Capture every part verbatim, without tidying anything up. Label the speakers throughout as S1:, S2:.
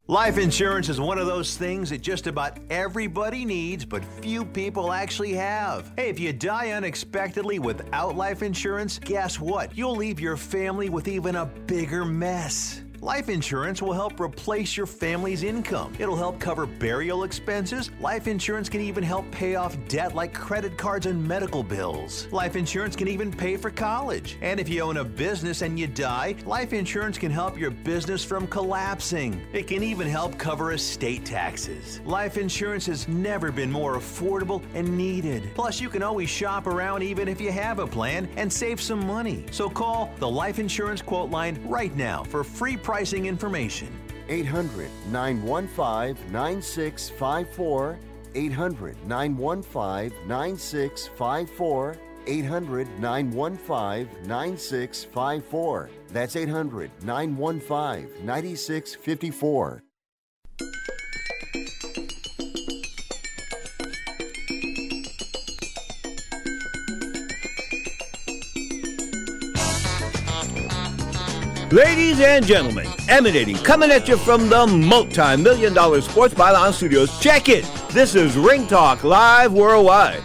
S1: Life insurance is one of those things that just about everybody needs, but few people actually have. Hey, if you die unexpectedly without life insurance, guess what? You'll leave your family with even a bigger mess. Life insurance will help replace your family's income. It'll help cover burial expenses. Life insurance can even help pay off debt like credit cards and medical bills. Life insurance can even pay for college. And if you own a business and you die, life insurance can help your business from collapsing. It can even help cover estate taxes. Life insurance has never been more affordable and needed. Plus, you can always shop around even if you have a plan and save some money. So call the Life Insurance Quote Line right now for free pricing information.
S2: eight hundred, nine one five, nine six five four. eight hundred, nine one five, nine six five four. eight hundred, nine one five, nine six five four. That's eight hundred, nine one five, nine six five four.
S3: Ladies and gentlemen, emanating, coming at you from the multi-million dollar Sports Byline Studios. Check it. This is Ring Talk Live Worldwide.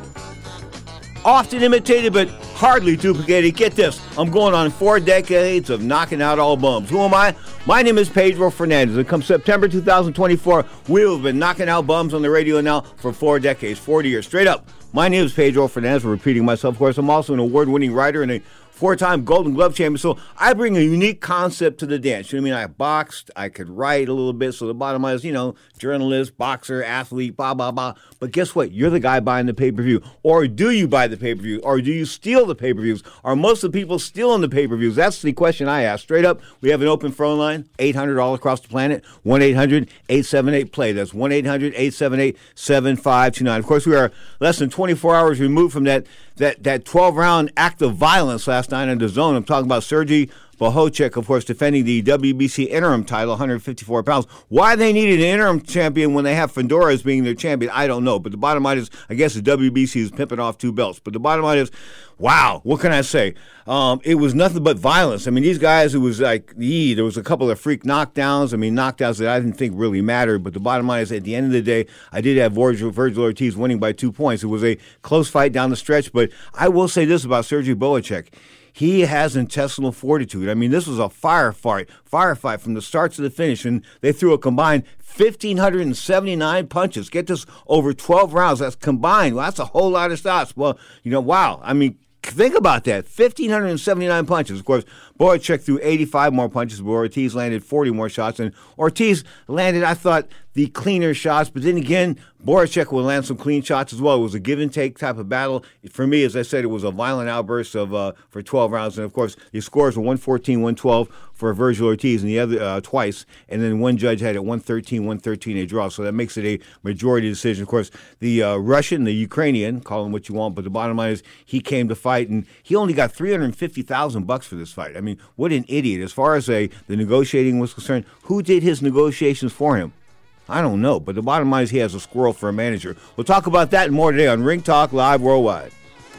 S3: Often imitated, but hardly duplicated. Get this. I'm going on four decades of knocking out all bums. Who am I? My name is Pedro Fernandez. And come September two thousand twenty-four, we've been knocking out bums on the radio now for four decades, forty years. Straight up. My name is Pedro Fernandez. I'm repeating myself, of course. I'm also an award-winning writer and a four-time Golden Glove champion. So I bring a unique concept to the dance. You know what I mean? I boxed. I could write a little bit. So the bottom line is, you know, journalist, boxer, athlete, blah, blah, blah. But guess what? You're the guy buying the pay-per-view. Or do you buy the pay-per-view? Or do you steal the pay-per-views? Are most of the people stealing the pay-per-views? That's the question I ask. Straight up, we have an open phone line, eight hundred all across the planet, one eight hundred eight seven eight play. That's one eight hundred eight seven eight seven five two nine. Of course, we are less than twenty-four hours removed from that that that twelve-round act of violence last night on the zone. I'm talking about Sergey Bohocek, of course, defending the W B C interim title, one hundred fifty-four pounds. Why they needed an interim champion when they have Fedora as being their champion, I don't know. But the bottom line is, I guess the W B C is pimping off two belts. But the bottom line is, wow, what can I say? Um, it was nothing but violence. I mean, these guys, it was like, ee, there was a couple of freak knockdowns. I mean, knockdowns that I didn't think really mattered. But the bottom line is, at the end of the day, I did have Virgil, Virgil Ortiz winning by two points. It was a close fight down the stretch. But I will say this about Sergey Bohocek. He has intestinal fortitude. I mean, this was a firefight, firefight from the start to the finish, and they threw a combined one thousand five hundred seventy-nine punches. Get this, over twelve rounds. That's combined. Well, that's a whole lot of shots. Well, you know, wow. I mean, think about that. one thousand five hundred seventy-nine punches. Of course, Bohocek threw eighty-five more punches, but Ortiz landed forty more shots. And Ortiz landed, I thought, the cleaner shots. But then again, Bohocek will land some clean shots as well. It was a give-and-take type of battle. For me, as I said, it was a violent outburst of uh, for twelve rounds. And, of course, the scores were one fourteen, one twelve for Virgil Ortiz and the other uh, twice. And then one judge had it one thirteen, one thirteen a draw. So that makes it a majority decision. Of course, the uh, Russian, the Ukrainian, call him what you want, but the bottom line is he came to fight, and he only got three hundred fifty thousand bucks for this fight. I mean, what an idiot. As far as a, the negotiating was concerned, who did his negotiations for him? I don't know, but the bottom line is he has a squirrel for a manager. We'll talk about that and more today on Ring Talk Live Worldwide.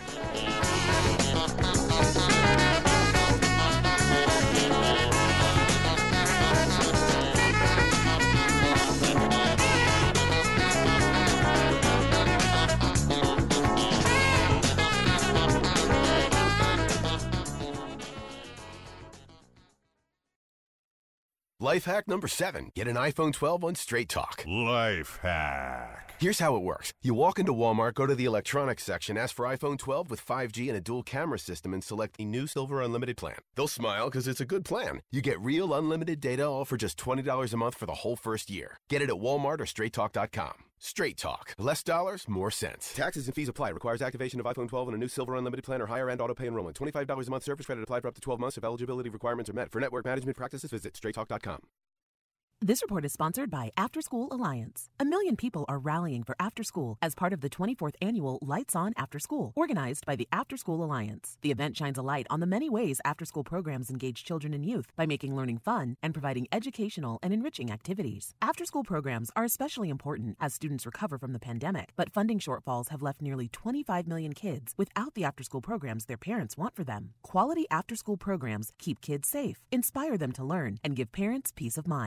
S4: Life hack number seven. Get an iPhone twelve on Straight Talk.
S5: Life hack.
S4: Here's how it works. You walk into Walmart, go to the electronics section, ask for iPhone twelve with five G and a dual camera system, and select the new Silver Unlimited plan. They'll smile because it's a good plan. You get real unlimited data all for just twenty dollars a month for the whole first year. Get it at Walmart or straight talk dot com. Straight Talk. Less dollars, more sense. Taxes and fees apply. Requires activation of iPhone twelve and a new Silver Unlimited plan or higher end auto pay enrollment. twenty-five dollars a month service credit applied for up to twelve months if eligibility requirements are met. For network management practices, visit straight talk dot com.
S6: This report is sponsored by After School Alliance. A million people are rallying for after school as part of the twenty-fourth annual Lights On After School, organized by the After School Alliance. The event shines a light on the many ways after-school programs engage children and youth by making learning fun and providing educational and enriching activities. After-school programs are especially important as students recover from the pandemic, but funding shortfalls have left nearly twenty-five million kids without the after-school programs their parents want for them. Quality after-school programs keep kids safe, inspire them to learn, and give parents peace of mind. Alliance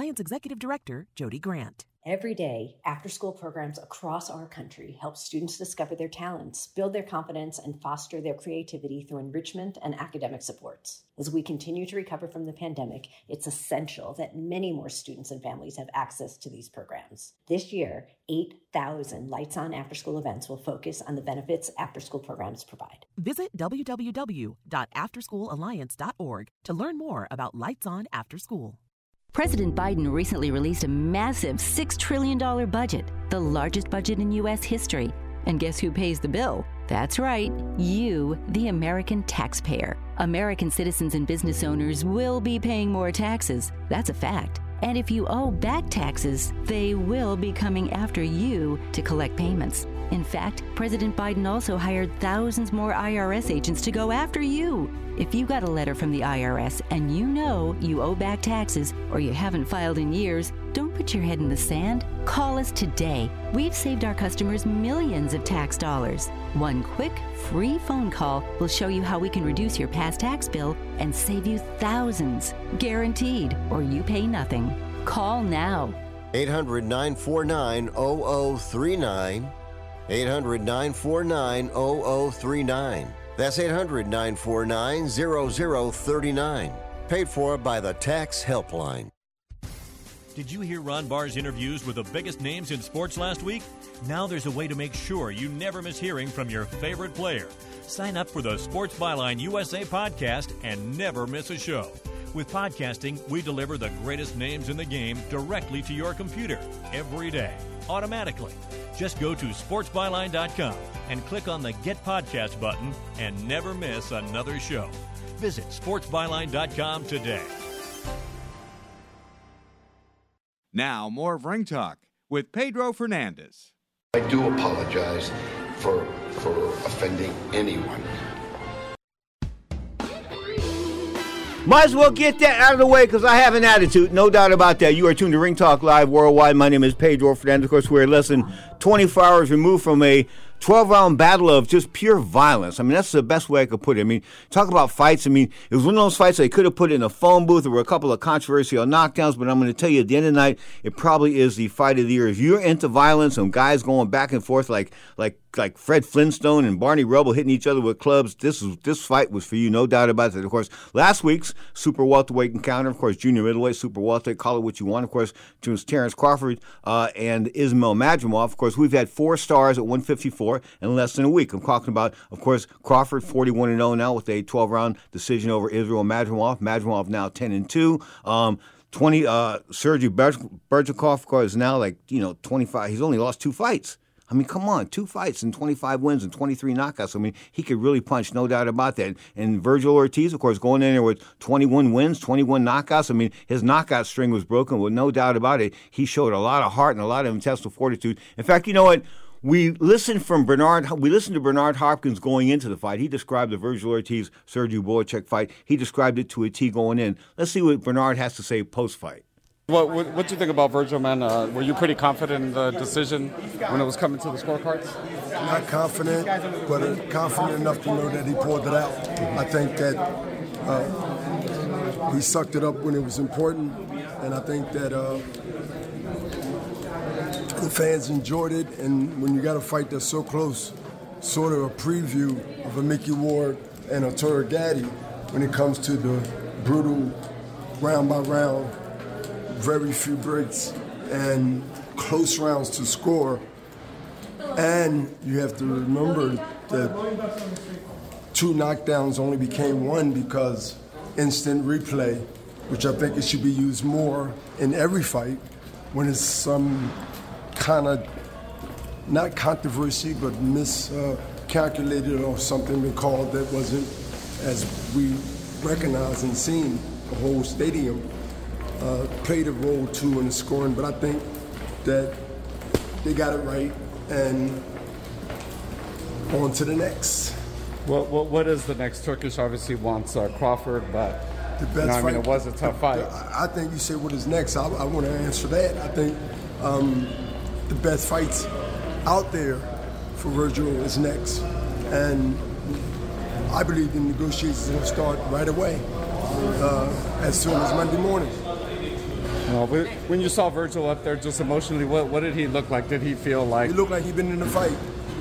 S6: Alliance Executive Director, Jody Grant.
S7: Every day, after-school programs across our country help students discover their talents, build their confidence, and foster their creativity through enrichment and academic supports. As we continue to recover from the pandemic, it's essential that many more students and families have access to these programs. This year, eight thousand Lights On after-school events will focus on the benefits after-school programs provide.
S6: Visit w w w dot after school alliance dot org to learn more about Lights On After School.
S8: President Biden recently released a massive six trillion dollars budget, the largest budget in U S history. And guess who pays the bill? That's right, you, the American taxpayer. American citizens and business owners will be paying more taxes. That's a fact. And if you owe back taxes, they will be coming after you to collect payments. In fact, President Biden also hired thousands more I R S agents to go after you. If you got a letter from the I R S and you know you owe back taxes or you haven't filed in years, don't put your head in the sand. Call us today. We've saved our customers millions of tax dollars. One quick, free phone call will show you how we can reduce your past tax bill and save you thousands. Guaranteed, or you pay nothing. Call now.
S2: eight hundred, nine four nine, zero zero three nine. eight hundred, nine four nine, zero zero three nine. That's eight hundred, nine four nine, zero zero three nine. Paid for by the Tax Helpline.
S9: Did you hear Ron Barr's interviews with the biggest names in sports last week? Now there's a way to make sure you never miss hearing from your favorite player. Sign up for the Sports Byline U S A podcast and never miss a show. With podcasting, we deliver the greatest names in the game directly to your computer every day, automatically. Just go to sports byline dot com and click on the Get Podcast button and never miss another show. Visit sports byline dot com today.
S10: Now, more of Ring Talk with Pedro Fernandez.
S11: I do apologize for for offending anyone.
S3: Might as well get that out of the way because I have an attitude, no doubt about that. You are tuned to Ring Talk Live Worldwide. My name is Pedro Fernandez. Of course, we're less than twenty-four hours removed from a twelve-round battle of just pure violence. I mean, that's the best way I could put it. I mean, talk about fights. I mean, it was one of those fights they could have put in a phone booth. There were a couple of controversial knockdowns, but I'm going to tell you, at the end of the night, it probably is the fight of the year. If you're into violence and guys going back and forth like like like Fred Flintstone and Barney Rubble hitting each other with clubs, this is this fight was for you, no doubt about it. Of course, last week's super welterweight encounter, of course, junior middleweight, super welterweight, call it what you want. Of course, between Terrence Crawford uh, and Ismail Madrimov. Of course, we've had four stars at one fifty-four in less than a week. I'm talking about, of course, Crawford forty-one and oh now with a twelve-round decision over Israel Madrimov. Madrimov now ten and two. Um, twenty. Uh, Sergey Berjakov, of course, is now like you know twenty-five. He's only lost two fights. I mean, come on, two fights and twenty-five wins and twenty-three knockouts. I mean, he could really punch, no doubt about that. And Virgil Ortiz, of course, going in there with twenty-one wins, twenty-one knockouts. I mean, his knockout string was broken, with no doubt about it. He showed a lot of heart and a lot of intestinal fortitude. In fact, you know what? We listened from Bernard. We listened to Bernard Hopkins going into the fight. He described the Virgil Ortiz Sergey Boychuk fight. He described it to a T going in. Let's see what Bernard has to say post-fight.
S12: What what, what do you think about Virgil, man? Uh, were you pretty confident in the decision when it was coming to the scorecards?
S13: Not confident, but uh, confident enough to know that he pulled it out. I think that uh, he sucked it up when it was important, and I think that uh, the fans enjoyed it. And when you got a fight that's so close, sort of a preview of a Mickey Ward and a Arturo Gatti when it comes to the brutal round by round, very few breaks and close rounds to score. And you have to remember that two knockdowns only became one because instant replay, which I think it should be used more in every fight when it's some kind of, not controversy, but miscalculated uh, or something been called that wasn't as we recognize and seen. The whole stadium uh, played a role too in the scoring, but I think that they got it right, and on to the next.
S12: Well, what, what is the next? Turkish obviously wants uh, Crawford, but
S13: the best
S12: you know, I mean,
S13: fight,
S12: it was a tough fight.
S13: I think you say what is next. I, I want to answer that. I think um, the best fights out there for Virgil is next, and I believe the negotiations will start right away, uh, as soon as Monday morning.
S12: Well, when you saw Virgil up there just emotionally, what, what did he look like? Did he feel like?
S13: He looked like he'd been in a fight.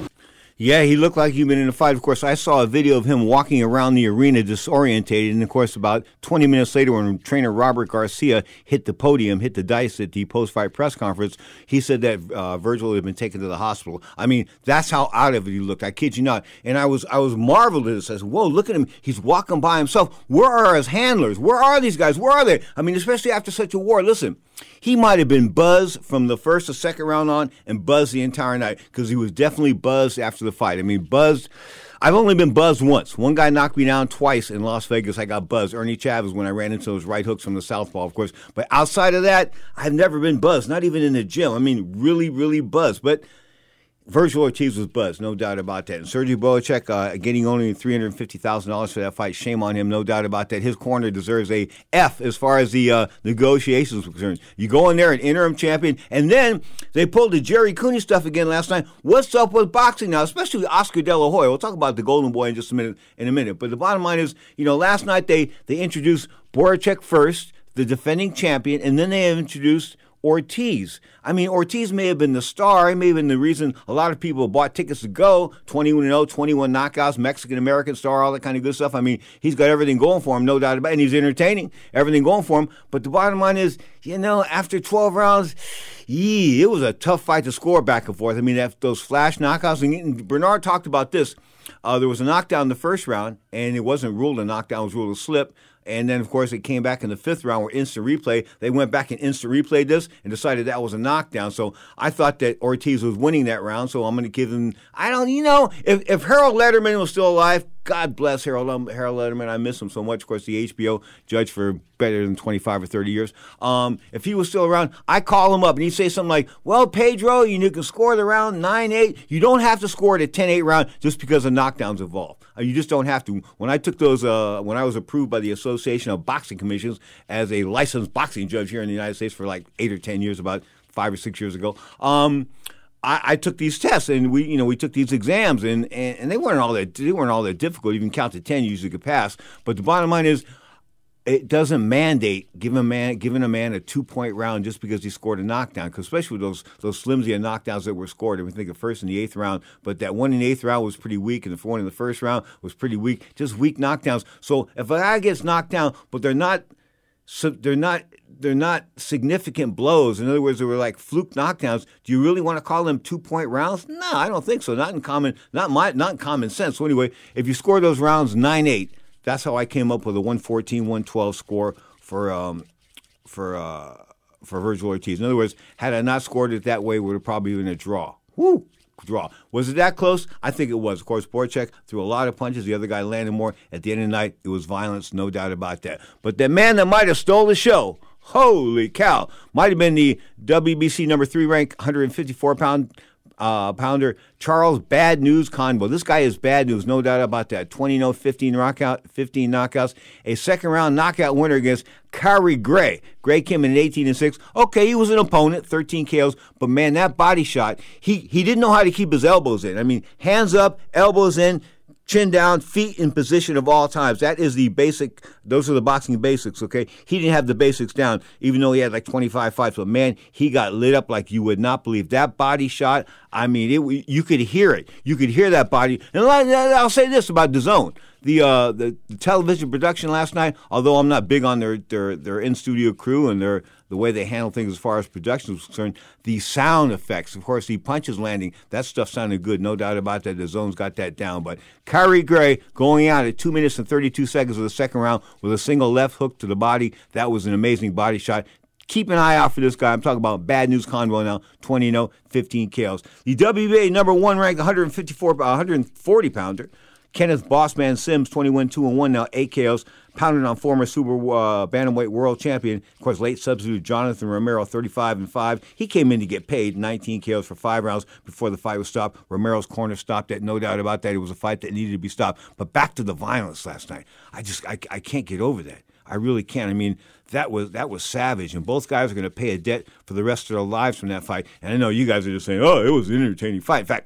S3: Yeah, he looked like he'd been in a fight. Of course, I saw a video of him walking around the arena disorientated. And, of course, about twenty minutes later when trainer Robert Garcia hit the podium, hit the dice at the post-fight press conference, he said that uh, Virgil had been taken to the hospital. I mean, that's how out of it he looked. I kid you not. And I was I was marveled at this. I said, whoa, look at him. He's walking by himself. Where are his handlers? Where are these guys? Where are they? I mean, especially after such a war. Listen. He might have been buzzed from the first or second round on and buzzed the entire night because he was definitely buzzed after the fight. I mean, buzzed. I've only been buzzed once. One guy knocked me down twice in Las Vegas. I got buzzed. Ernie Chavez when I ran into those right hooks from the southpaw, of course. But outside of that, I've never been buzzed, not even in the gym. I mean, really, really buzzed. But Virgil Ortiz was buzzed, no doubt about that. And Sergey Bohacek uh, getting only three hundred fifty thousand dollars for that fight, shame on him, no doubt about that. His corner deserves a F as far as the uh, negotiations are concerned. You go in there, an interim champion, and then they pulled the Jerry Cooney stuff again last night. What's up with boxing now, especially Oscar De La Hoya? We'll talk about the Golden Boy in just a minute. In a minute, but the bottom line is, you know, last night they they introduced Bohacek first, the defending champion, and then they have introduced Ortiz. I mean, Ortiz may have been the star. He may have been the reason a lot of people bought tickets to go. twenty-one and oh, twenty-one knockouts, Mexican-American star, all that kind of good stuff. I mean, he's got everything going for him, no doubt about it. And he's entertaining, everything going for him. But the bottom line is, you know, after twelve rounds, yee, it was a tough fight to score back and forth. I mean, after those flash knockouts, and Bernard talked about this. Uh, there was a knockdown in the first round, and it wasn't ruled a knockdown, it was ruled a slip. And then, of course, it came back in the fifth round where instant replay. They went back and instant replayed this and decided that was a knockdown. So I thought that Ortiz was winning that round, so I'm going to give him – I don't – you know, if, if Harold Letterman was still alive, God bless Harold, Harold Letterman. I miss him so much. Of course, the H B O judge for better than twenty-five or thirty years. Um, if he was still around, I call him up and he'd say something like, well, Pedro, you can score the round nine eight. You don't have to score it at ten eight round just because of knockdowns involved. You just don't have to. When I took those, uh, when I was approved by the Association of Boxing Commissions as a licensed boxing judge here in the United States for like eight or ten years, about five or six years ago, um, I, I took these tests and we, you know, we took these exams and, and, and they weren't all that they weren't all that difficult. Even count to ten, you usually could pass. But the bottom line is, it doesn't mandate giving a man giving a man a two point round just because he scored a knockdown. Because especially with those those flimsy knockdowns that were scored, I think the first and the eighth round, but that one in the eighth round was pretty weak, and the one in the first round was pretty weak. Just weak knockdowns. So if a guy gets knocked down, but they're not, so they're not. They're not significant blows. In other words, they were like fluke knockdowns. Do you really want to call them two-point rounds? No, I don't think so. Not in common, not my, not in common sense. So anyway, if you score those rounds nine eight, that's how I came up with a one fourteen one twelve score for um, for uh, for Virgil Ortiz. In other words, had I not scored it that way, it would have probably been a draw. Woo! Draw. Was it that close? I think it was. Of course, Bohacek threw a lot of punches. The other guy landed more. At the end of the night, it was violence, no doubt about that. But the man that might have stole the show, holy cow, might have been the W B C number three ranked one fifty-four pound uh, pounder Charles Bad News Conbo. This guy is bad news, no doubt about that. twenty and oh, fifteen knockout, fifteen knockouts. A second round knockout winner against Khary Gray. Gray came in at eighteen and six. Okay, he was an opponent, thirteen K Os, but man, that body shot, he he didn't know how to keep his elbows in. I mean, hands up, elbows in, chin down, feet in position of all times. That is the basic, those are the boxing basics, okay? He didn't have the basics down, even though he had like twenty-five fights. But man, he got lit up like you would not believe. That body shot, I mean, it, you could hear it. You could hear that body. And I'll say this about DAZN. The, uh, the the television production last night, although I'm not big on their their, their in-studio crew and their the way they handle things as far as production is concerned, the sound effects, of course, the punches landing, that stuff sounded good, no doubt about that. DAZN's got that down. But Khary Gray going out at two minutes and thirty-two seconds of the second round with a single left hook to the body, that was an amazing body shot. Keep an eye out for this guy. I'm talking about Bad News Conbo now, twenty and oh, fifteen K Os. The W B A number one ranked one fifty-four, one forty pounder. Kenneth Bossman Sims, twenty-one two and one now, eight K Os, pounded on former super uh, bantamweight world champion, of course, late substitute Jonathan Romero, thirty-five and five. He came in to get paid, nineteen K Os for five rounds before the fight was stopped. Romero's corner stopped that, no doubt about that. It was a fight that needed to be stopped. But back to the violence last night. I just, I, I can't get over that. I really can't. I mean, that was that was savage, and both guys are going to pay a debt for the rest of their lives from that fight. And I know you guys are just saying, oh, it was an entertaining fight. In fact,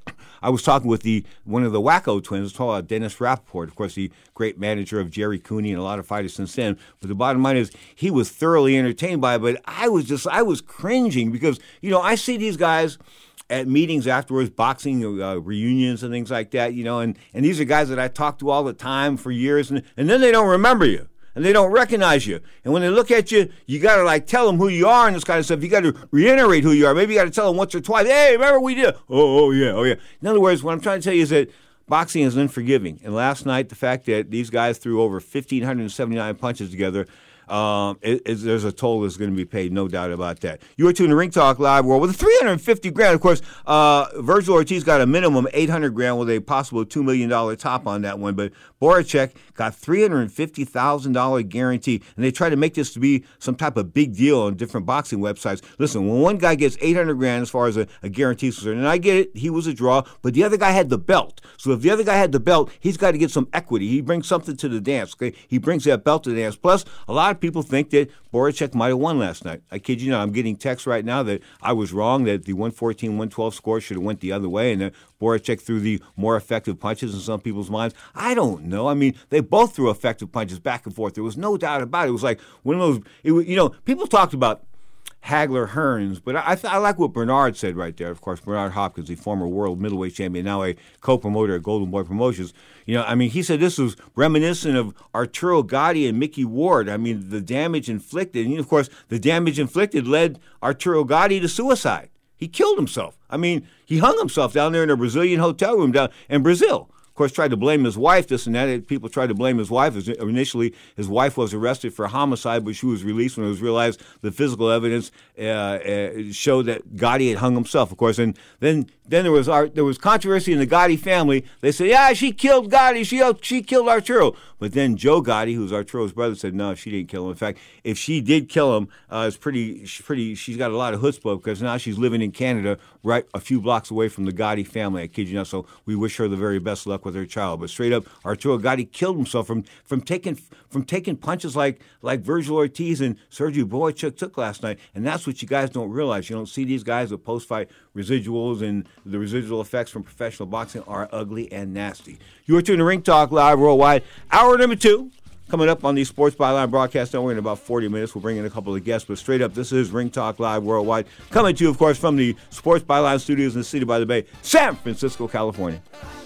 S3: I was talking with the one of the Wacko twins, called Dennis Rappaport, of course, the great manager of Jerry Cooney and a lot of fighters since then. But the bottom line is he was thoroughly entertained by it, but I was just, I was cringing because, you know, I see these guys at meetings afterwards, boxing uh, reunions and things like that, you know, and, and these are guys that I talk to all the time for years, and, and then they don't remember you, and they don't recognize you. And when they look at you, you got to, like, tell them who you are and this kind of stuff. You got to reiterate who you are. Maybe you got to tell them once or twice, hey, remember we did? Oh, oh, yeah, oh, yeah. In other words, what I'm trying to tell you is that boxing is unforgiving. And last night, the fact that these guys threw over one thousand five hundred seventy-nine punches together, Um, it, it, there's a toll that's going to be paid, no doubt about that. You are tuned to Ring Talk Live World with three hundred fifty grand. Of course, uh, Virgil Ortiz got a minimum eight hundred grand with a possible two million dollars top on that one, but Boracek got three hundred fifty thousand dollars guarantee, and they try to make this to be some type of big deal on different boxing websites. Listen, when one guy gets eight hundred grand as far as a, a guarantee is concerned, and I get it, he was a draw, but the other guy had the belt. So if the other guy had the belt, he's got to get some equity. He brings something to the dance. Okay? He brings that belt to the dance. Plus, a lot of people think that Boracek might have won last night. I kid you not. I'm getting texts right now that I was wrong, that the one fourteen one twelve score should have went the other way, and that Boracek threw the more effective punches in some people's minds. I don't know. I mean, they both threw effective punches back and forth. There was no doubt about it. It was like one of those, it was, you know, people talked about Hagler Hearns, but I, th- I like what Bernard said right there. Of course, Bernard Hopkins, the former world middleweight champion, now a co-promoter at Golden Boy Promotions. You know, I mean, he said this was reminiscent of Arturo Gatti and Mickey Ward. I mean, the damage inflicted, and of course, the damage inflicted led Arturo Gatti to suicide. He killed himself. I mean, he hung himself down there in a Brazilian hotel room down in Brazil. Of course, tried to blame his wife, this and that. People tried to blame his wife. Initially, his wife was arrested for homicide, but she was released when it was realized the physical evidence uh, uh, showed that Gotti had hung himself, of course. And then then there was our, there was controversy in the Gotti family. They said, yeah, she killed Gotti. She, she killed Arturo. But then Joe Gotti, who's Arturo's brother, said, no, she didn't kill him. In fact, if she did kill him, uh, it's pretty, she's pretty, she's got a lot of chutzpah because now she's living in Canada right a few blocks away from the Gotti family. I kid you not. So we wish her the very best luck with her child. But straight up, Arturo Gatti killed himself from from taking from taking punches like like Virgil Ortiz and Sergio Boracek took last night. And that's what you guys don't realize. You don't see these guys with post-fight residuals, and the residual effects from professional boxing are ugly and nasty. You are tuned to Ring Talk Live Worldwide. Hour number two. Coming up on the Sports Byline Broadcast Network in about forty minutes. We'll bring in a couple of guests, but straight up, this is Ring Talk Live Worldwide. Coming to you, of course, from the Sports Byline Studios in the City by the Bay, San Francisco, California.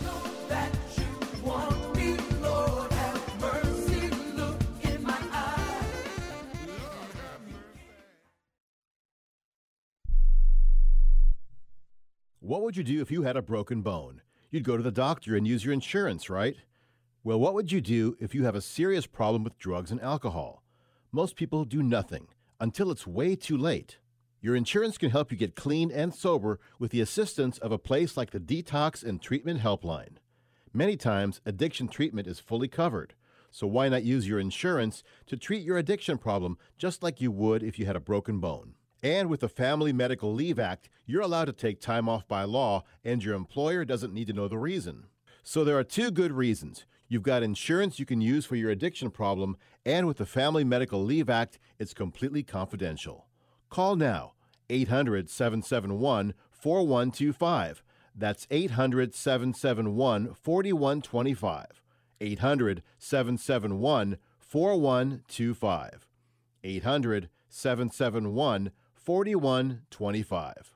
S14: What would you do if you had a broken bone? You'd go to the doctor and use your insurance, right? Well, what would you do if you have a serious problem with drugs and alcohol? Most people do nothing until it's way too late. Your insurance can help you get clean and sober with the assistance of a place like the Detox and Treatment Helpline. Many times, addiction treatment is fully covered, so why not use your insurance to treat your addiction problem just like you would if you had a broken bone? And with the Family Medical Leave Act, you're allowed to take time off by law, and your employer doesn't need to know the reason. So there are two good reasons. You've got insurance you can use for your addiction problem, and with the Family Medical Leave Act, it's completely confidential. Call now, eight hundred, seven seven one, four one two five. That's eight hundred, seven seven one, four one two five. eight hundred, seven seven one, four one two five. eight hundred, seven seven one, four one two five.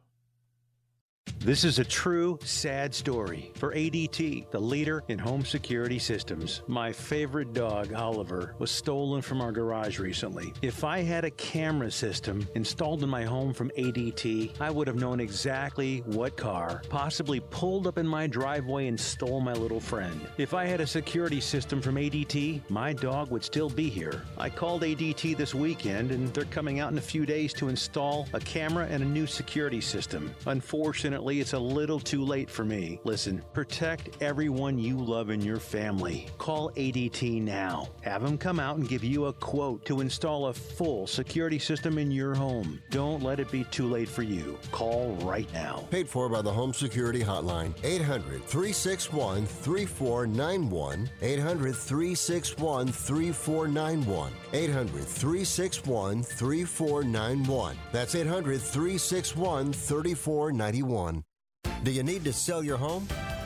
S15: This is a true, sad story for A D T, the leader in home security systems. My favorite dog, Oliver, was stolen from our garage recently. If I had a camera system installed in my home from A D T, I would have known exactly what car possibly pulled up in my driveway and stole my little friend. If I had a security system from A D T, my dog would still be here. I called A D T this weekend, and they're coming out in a few days to install a camera and a new security system. Unfortunately, it's a little too late for me. Listen, protect everyone you love in your family. Call A D T now. Have them come out and give you a quote to install a full security system in your home. Don't let it be too late for you. Call right now.
S2: Paid for by the Home Security Hotline. eight hundred, three six one, three four nine one. eight hundred, three six one, three four nine one. eight hundred, three six one, three four nine one. That's eight hundred, three six one, three four nine one. Do you need to sell your home?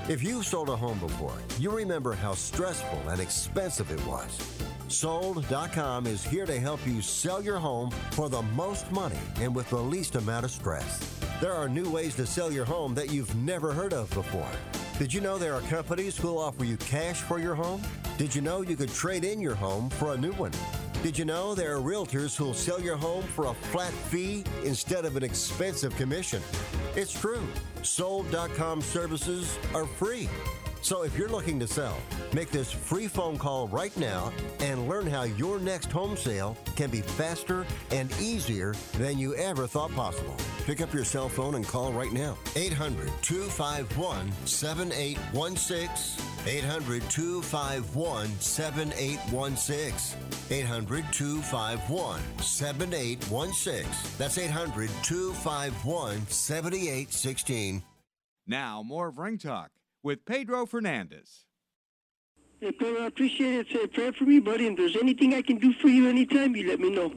S16: If you've sold a home before, you remember how stressful and expensive it was. Sold dot com is here to help you sell your home for the most money and with the least amount of stress. There are new ways to sell your home that you've never heard of before. Did you know there are companies who'll offer you cash for your home? Did you know you could trade in your home for a new one? Did you know there are realtors who'll sell your home for a flat fee instead of an expensive commission? It's true. Sold dot com services are free. So if you're looking to sell, make this free phone call right now and learn how your next home sale can be faster and easier than you ever thought possible. Pick up your cell phone and call right now. eight hundred, two five one, seven eight one six. eight hundred, two five one, seven eight one six. eight hundred, two five one, seven eight one six. That's eight hundred, two five one, seven eight one six.
S10: Now, more of Ring Talk with Pedro Fernandez.
S17: Hey, Pedro, I appreciate it. Say a prayer for me, buddy. And if there's anything I can do for you anytime, you let me know.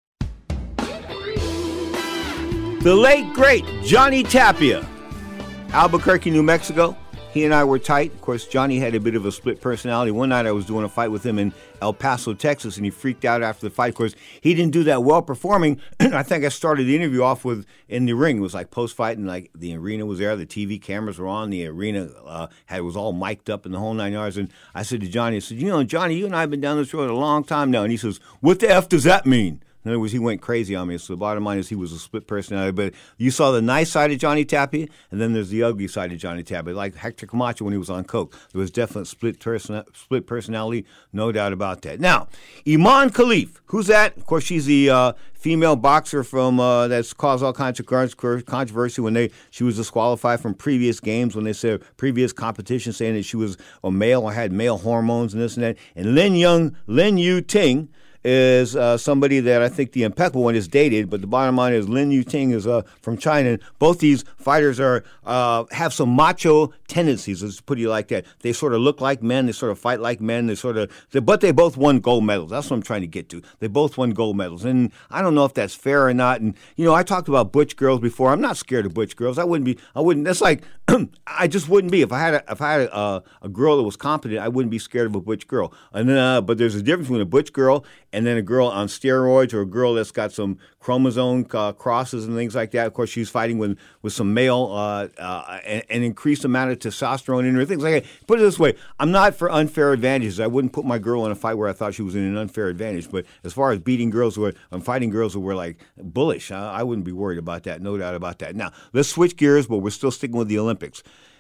S3: The late, great Johnny Tapia, Albuquerque, New Mexico. He and I were tight. Of course, Johnny had a bit of a split personality. One night I was doing a fight with him in El Paso, Texas, and he freaked out after the fight. Of course, he didn't do that well performing. I think I started the interview off with in the ring. It was like post-fight, and like the arena was there. The T V cameras were on. The arena uh, had was all mic'd up in the whole nine yards. And I said to Johnny, I said, you know, Johnny, you and I have been down this road a long time now. And he says, what the F does that mean? In other words, he went crazy on me. So the bottom line is he was a split personality. But you saw the nice side of Johnny Tapia, and then there's the ugly side of Johnny Tapia. Like Hector Camacho when he was on coke. There was definite split, person- split personality, no doubt about that. Now, Iman Khalif, who's that? Of course, she's the uh, female boxer from uh, that's caused all kinds of controversy when they she was disqualified from previous games, when they said previous competition, saying that she was a male or had male hormones and this and that. And Lin Young, Lin Yu Ting, is uh, somebody that I think the impeccable one is dated, but the bottom line is Lin Yu Ting is uh, from China. Both these fighters are uh, have some macho tendencies, let's put it like that. They sort of look like men, they sort of fight like men, they sort of, they, but they both won gold medals. That's what I'm trying to get to. They both won gold medals, and I don't know if that's fair or not. And you know, I talked about butch girls before. I'm not scared of butch girls. I wouldn't be. I wouldn't. That's like I just wouldn't be if I had a, if I had a, a, a girl that was competent. I wouldn't be scared of a butch girl. And then, uh, but there's a difference between a butch girl and then a girl on steroids or a girl that's got some chromosome uh, crosses and things like that. Of course, she's fighting with, with some male, uh, uh, an, an increased amount of testosterone in her, things like that. Put it this way, I'm not for unfair advantages. I wouldn't put my girl in a fight where I thought she was in an unfair advantage. But as far as beating girls who are, and fighting girls who were like bullish, uh, I wouldn't be worried about that, no doubt about that. Now, let's switch gears, but we're still sticking with the Olympics.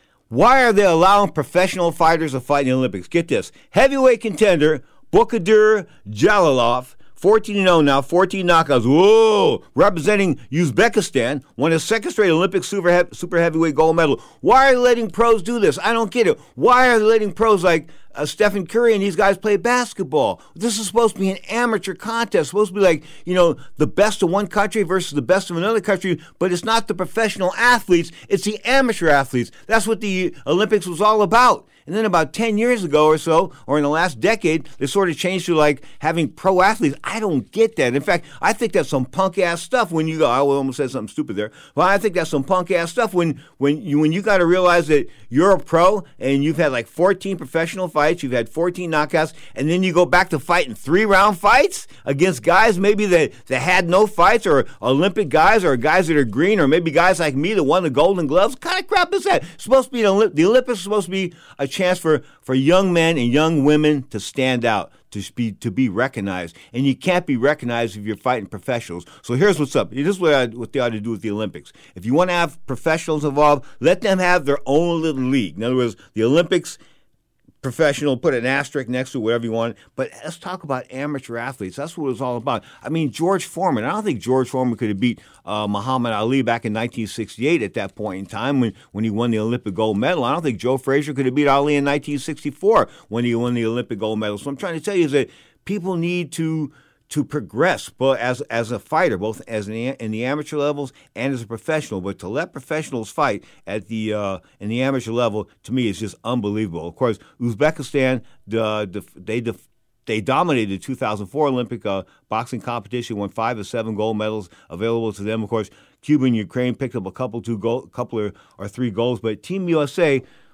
S3: Why are they allowing professional fighters to fight in the Olympics? Get this, heavyweight contender Bukadir Jalilov, fourteen and oh now, fourteen knockouts. Whoa! Representing Uzbekistan, won his second straight Olympic super, he- super heavyweight gold medal. Why are they letting pros do this? I don't get it. Why are they letting pros like uh, Stephen Curry and these guys play basketball? This is supposed to be an amateur contest. It's supposed to be like, you know, the best of one country versus the best of another country, but it's not the professional athletes. It's the amateur athletes. That's what the Olympics was all about. And then about ten years ago or so, or in the last decade, they sort of changed to like having pro athletes. I don't get that. In fact, I think that's some punk ass stuff when you go, I almost said something stupid there. Well, I think that's some punk ass stuff when, when you when you got to realize that you're a pro and you've had like fourteen professional fights, you've had fourteen knockouts, and then you go back to fighting three round fights against guys maybe that, that had no fights, or Olympic guys, or guys that are green, or maybe guys like me that won the Golden Gloves. What kind of crap is that? It's supposed to be the Olympics is supposed to be a chance for, for young men and young women to stand out, to be to be recognized. And you can't be recognized if you're fighting professionals. So here's what's up. This is what, I, what they ought to do with the Olympics. If you want to have professionals involved, let them have their own little league. In other words, the Olympics professional, put an asterisk next to whatever you want. But let's talk about amateur athletes. That's what it was all about. I mean, George Foreman. I don't think George Foreman could have beat uh, Muhammad Ali back in nineteen sixty-eight at that point in time when, when he won the Olympic gold medal. I don't think Joe Frazier could have beat Ali in nineteen sixty-four when he won the Olympic gold medal. So what I'm trying to tell you is that people need to to progress, but as as a fighter, both as in the, in the amateur levels and as a professional. But to let professionals fight at the uh, in the amateur level, to me, is just unbelievable. Of course, Uzbekistan, the, the, they the, they dominated the two thousand four Olympic uh, boxing competition, won five of seven gold medals available to them. Of course, Cuba and Ukraine picked up a couple, two gold, couple or, or three goals, but Team U S A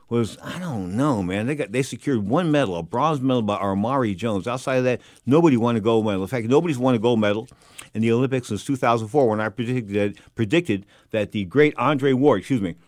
S3: was, I don't know, man. They got they secured one medal, a bronze medal by Amari Jones. Outside of that, nobody won a gold medal. In fact, nobody's won a gold medal in the Olympics since two thousand four, when I predicted predicted that the great Andre Ward, excuse me.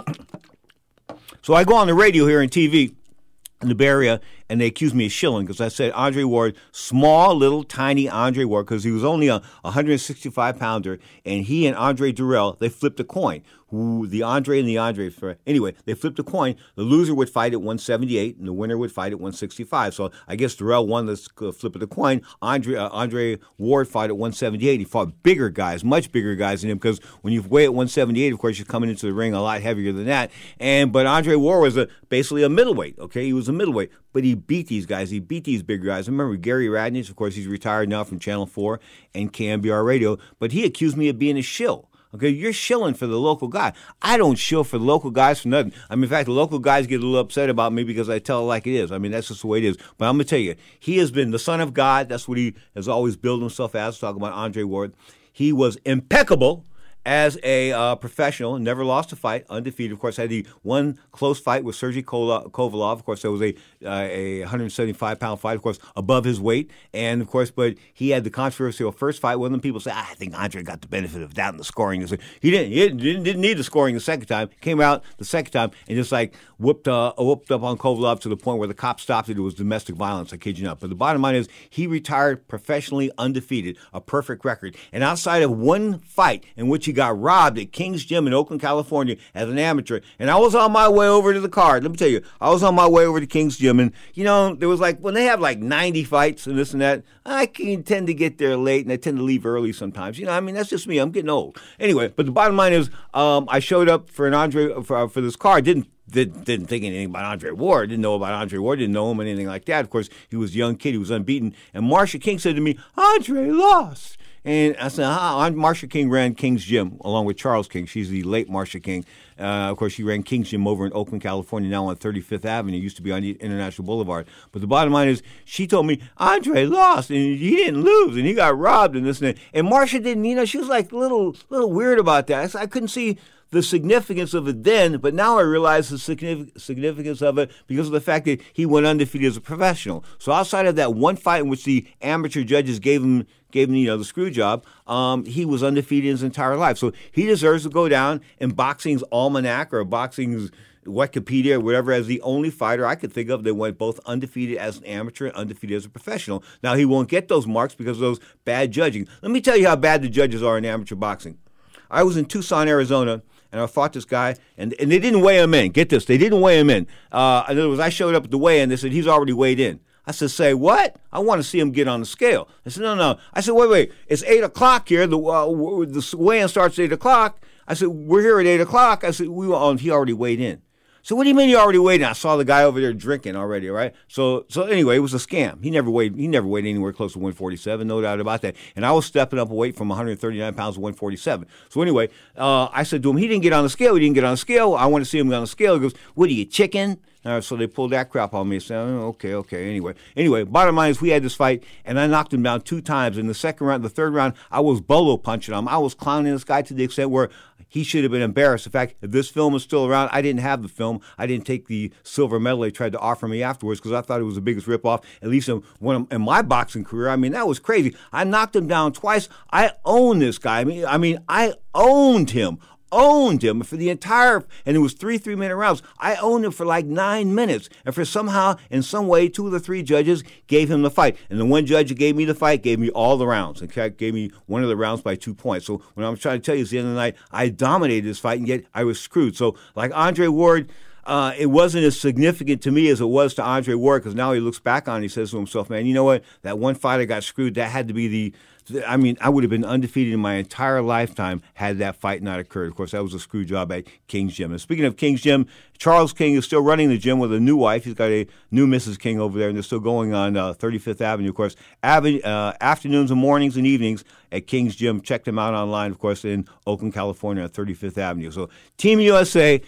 S3: So I go on the radio here and T V in the Bay Area, and they accused me of shilling because I said Andre Ward, small, little, tiny Andre Ward, because he was only a one hundred sixty-five pounder, and he and Andre Durrell, they flipped a coin. Who the Andre and the Andre. For, anyway, they flipped a coin. The loser would fight at one seventy-eight, and the winner would fight at one sixty-five. So I guess Durrell won the flip of the coin. Andre uh, Andre Ward fought at one seventy-eight. He fought bigger guys, much bigger guys than him, because when you weigh at one seventy-eight, of course, you're coming into the ring a lot heavier than that. And but Andre Ward was a, basically a middleweight. Okay, he was a middleweight, but he beat these guys. He beat these big guys. I remember Gary Radnich. Of course, he's retired now from Channel four and K M B R Radio, but he accused me of being a shill. Okay, you're shilling for the local guy. I don't shill for the local guys for nothing. I mean, in fact, the local guys get a little upset about me because I tell it like it is. I mean, that's just the way it is. But I'm going to tell you, he has been the son of God. That's what he has always billed himself as, talking about Andre Ward. He was impeccable as a uh, professional, never lost a fight, undefeated. Of course, had the one close fight with Sergey Kovalev. Of course, that was a uh, a one hundred seventy-five pound fight, of course, above his weight. And, of course, but he had the controversial first fight with him. People say, ah, I think Andre got the benefit of that in the scoring. He didn't, he didn't, didn't need the scoring the second time. Came out the second time and just, like, whooped, uh, whooped up on Kovalev to the point where the cops stopped it. It was domestic violence, I kid you not. But the bottom line is he retired professionally undefeated, a perfect record. And outside of one fight in which he got robbed at King's Gym in Oakland, California as an amateur. And I was on my way over to the card. Let me tell you, I was on my way over to King's Gym. And, you know, there was like, when they have like ninety fights and this and that, I can tend to get there late and I tend to leave early sometimes. You know, I mean, that's just me. I'm getting old. Anyway, but the bottom line is um, I showed up for an Andre, for, for this card. Didn't Didn't, didn't think anything about Andre Ward. Didn't know about Andre Ward. Didn't know him, anything like that. Of course, he was a young kid. He was unbeaten. And Marsha King said to me, Andre lost. And I said, ah, Marsha King ran King's Gym along with Charles King. She's the late Marsha King. Uh, of course, she ran King's Gym over in Oakland, California, now on thirty-fifth Avenue. It used to be on International Boulevard. But the bottom line is, she told me, Andre lost, and he didn't lose, and he got robbed, and this and that. And Marsha didn't, you know, she was like a little, little weird about that. I, I couldn't see the significance of it then, but now I realize the significance of it because of the fact that he went undefeated as a professional. So outside of that one fight in which the amateur judges gave him, gave him, you know, the screw job, um, he was undefeated his entire life. So he deserves to go down in boxing's almanac or boxing's Wikipedia or whatever as the only fighter I could think of that went both undefeated as an amateur and undefeated as a professional. Now, he won't get those marks because of those bad judging. Let me tell you how bad the judges are in amateur boxing. I was in Tucson, Arizona, and I fought this guy, and, and they didn't weigh him in. Get this, they didn't weigh him in. Uh, in other words, I showed up at the weigh-in, they said, he's already weighed in. I said, say what? I want to see him get on the scale. I said, no, no. I said, wait, wait, it's eight o'clock here. The, uh, the weigh-in starts at eight o'clock. I said, we're here at eight o'clock. I said, we were on, he already weighed in. So what do you mean you already weighed in? I saw the guy over there drinking already, right? So so anyway, it was a scam. He never weighed he never weighed anywhere close to one forty-seven, no doubt about that. And I was stepping up a weight from one hundred thirty-nine pounds to one forty-seven. So anyway, uh, I said to him, he didn't get on the scale. He didn't get on the scale. I want to see him get on the scale. He goes, what are you, chicken? Uh, so they pulled that crap on me and said, oh, okay, okay, anyway. Anyway, bottom line is we had this fight, and I knocked him down two times. In the second round, the third round, I was bolo punching him. I was clowning this guy to the extent where he should have been embarrassed. In fact, if this film is still around, I didn't have the film. I didn't take the silver medal they tried to offer me afterwards because I thought it was the biggest ripoff, at least in, when, in my boxing career. I mean, that was crazy. I knocked him down twice. I owned this guy. I mean, I mean, I owned him. Owned him for the entire, and it was three three-minute rounds. I owned him for like nine minutes. And for somehow, in some way, two of the three judges gave him the fight. And the one judge who gave me the fight gave me all the rounds. In fact, gave me one of the rounds by two points. So what I'm trying to tell you is, at the end of the night, I dominated this fight, and yet I was screwed. So like Andre Ward, uh, it wasn't as significant to me as it was to Andre Ward, because now he looks back on it and he says to himself, man, you know what? That one fight I got screwed, that had to be the I mean, I would have been undefeated in my entire lifetime had that fight not occurred. Of course, that was a screw job at King's Gym. And speaking of King's Gym, Charles King is still running the gym with a new wife. He's got a new Missus King over there, and they're still going on uh, thirty-fifth Avenue, of course. Avenue, uh, afternoons and mornings and evenings at King's Gym. Check them out online, of course, in Oakland, California, on thirty-fifth Avenue. So Team U S A,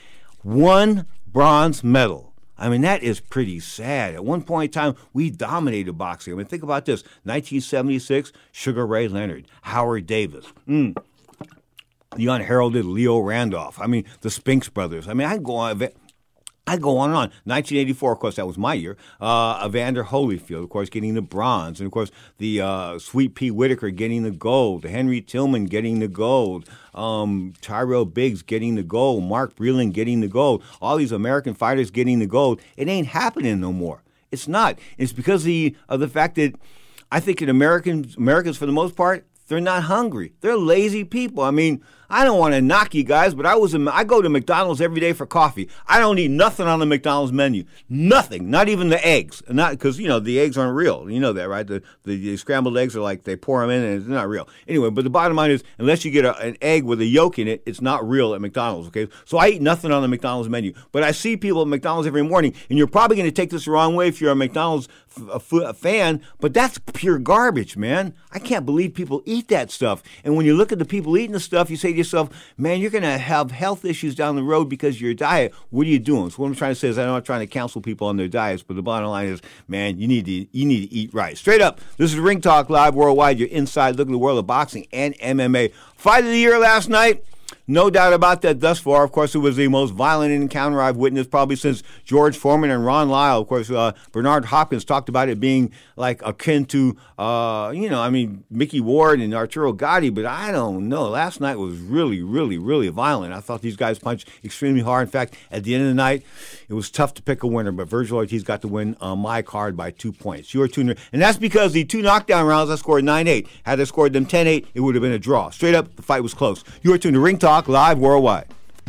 S3: one bronze medal. I mean, that is pretty sad. At one point in time, we dominated boxing. I mean, think about this. nineteen seventy-six, Sugar Ray Leonard, Howard Davis, mm. the unheralded Leo Randolph. I mean, the Spinks brothers. I mean, I can go on. I I go on and on. nineteen eighty-four, of course, that was my year. Uh, Evander Holyfield, of course, getting the bronze. And, of course, the uh, Sweet Pea Whitaker getting the gold. Henry Tillman getting the gold. Um, Tyrell Biggs getting the gold. Mark Breland getting the gold. All these American fighters getting the gold. It ain't happening no more. It's not. It's because of the, of the fact that I think that Americans, Americans, for the most part, they're not hungry. They're lazy people. I mean, I don't want to knock you guys, but I was a, I go to McDonald's every day for coffee. I don't eat nothing on the McDonald's menu. Nothing. Not even the eggs. Not because, you know, the eggs aren't real. You know that, right? The, the, the scrambled eggs are like they pour them in and it's not real. Anyway, but the bottom line is, unless you get a, an egg with a yolk in it, it's not real at McDonald's, okay? So I eat nothing on the McDonald's menu. But I see people at McDonald's every morning, and you're probably going to take this the wrong way if you're a McDonald's f- a, a fan, but that's pure garbage, man. I can't believe people eat that stuff. And when you look at the people eating the stuff, you say to yourself, man, you're going to have health issues down the road because of your diet. What are you doing? So what I'm trying to say is I'm not trying to counsel people on their diets, but the bottom line is, man, you need to you need to eat right. Straight up, this is Ring Talk Live Worldwide, your inside look at the world of boxing and M M A. Fight of the year last night. No doubt about that thus far. Of course, it was the most violent encounter I've witnessed probably since George Foreman and Ron Lyle. Of course, uh, Bernard Hopkins talked about it being like akin to, uh, you know, I mean, Mickey Ward and Arturo Gatti, but I don't know. Last night was really, really, really violent. I thought these guys punched extremely hard. In fact, at the end of the night, it was tough to pick a winner, but Virgil Ortiz got to win uh, my card by two points. You are tuned in. And that's because the two knockdown rounds, I scored nine eight. Had I scored them ten eight, it would have been a draw. Straight up, the fight was close. You are tuned to Ring Talk Live Worldwide.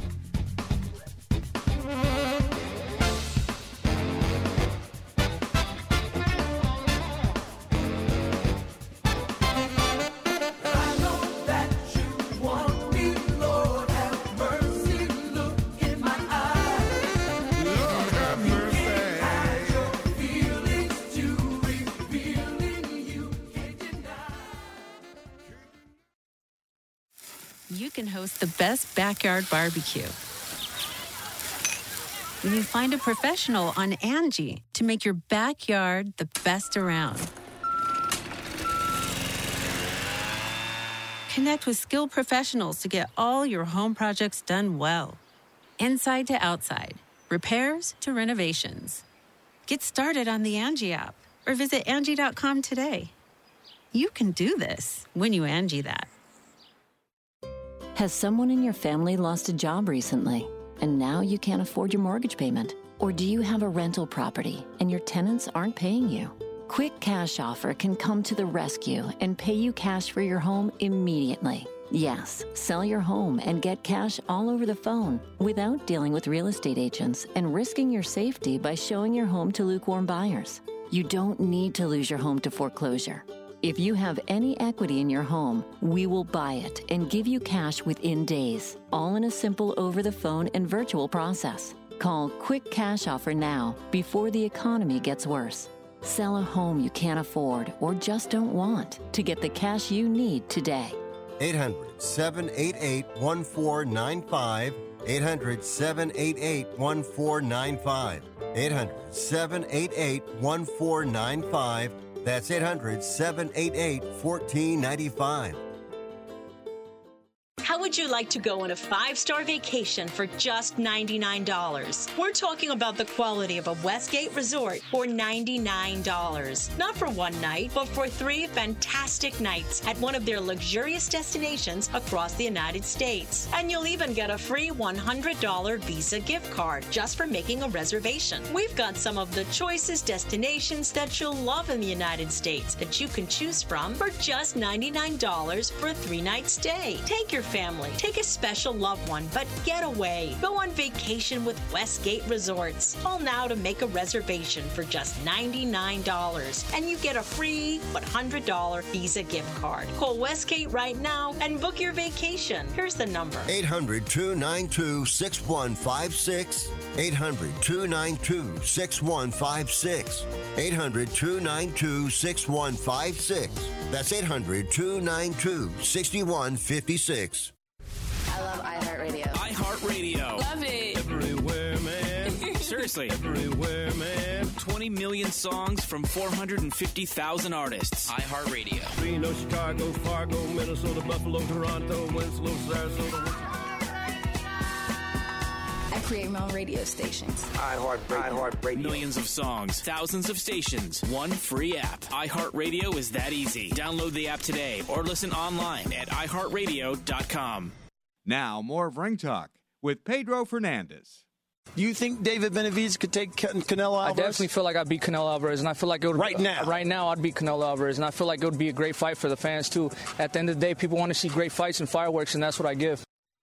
S18: You can host the best backyard barbecue when you find a professional on Angie to make your backyard the best around. Connect with skilled professionals to get all your home projects done well. Inside to outside, repairs to renovations. Get started on the Angie app or visit Angie dot com today. You can do this when you Angie that.
S8: Has someone in your family lost a job recently, and now you can't afford your mortgage payment? Or do you have a rental property and your tenants aren't paying you? Quick Cash Offer can come to the rescue and pay you cash for your home immediately. Yes, sell your home and get cash all over the phone without dealing with real estate agents and risking your safety by showing your home to lukewarm buyers. You don't need to lose your home to foreclosure. If you have any equity in your home, we will buy it and give you cash within days, all in a simple over-the-phone and virtual process. Call Quick Cash Offer now before the economy gets worse. Sell a home you can't afford or just don't want to get the cash you need today.
S16: eight hundred, seven eight eight, one four nine five. eight hundred, seven eight eight, one four nine five. eight hundred, seven eight eight, one four nine five. That's eight hundred, seven eight eight, one four nine five.
S19: How would you like to go on a five-star vacation for just ninety-nine dollars? We're talking about the quality of a Westgate resort for ninety-nine dollars. Not for one night, but for three fantastic nights at one of their luxurious destinations across the United States. And you'll even get a free one hundred dollars Visa gift card just for making a reservation. We've got some of the choicest destinations that you'll love in the United States that you can choose from for just ninety-nine dollars for a three-night stay. Take your family, take a special loved one, but get away. Go on vacation with Westgate Resorts. Call now to make a reservation for just ninety-nine dollars, and you get a free one hundred dollars Visa gift card. Call Westgate right now and book your vacation. Here's the number.
S16: eight hundred, two nine two, six one five six. eight hundred, two nine two, six one five six. eight hundred, two nine two, six one five six. That's eight hundred, two nine two, six one five six.
S20: I love iHeartRadio.
S21: iHeartRadio.
S20: Love it.
S21: Everywhere, man. Seriously. Everywhere, man. twenty million songs from four hundred fifty thousand artists.
S22: iHeartRadio.
S23: Reno, Chicago, Fargo, Minnesota, Buffalo, Toronto, Winslow, Sarasota.
S20: I create my own radio stations.
S21: iHeart iHeart Millions of songs, thousands of stations, one free app. iHeartRadio is that easy. Download the app today or listen online at i heart radio dot com.
S10: Now, more of Ring Talk with Pedro Fernandez.
S1: Do you think David Benavidez could take Canelo Alvarez?
S5: I definitely feel like I'd beat Canelo Alvarez, and I feel like it would
S1: right now.
S5: Right now, I'd beat Canelo Alvarez, and I feel like it would be a great fight for the fans too. At the end of the day, people want to see great fights and fireworks, and that's what I give.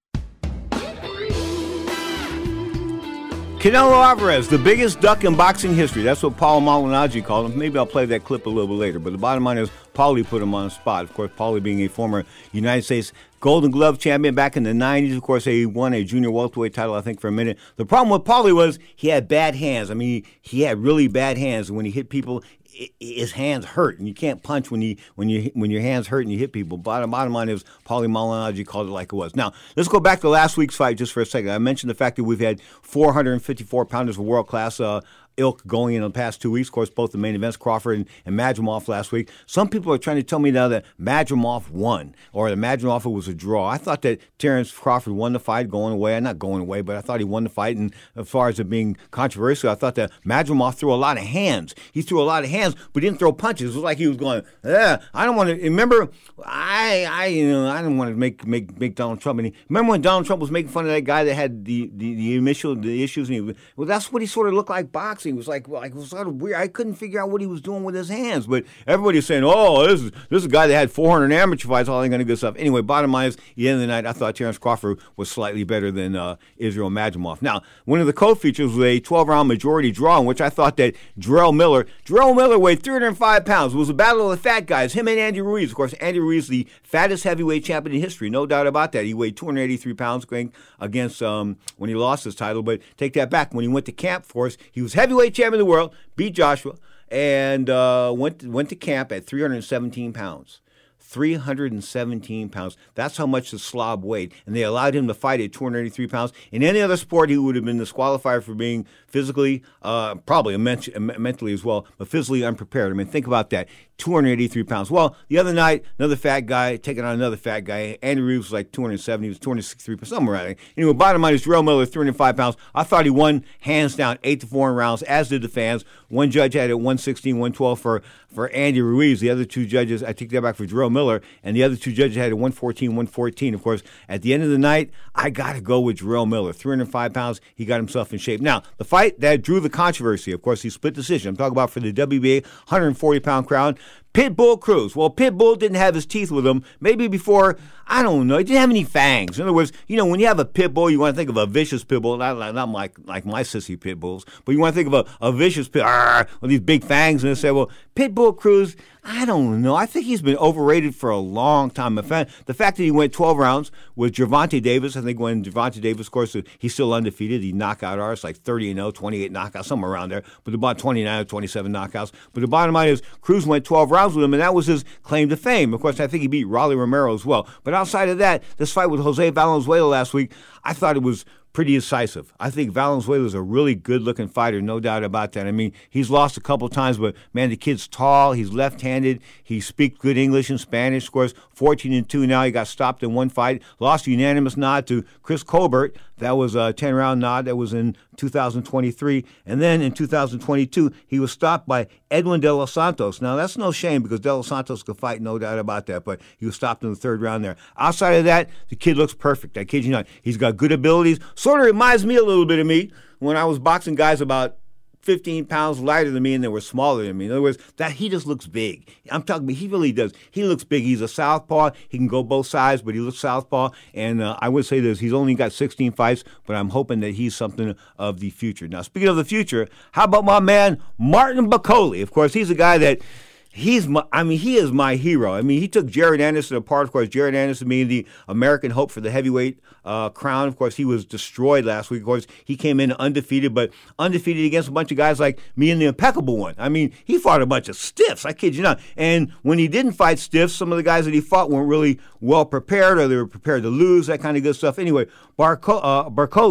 S3: Canelo Alvarez, the biggest duck in boxing history. That's what Paul Malignaggi called him. Maybe I'll play that clip a little bit later. But the bottom line is, Paulie put him on the spot. Of course, Paulie being a former United States Golden Glove champion back in the nineties. Of course, he won a junior welterweight title, I think, for a minute. The problem with Paulie was he had bad hands. I mean, he, he had really bad hands. And when he hit people, it, his hands hurt. And you can't punch when you when you when your hands hurt and you hit people. Bottom bottom line is, Paulie Malignaggi called it like it was. Now, let's go back to last week's fight just for a second. I mentioned the fact that we've had four hundred fifty-four pounders of world-class uh, ilk going in the past two weeks. Of course, both the main events, Crawford and, and Madrimov last week. Some people are trying to tell me now that Madrimov won or that Madrimov was a draw. I thought that Terrence Crawford won the fight going away. I'm not going away, but I thought he won the fight. And as far as it being controversial, I thought that Madrimov threw a lot of hands. He threw a lot of hands, but didn't throw punches. It was like he was going, eh, I don't want to. Remember, I, I, you know, I didn't want to make make make Donald Trump. Any, remember when Donald Trump was making fun of that guy that had the the, the initial the issues? And he, well, that's what he sort of looked like boxing. It was like, like it was sort of weird. I couldn't figure out what he was doing with his hands. But everybody's saying, oh, this is this is a guy that had four hundred amateur fights, all that kind of good stuff. Anyway, bottom line is, at the end of the night, I thought Terrence Crawford was slightly better than uh, Israel Madrimov. Now, one of the co-features was a twelve-round majority draw, in which I thought that Jarrell Miller, Jarrell Miller weighed three hundred five pounds. It was a battle of the fat guys, him and Andy Ruiz. Of course, Andy Ruiz, the fattest heavyweight champion in history, no doubt about that. He weighed two hundred eighty-three pounds going against um, when he lost his title. But take that back. When he went to camp for us, he was heavyweight champion of the world, beat Joshua, and uh, went, went to camp at three hundred seventeen pounds. three hundred seventeen pounds. That's how much the slob weighed. And they allowed him to fight at two hundred eighty-three pounds. In any other sport, he would have been disqualified for being physically, uh, probably ment- mentally as well, but physically unprepared. I mean, think about that. two hundred eighty-three pounds. Well, the other night, another fat guy taking on another fat guy. Andy Reeves was like two hundred seventy. He was two hundred sixty-three pounds, somewhere around there. Anyway, bottom line is Jarrell Miller, three hundred five pounds. I thought he won hands down, eight to four in rounds, as did the fans. One judge had it one sixteen, one twelve for, for Andy Ruiz. The other two judges, I take that back, for Jarrell Miller, and the other two judges had it one fourteen, one fourteen. Of course, at the end of the night, I got to go with Jarrell Miller. three hundred five pounds, he got himself in shape. Now, the fight that drew the controversy, of course, he split decision. I'm talking about for the W B A one hundred forty pound crown. Pitbull Cruz. Well, Pitbull didn't have his teeth with him. Maybe before, I don't know, he didn't have any fangs. In other words, you know, when you have a pit bull, you want to think of a vicious pit bull, not, not like like my sissy pit bulls, but you want to think of a, a vicious pit, argh, with these big fangs, and they say, well, Pitbull Cruz, I don't know. I think he's been overrated for a long time. The fact that he went twelve rounds with Gervonta Davis, I think when Gervonta Davis, of course, he's still undefeated. He knocked out ours, like thirty and oh, twenty-eight knockouts, somewhere around there, but about twenty-nine or twenty-seven knockouts. But the bottom line is, Cruz went twelve rounds with him, and that was his claim to fame. Of course, I think he beat Rolly Romero as well. But outside of that, this fight with Jose Valenzuela last week, I thought it was pretty decisive. I think Valenzuela is a really good-looking fighter, no doubt about that. I mean, he's lost a couple times, but, man, the kid's tall. He's left-handed. He speaks good English and Spanish. Scores fourteen and two now. He got stopped in one fight. Lost a unanimous nod to Chris Colbert. That was a ten-round nod. That was in two thousand twenty-three. And then in two thousand twenty-two, he was stopped by Edwin De Los Santos. Now, that's no shame because De Los Santos could fight, no doubt about that, but he was stopped in the third round there. Outside of that, the kid looks perfect. I kid you not. He's got good abilities. Sort of reminds me a little bit of me when I was boxing guys about fifteen pounds lighter than me and they were smaller than me. In other words, that he just looks big. I'm talking about, he really does. He looks big. He's a southpaw. He can go both sides, but he looks southpaw. And uh, I would say this, he's only got sixteen fights, but I'm hoping that he's something of the future. Now, speaking of the future, how about my man, Martin Bakole? Of course, he's a guy that He's my, I mean, he is my hero. I mean, he took Jared Anderson apart. Of course, Jared Anderson being the American hope for the heavyweight uh, crown. Of course, he was destroyed last week. Of course, he came in undefeated, but undefeated against a bunch of guys like me and the impeccable one. I mean, he fought a bunch of stiffs. I kid you not. And when he didn't fight stiffs, some of the guys that he fought weren't really well prepared, or they were prepared to lose, that kind of good stuff. Anyway, Barco- uh, Barcoli,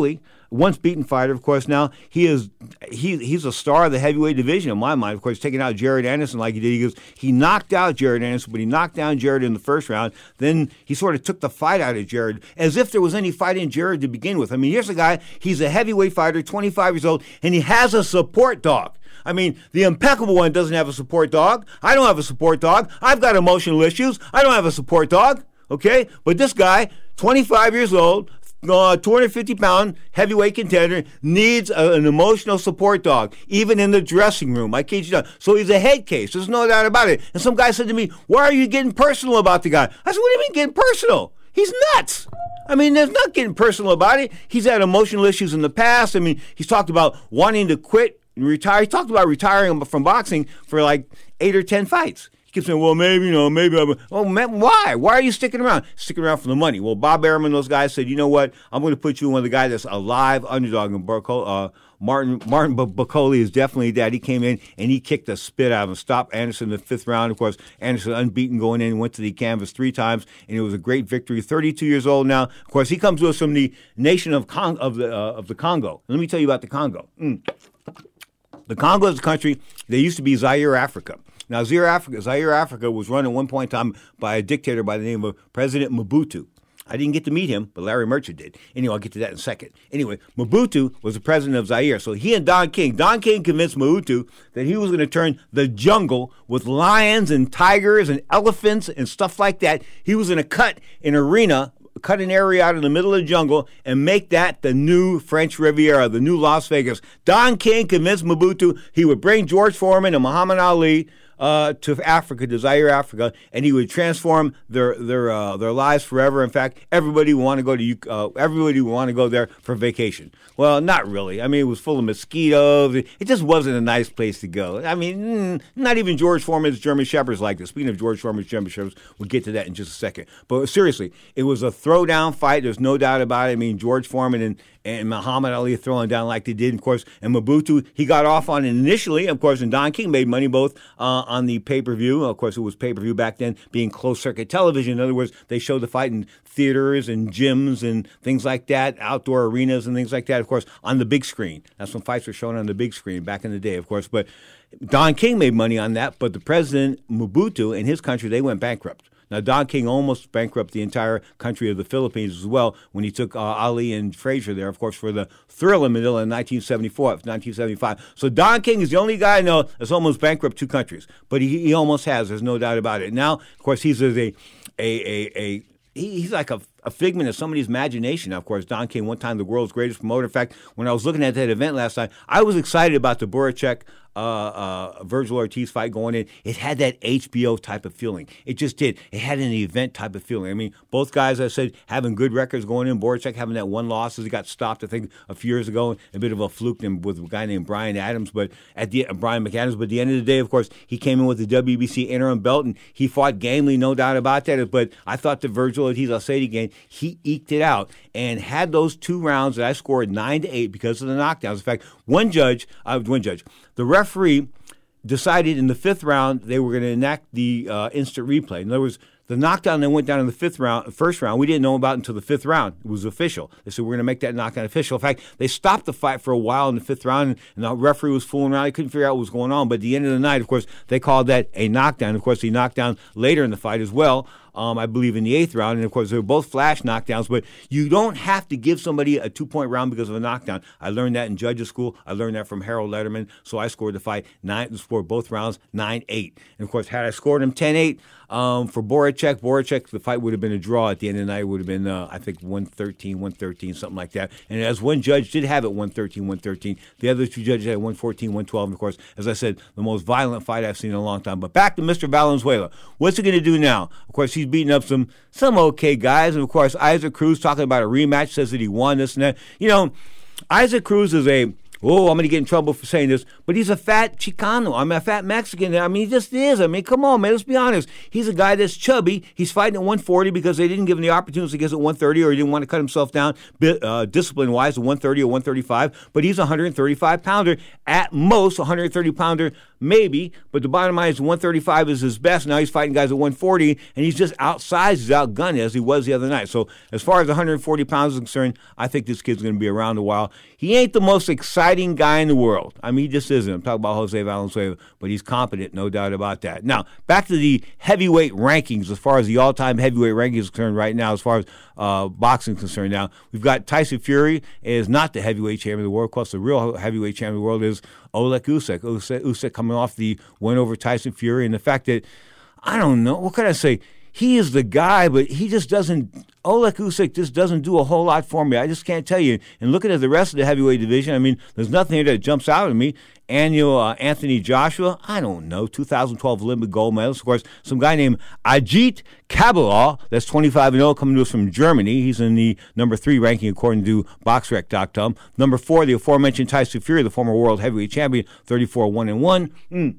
S3: once beaten fighter, of course. Now he is he he's a star of the heavyweight division in my mind. Of course, taking out Jared Anderson like he did. He goes he knocked out Jared Anderson, but he knocked down Jared in the first round. Then he sort of took the fight out of Jared, as if there was any fight in Jared to begin with. I mean, here's a guy. He's a heavyweight fighter, twenty-five years old, and he has a support dog. I mean, the impeccable one doesn't have a support dog. I don't have a support dog. I've got emotional issues. I don't have a support dog. Okay, but this guy, twenty-five years old. Uh, two hundred fifty pound heavyweight contender needs a, an emotional support dog, even in the dressing room. I kid you not. So he's a head case. There's no doubt about it. And some guy said to me, why are you getting personal about the guy? I said, what do you mean getting personal? He's nuts. I mean, there's not getting personal about it. He's had emotional issues in the past. I mean, he's talked about wanting to quit and retire. He talked about retiring from boxing for like eight or ten fights. He keeps saying, well, maybe, you know, maybe. I'm, oh, man, why? Why are you sticking around? Sticking around for the money. Well, Bob Arum, those guys said, you know what? I'm going to put you in one of the guys that's a live underdog. And Barco, uh, Martin Martin Bacoli is definitely that. He came in and he kicked the spit out of him, stopped Anderson in the fifth round. Of course, Anderson unbeaten going in, went to the canvas three times, and it was a great victory. thirty-two years old now. Of course, he comes to us from the nation of Cong- of the uh, of the Congo. Let me tell you about the Congo. Mm. The Congo is a country that used to be Zaire, Africa. Now, Zaire Africa, Zaire Africa was run at one point in time by a dictator by the name of President Mobutu. I didn't get to meet him, but Larry Merchant did. Anyway, I'll get to that in a second. Anyway, Mobutu was the president of Zaire. So he and Don King, Don King convinced Mobutu that he was going to turn the jungle with lions and tigers and elephants and stuff like that. He was going to cut an arena, cut an area out in the middle of the jungle and make that the new French Riviera, the new Las Vegas. Don King convinced Mobutu he would bring George Foreman and Muhammad Ali Uh, to Africa, to Zaire, Africa, and he would transform their their uh, their lives forever. In fact, everybody would want to go to uh, everybody would want to go there for vacation. Well, not really. I mean, it was full of mosquitoes. It just wasn't a nice place to go. I mean, mm, not even George Foreman's German Shepherds like this. Speaking of George Foreman's German Shepherds, we'll get to that in just a second. But seriously, it was a throwdown fight. There's no doubt about it. I mean, George Foreman and and Muhammad Ali throwing down like they did, of course. And Mobutu, he got off on it initially, of course, and Don King made money both uh, on the pay-per-view. Of course, it was pay-per-view back then, being closed-circuit television. In other words, they showed the fight in theaters and gyms and things like that, outdoor arenas and things like that, of course, on the big screen. That's when fights were shown on the big screen back in the day, of course. But Don King made money on that, but the president, Mobutu, in his country, they went bankrupt. Now, Don King almost bankrupted the entire country of the Philippines as well when he took uh, Ali and Frazier there, of course, for the Thrilla in Manila in nineteen seventy-four, nineteen seventy-five. So Don King is the only guy I know that's almost bankrupt two countries. But he, he almost has. There's no doubt about it. Now, of course, he's a, a, a, a he's like a, a figment of somebody's imagination. Now, of course, Don King, one time the world's greatest promoter. In fact, when I was looking at that event last night, I was excited about the Boracek Uh, uh, Virgil Ortiz fight going in. It had that H B O type of feeling. It just did. It had an event type of feeling. I mean, both guys, I said, having good records going in. Boracek having that one loss as he got stopped, I think, a few years ago. A bit of a fluke with a guy named Brian Adams, but at the uh, Brian McAdams. But at the end of the day, of course, he came in with the W B C interim belt, and he fought gamely, no doubt about that. But I thought the Virgil Ortiz, I'll say it again, he eked it out and had those two rounds that I scored nine to eight because of the knockdowns. In fact, one judge, uh, one judge, the referee decided in the fifth round they were going to enact the uh, instant replay. In other words, the knockdown that went down in the fifth round, first round, we didn't know about until the fifth round. It was official. They said, we're going to make that knockdown official. In fact, they stopped the fight for a while in the fifth round, and the referee was fooling around. He couldn't figure out what was going on. But at the end of the night, of course, they called that a knockdown. Of course, he knocked down later in the fight as well. Um, I believe in the eighth round, and of course they were both flash knockdowns, but you don't have to give somebody a two-point round because of a knockdown. I learned that in judges school. I learned that from Harold Letterman, so I scored the fight, nine, scored both rounds nine eight. And of course, had I scored him ten eight um, for Boracek, Boracek, the fight would have been a draw at the end of the night. It would have been, uh, I think, one thirteen, one thirteen, something like that. And as one judge did have it one thirteen, one thirteen, the other two judges had one fourteen, one twelve. And of course, as I said, the most violent fight I've seen in a long time. But back to Mister Valenzuela. What's he going to do now? Of course, he's beating up some Some okay guys. And, of course, Isaac Cruz talking about a rematch, says that he won this and that. You know, Isaac Cruz is a oh, I'm going to get in trouble for saying this, but he's a fat Chicano. I'm a fat Mexican. I mean, he just is. I mean, come on, man. Let's be honest. He's a guy that's chubby. He's fighting at one forty because they didn't give him the opportunity to get at one thirty, or he didn't want to cut himself down uh, discipline-wise to one thirty or one thirty-five. But he's a one thirty-five pounder. At most, a one thirty pounder, maybe. But the bottom line is one thirty-five is his best. Now he's fighting guys at one forty, and he's just outsized, he's outgunned as he was the other night. So as far as one hundred forty pounds is concerned, I think this kid's going to be around a while. He ain't the most exciting guy in the world. I mean, he just isn't. I'm talking about Jose Valenzuela, but he's competent, no doubt about that. Now, back to the heavyweight rankings, as far as the all-time heavyweight rankings is concerned right now, as far as uh, boxing is concerned now. We've got Tyson Fury is not the heavyweight champion of the world. Of course, the real heavyweight champion of the world is Oleg Usyk. Usyk, Usyk coming off the win over Tyson Fury, and the fact that, I don't know, what can I say? He is the guy, but he just doesn't, Oleg Usyk just doesn't do a whole lot for me. I just can't tell you. And looking at the rest of the heavyweight division, I mean, there's nothing here that jumps out at me. Annual uh, Anthony Joshua, I don't know, two thousand twelve Olympic gold medalist. Of course, some guy named Ajit Kabalal, that's twenty-five and oh, coming to us from Germany. He's in the number three ranking according to boxrec dot com. Number four, the aforementioned Tyson Fury, the former world heavyweight champion, thirty-four one and one. Mm.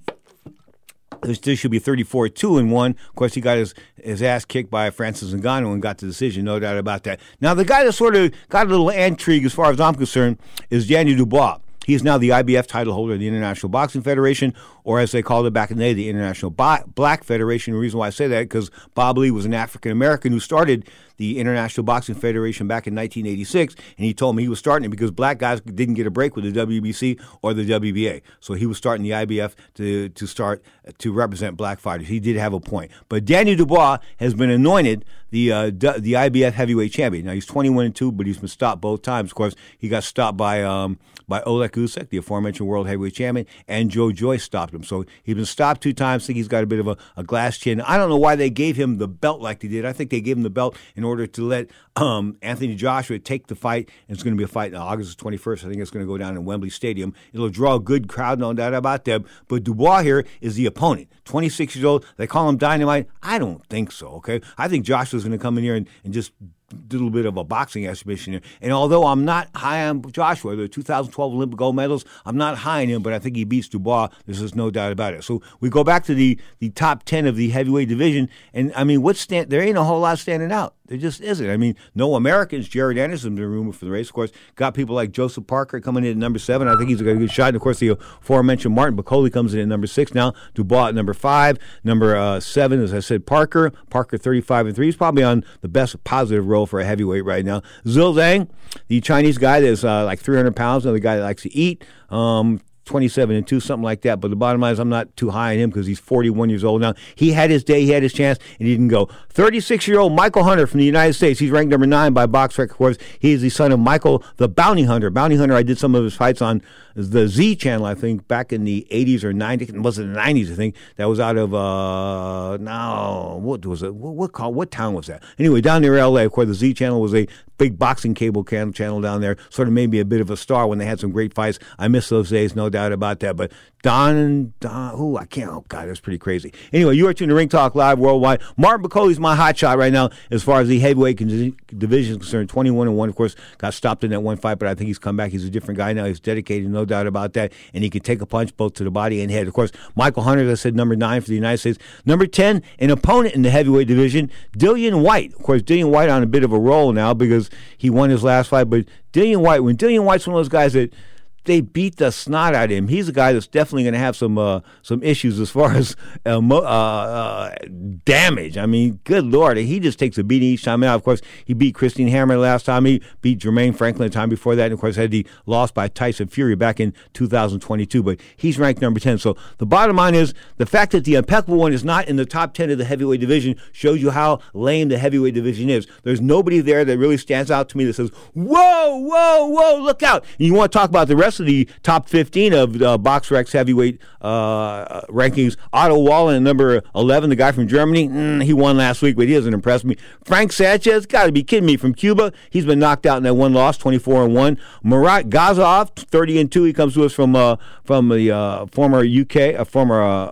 S3: This should be thirty-four two and one. Of course, he got his, his ass kicked by Francis Ngannou and got the decision, no doubt about that. Now, the guy that sort of got a little intrigue, as far as I'm concerned, is Daniel Dubois. He is now the I B F title holder of the International Boxing Federation, or as they called it back in the day, the International Bo- Black Federation. The reason why I say that is because Bob Lee was an African-American who started the International Boxing Federation back in nineteen eighty-six, and he told me he was starting it because black guys didn't get a break with the W B C or the W B A. So he was starting the I B F to, to start to represent black fighters. He did have a point. But Daniel Dubois has been anointed the uh, the I B F heavyweight champion. Now, he's twenty-one and two, but he's been stopped both times. Of course, he got stopped by um, by Oleg Usyk, the aforementioned world heavyweight champion, and Joe Joyce stopped him. So he's been stopped two times. I think he's got a bit of a, a glass chin. I don't know why they gave him the belt like they did. I think they gave him the belt in order to let um, Anthony Joshua take the fight. And it's going to be a fight on August twenty-first. I think it's going to go down in Wembley Stadium. It'll draw a good crowd, no doubt about that. But Dubois here is the opponent. twenty-six years old. They call him Dynamite. I don't think so, okay? I think Joshua's going to come in here and, and just do a little bit of a boxing exhibition here. And although I'm not high on Joshua, the two thousand twelve Olympic gold medals, I'm not high on him, but I think he beats Dubois. There's just no doubt about it. So we go back to the, the top ten of the heavyweight division, and, I mean, what's stand, there ain't a whole lot standing out. There just isn't. I mean, no Americans. Jared Anderson's been rumored for the race. Of course, got people like Joseph Parker coming in at number seven. I think he's got a good shot. And, of course, the aforementioned Martin Bacoli comes in at number six now. Dubois at number five. Number uh, seven, as I said, Parker. Parker thirty-five and three. He's probably on the best positive roll for a heavyweight right now. Zhou Zhang, the Chinese guy that's uh, like three hundred pounds, another guy that likes to eat. Um, twenty-seven and two, something like that. But the bottom line is I'm not too high on him because he's forty-one years old now. He had his day, he had his chance, and he didn't go. thirty-six-year-old Michael Hunter from the United States. He's ranked number nine by BoxRec, of course. He is the son of Michael the Bounty Hunter. Bounty Hunter, I did some of his fights on the Z channel, I think, back in the eighties or nineties. It was in the nineties, I think. That was out of, uh, no, what was it? What, what, call, what town was that? Anyway, down near L A, of course, the Z channel was a big boxing cable channel down there. Sort of made me a bit of a star when they had some great fights. I miss those days, no doubt about that. But Don and Don, who I can't, oh God, that's pretty crazy. Anyway, you are tuned to Ring Talk Live Worldwide. Martin Bacoli's my hot shot right now as far as the heavyweight division is concerned. twenty-one and one, of course, got stopped in that one fight, but I think he's come back. He's a different guy now. He's dedicated, no doubt about that. And he can take a punch both to the body and head. Of course, Michael Hunter, as I said, number nine for the United States. Number ten, an opponent in the heavyweight division, Dillian White. Of course, Dillian White on a bit of a roll now because he won his last fight. But Dillian White, when Dillian White's one of those guys that they beat the snot out of him. He's a guy that's definitely going to have some uh, some issues as far as uh, mo- uh, uh, damage. I mean, good Lord, he just takes a beating each time out. Of course, he beat Christine Hammer last time. He beat Jermaine Franklin the time before that. And, of course, had the loss by Tyson Fury back in two thousand twenty-two. But he's ranked number ten. So the bottom line is the fact that the Impeccable One is not in the top ten of the heavyweight division shows you how lame the heavyweight division is. There's nobody there that really stands out to me that says, whoa, whoa, whoa, look out. And you want to talk about the rest of the top fifteen of uh, BoxRec's heavyweight uh, rankings. Otto Wallen, number eleven, the guy from Germany. Mm, he won last week, but he doesn't impress me. Frank Sanchez, got to be kidding me, from Cuba. He's been knocked out in that one loss, twenty-four and one. Murat Gazov, thirty and two. He comes to us from uh, from the uh, former U K, a former uh,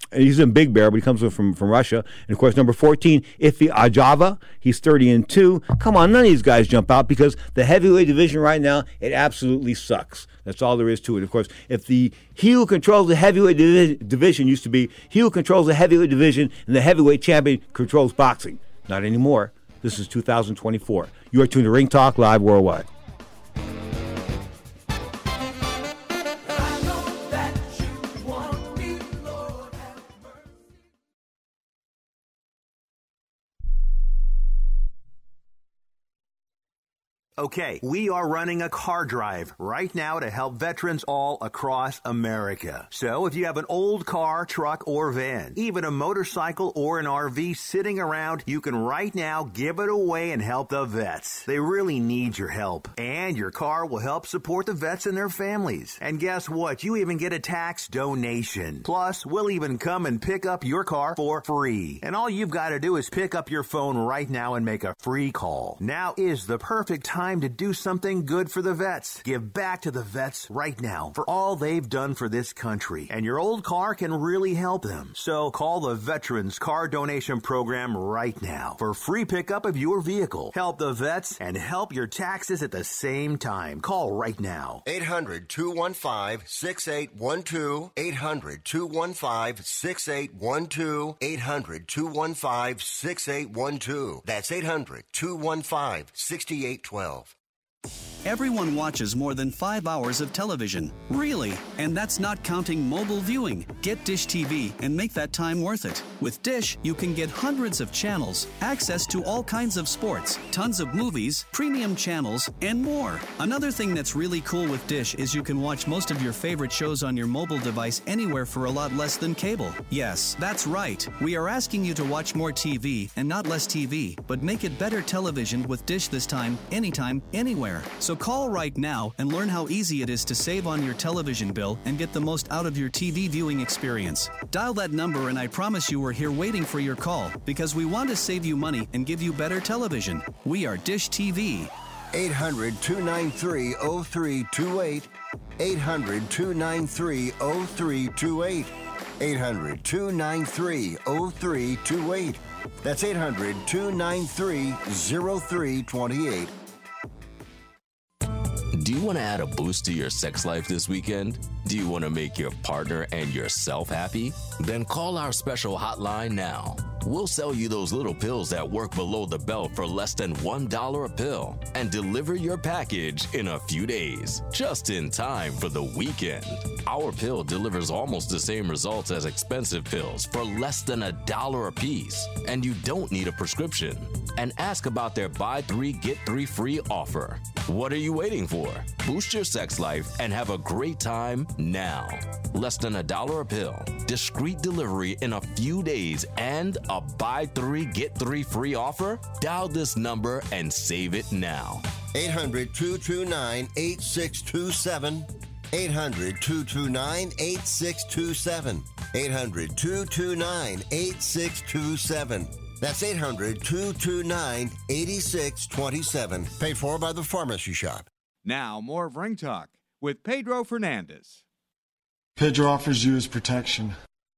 S3: and he's in Big Bear, but he comes from, from Russia. And, of course, number fourteen, Ife Ajava. He's thirty and two. Come on, none of these guys jump out because the heavyweight division right now, it absolutely sucks. That's all there is to it. Of course, if the he who controls the heavyweight divi- division used to be he who controls the heavyweight division and the heavyweight champion controls boxing. Not anymore. This is two thousand twenty-four. You are tuned to Ring Talk Live Worldwide.
S4: Okay, we are running a car drive right now to help veterans all across America. So if you have an old car, truck, or van, even a motorcycle or an R V sitting around, you can right now give it away and help the vets. They really need your help. And your car will help support the vets and their families. And guess what? You even get a tax donation. Plus, we'll even come and pick up your car for free. And all you've got to do is pick up your phone right now and make a free call. Now is the perfect time to do something good for the vets. Give back to the vets right now for all they've done for this country. And your old car can really help them. So call the Veterans Car Donation Program right now for free pickup of your vehicle. Help the vets and help your taxes at the same time. Call right now.
S16: eight hundred, two one five, six eight one two. eight hundred, two one five, six eight one two. eight hundred, two one five, six eight one two. That's eight hundred, two one five, six eight one two.
S7: Everyone watches more than five hours of television. Really? And that's not counting mobile viewing. Get Dish T V and make that time worth it. With Dish, you can get hundreds of channels, access to all kinds of sports, tons of movies, premium channels, and more. Another thing that's really cool with Dish is you can watch most of your favorite shows on your mobile device anywhere for a lot less than cable. Yes, that's right. We are asking you to watch more T V and not less T V, but make it better television with Dish this time, anytime, anywhere. So call right now and learn how easy it is to save on your television bill and get the most out of your T V viewing experience. Dial that number and I promise you we're here waiting for your call because we want to save you money and give you better television. We are Dish T V.
S16: eight hundred, two nine three, oh three two eight. eight hundred, two nine three, oh three two eight. eight hundred, two nine three, oh three two eight. That's eight hundred, two nine three, oh three two eight.
S22: Do you want to add a boost to your sex life this weekend? Do you want to make your partner and yourself happy? Then call our special hotline now. We'll sell you those little pills that work below the belt for less than one dollar a pill and deliver your package in a few days, just in time for the weekend. Our pill delivers almost the same results as expensive pills for less than a dollar a piece, and you don't need a prescription. And ask about their buy three, get three free offer. What are you waiting for? Boost your sex life and have a great time now. Less than a dollar a pill, discreet delivery in a few days, and a buy three, get three free offer? Dial this number and save it now.
S16: eight hundred, two two nine, eight six two seven. eight hundred, two two nine, eight six two seven. eight hundred, two two nine, eight six two seven. That's eight hundred, two two nine, eight six two seven. Paid for by the Pharmacy Shop.
S10: Now, more of Ring Talk with Pedro Fernandez.
S13: Pedro offers you his protection.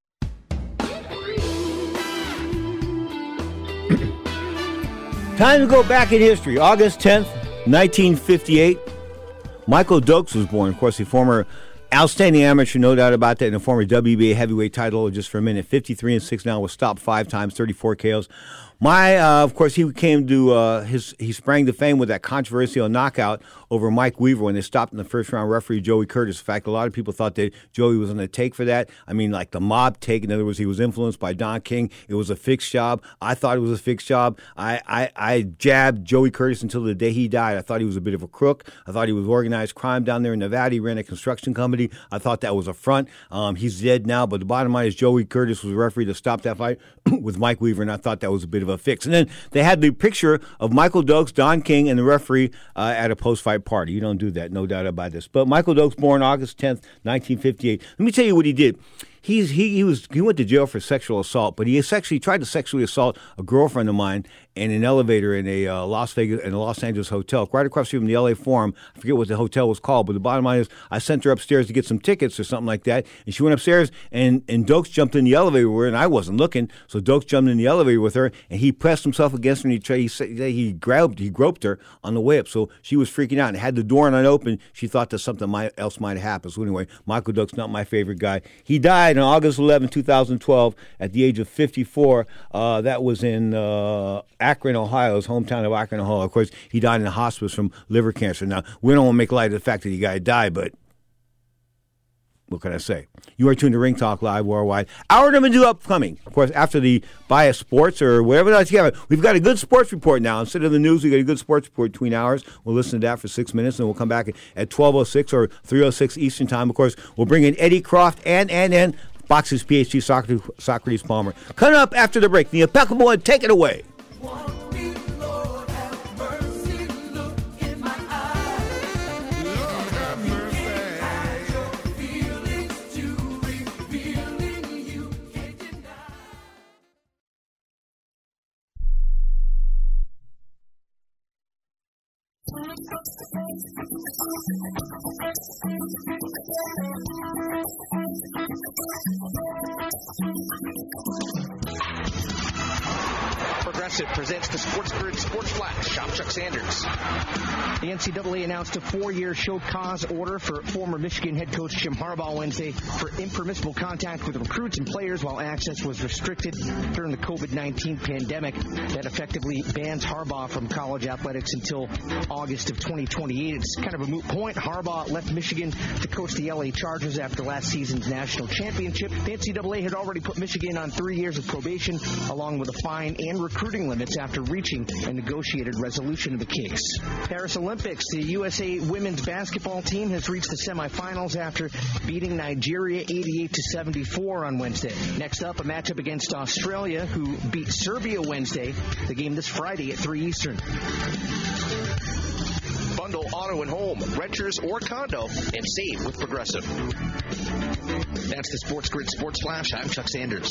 S3: Time to go back in history. August tenth, nineteen fifty-eight. Michael Dokes was born. Of course, the former outstanding amateur, no doubt about that, and a former W B A heavyweight title holder just for a minute. fifty-three and six now, was stopped five times, thirty-four K Os. My, uh, of course, he came to uh, his. He sprang to fame with that controversial knockout over Mike Weaver when they stopped in the first round. Referee Joey Curtis. In fact, a lot of people thought that Joey was on the take for that. I mean, like the mob take. In other words, he was influenced by Don King. It was a fixed job. I thought it was a fixed job. I, I, I jabbed Joey Curtis until the day he died. I thought he was a bit of a crook. I thought he was organized crime down there in Nevada. He ran a construction company. I thought that was a front. Um, he's dead now, but the bottom line is Joey Curtis was a referee to stop that fight with Mike Weaver, and I thought that was a bit of a fix. And then they had the picture of Michael Dokes, Don King, and the referee uh, at a post-fight party. You don't do that, no doubt about this. But Michael Dokes, born August tenth, nineteen fifty-eight. Let me tell you what he did. He's, he he was he went to jail for sexual assault, but he sexually tried to sexually assault a girlfriend of mine, in an elevator in a uh, Las Vegas, in a Los Angeles hotel, right across from the L A Forum. I forget what the hotel was called, but the bottom line is I sent her upstairs to get some tickets or something like that, and she went upstairs, and, and Dokes jumped in the elevator with her, and I wasn't looking, so Dokes jumped in the elevator with her, and he pressed himself against her, and he, tried, he, said, he, grabbed, he groped her on the way up, so she was freaking out, and had the door unopened. She thought that something might, else might have happened. So anyway, Michael Dokes, not my favorite guy. He died on August eleventh, twenty twelve, at the age of fifty-four. Uh, that was in uh, Akron, Ohio, his hometown of Akron, Ohio. Of course, he died in a hospice from liver cancer. Now, we don't want to make light of the fact that the guy died, but what can I say? You are tuned to Ring Talk Live Worldwide. Hour number two upcoming. Of course, after the Bias Sports or whatever else you have, we've got a good sports report now. Instead of the news, we've got a good sports report between hours. We'll listen to that for six minutes, and we'll come back at twelve oh six or three oh six Eastern Time. Of course, we'll bring in Eddie Croft and, and, and Box's P H D, Socrates, Socrates Palmer. Coming up after the break, the impeccable one, take it away.
S6: Progressive presents the Sports Grid Sports Flash. I'm Chuck Sanders. The N C double A announced a four-year show cause order for former Michigan head coach Jim Harbaugh Wednesday for impermissible contact with recruits and players while access was restricted during the covid nineteen pandemic. That effectively bans Harbaugh from college athletics until August of twenty twenty-eight. It's kind of a moot point. Harbaugh left Michigan to coach the L A Chargers after last season's national championship. The N C double A had already put Michigan on three years of probation, along with a fine and recruiting limits after reaching a negotiated resolution of the case. Paris Olympics, the U S A women's basketball team has reached the semifinals after beating Nigeria eighty-eight to seventy-four on Wednesday. Next up, a matchup against Australia, who beat Serbia Wednesday. The game this Friday at three Eastern. Bundle auto and home, renters or condo, and save with Progressive. That's the Sports Grid Sports Flash. I'm Chuck Sanders.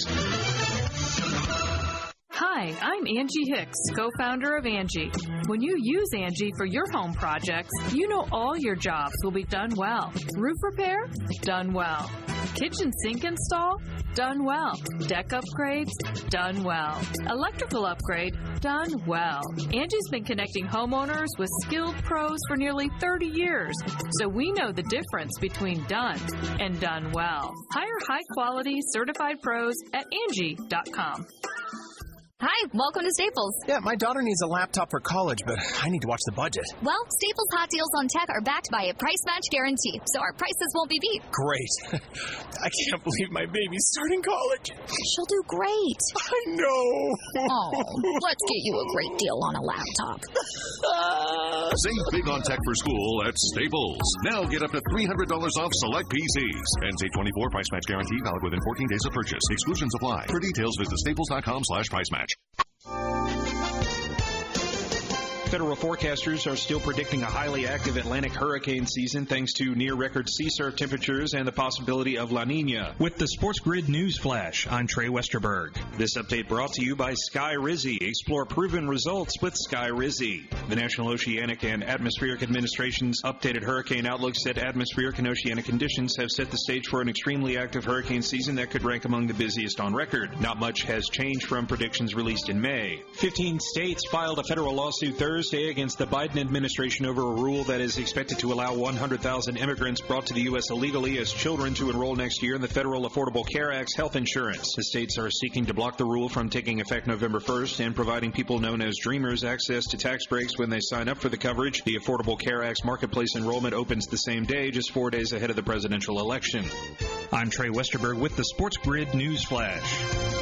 S9: Hi, I'm Angie Hicks, co-founder of Angie. When you use Angie for your home projects, you know all your jobs will be done well. Roof repair? Done well. Kitchen sink install? Done well. Deck upgrades? Done well. Electrical upgrade? Done well. Angie's been connecting homeowners with skilled pros for nearly thirty years, so we know the difference between done and done well. Hire high-quality, certified pros at Angie dot com.
S11: Hi, welcome to Staples.
S24: Yeah, my daughter needs a laptop for college, but I need to watch the budget.
S11: Well, Staples hot deals on tech are backed by a price match guarantee, so our prices won't be beat.
S24: Great. I can't believe my baby's starting college.
S11: She'll do great.
S24: I know.
S11: Oh, let's get you a great deal on a laptop.
S25: Save big on tech for school at Staples. Now get up to three hundred dollars off select P Cs. Ends eight twenty-four, price match guarantee valid within fourteen days of purchase. Exclusions apply. For details, visit staples.com slash price match.
S26: Federal forecasters are still predicting a highly active Atlantic hurricane season thanks to near-record sea surf temperatures and the possibility of La Nina. With the Sports Grid News Flash, I'm Trey Westerberg. This update brought to you by Sky Rizzy. Explore proven results with Sky Rizzy. The National Oceanic and Atmospheric Administration's updated hurricane outlook said atmospheric and oceanic conditions have set the stage for an extremely active hurricane season that could rank among the busiest on record. Not much has changed from predictions released in May. Fifteen states filed a federal lawsuit Thursday Thursday against the Biden administration over a rule that is expected to allow one hundred thousand immigrants brought to the U S illegally as children to enroll next year in the federal Affordable Care Act's health insurance. The states are seeking to block the rule from taking effect November first and providing people known as Dreamers access to tax breaks when they sign up for the coverage. The Affordable Care Act's marketplace enrollment opens the same day, just four days ahead of the presidential election. I'm Trey Westerberg with the Sports Grid News Flash.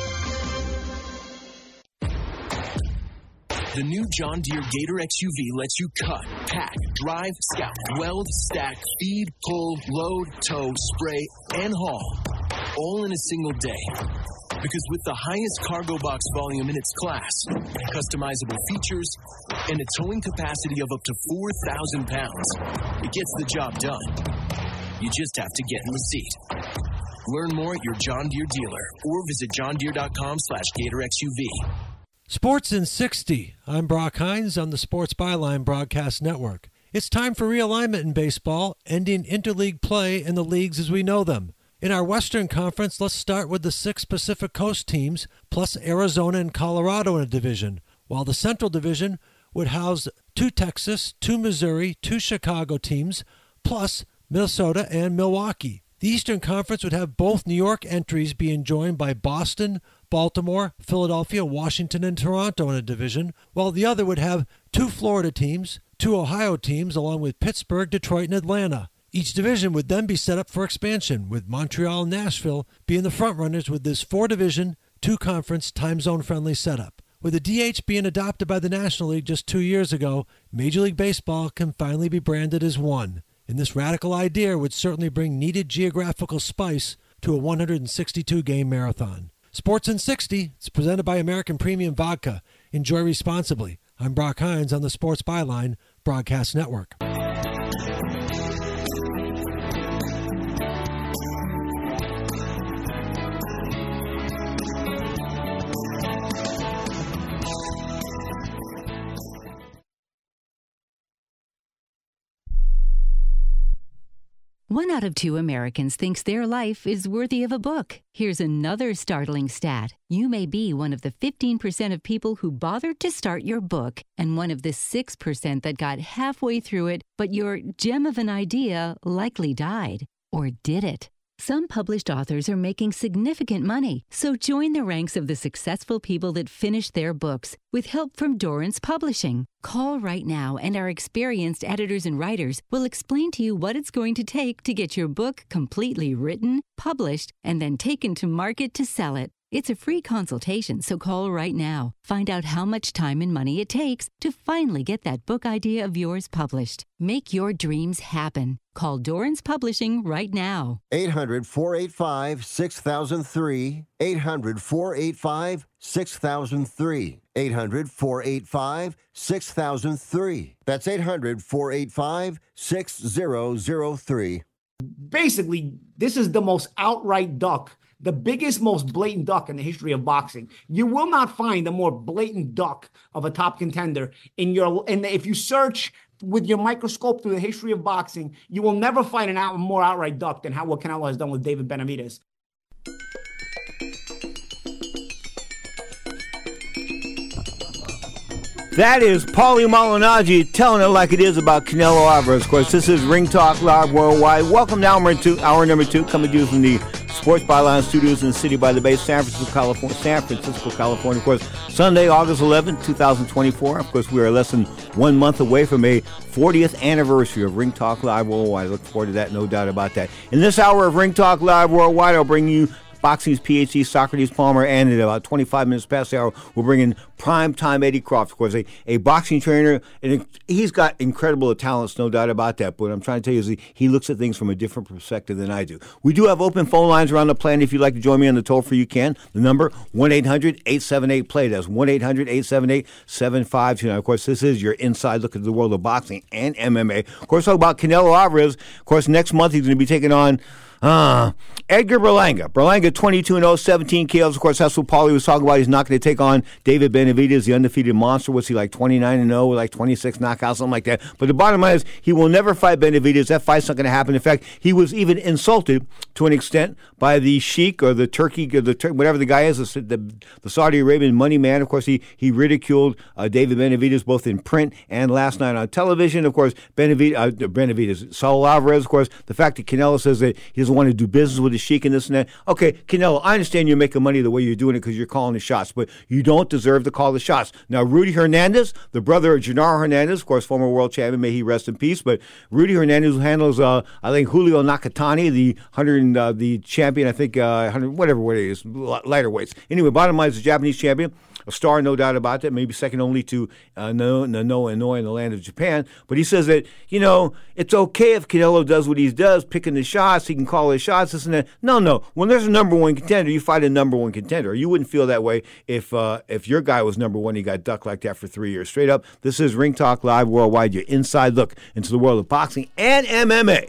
S27: The new John Deere Gator X U V lets you cut, pack, drive, scout, weld, stack, feed, pull, load, tow, spray, and haul, all in a single day. Because with the highest cargo box volume in its class, customizable features, and a towing capacity of up to four thousand pounds, it gets the job done. You just have to get in the seat. Learn more at your John Deere dealer or visit john deere dot com slash gator X U V.
S2: Sports in sixty. I'm Brock Hines on the Sports Byline Broadcast Network. It's time for realignment in baseball, ending interleague play in the leagues as we know them. In our Western Conference, let's start with the six Pacific Coast teams, plus Arizona and Colorado in a division, while the Central Division would house two Texas, two Missouri, two Chicago teams, plus Minnesota and Milwaukee. The Eastern Conference would have both New York entries being joined by Boston, Baltimore, Philadelphia, Washington, and Toronto in a division, while the other would have two Florida teams, two Ohio teams, along with Pittsburgh, Detroit, and Atlanta. Each division would then be set up for expansion, with Montreal and Nashville being the frontrunners with this four-division, two-conference, time zone-friendly setup. With the D H being adopted by the National League just two years ago, Major League Baseball can finally be branded as one. And this radical idea would certainly bring needed geographical spice to a one hundred sixty-two game marathon. Sports in sixty, it's presented by American Premium Vodka. Enjoy responsibly. I'm Brock Hines on the Sports Byline Broadcast Network.
S8: One out of two Americans thinks their life is worthy of a book. Here's another startling stat. You may be one of the fifteen percent of people who bothered to start your book and one of the six percent that got halfway through it, but your gem of an idea likely died. Or did it? Some published authors are making significant money, so join the ranks of the successful people that finish their books with help from Dorrance Publishing. Call right now and our experienced editors and writers will explain to you what it's going to take to get your book completely written, published, and then taken to market to sell it. It's a free consultation, so call right now. Find out how much time and money it takes to finally get that book idea of yours published. Make your dreams happen. Call Dorrance Publishing right now.
S16: eight hundred, four eight five, six thousand three. eight hundred, four eight five, six thousand three. eight hundred, four eight five, six thousand three. That's eight hundred, four eight five, six thousand three.
S12: Basically, this is the most outright duck, the biggest, most blatant duck in the history of boxing. You will not find a more blatant duck of a top contender in your. And if you search with your microscope through the history of boxing, you will never find an out, more outright duck than how what Canelo has done with David Benavidez.
S3: That is Paulie Malignaggi telling it like it is about Canelo Alvarez. Of course, this is Ring Talk Live Worldwide. Welcome to hour number two, hour number two, coming to you from the Sports Byline Studios in the City by the Bay, San Francisco, California. San Francisco, California. Of course, Sunday, August eleventh, twenty twenty-four. Of course, we are less than one month away from a fortieth anniversary of Ring Talk Live Worldwide. I look forward to that, no doubt about that. In this hour of Ring Talk Live Worldwide, I'll bring you boxing's P H D, Socrates Palmer, and at about twenty-five minutes past the hour, we'll bring in prime-time Eddie Croft, of course, a, a boxing trainer, and he's got incredible talents, no doubt about that, but what I'm trying to tell you is he, he looks at things from a different perspective than I do. We do have open phone lines around the planet. If you'd like to join me on the toll-free, you can. The number, one eight hundred, eight seven eight, play. That's one eight hundred, eight seven eight, seven five two nine. Of course, this is your inside look at the world of boxing and M M A. Of course, talk about Canelo Alvarez. Of course, next month he's going to be taking on Uh, Edgar Berlanga. Berlanga twenty-two and oh, seventeen K Os. Of course, that's what Paulie was talking about. He's not going to take on David Benavidez, the undefeated monster. What's he, like twenty-nine and oh, like twenty-six knockouts, something like that. But the bottom line is he will never fight Benavidez. That fight's not going to happen. In fact, he was even insulted to an extent by the sheik or the Turkey, or the Tur- whatever the guy is, the, the, the Saudi Arabian money man. Of course, he, he ridiculed uh, David Benavidez both in print and last night on television. Of course, Benavidez, uh, Benavidez, Saul Alvarez, of course, the fact that Canelo says that he doesn't want to do business with the sheik and this and that. Okay, Canelo, I understand you're making money the way you're doing it because you're calling the shots, but you don't deserve to call the shots. Now, Rudy Hernandez, the brother of Genaro Hernandez, of course, former world champion, may he rest in peace, but Rudy Hernandez handles, uh, I think, Julio Nakatani, the one hundred, uh, the champion, I think, uh, one hundred, whatever what it is, lighter weights. Anyway, bottom line is the Japanese champion. A star, no doubt about that, maybe second only to uh, Nano Inoue in the land of Japan. But he says that, you know, it's okay if Canelo does what he does, picking the shots, he can call his shots, this and that. No, no. When there's a number one contender, you fight a number one contender. You wouldn't feel that way if uh, if your guy was number one, he got ducked like that for three years. Straight up, this is Ring Talk Live Worldwide, your inside look into the world of boxing and M M A.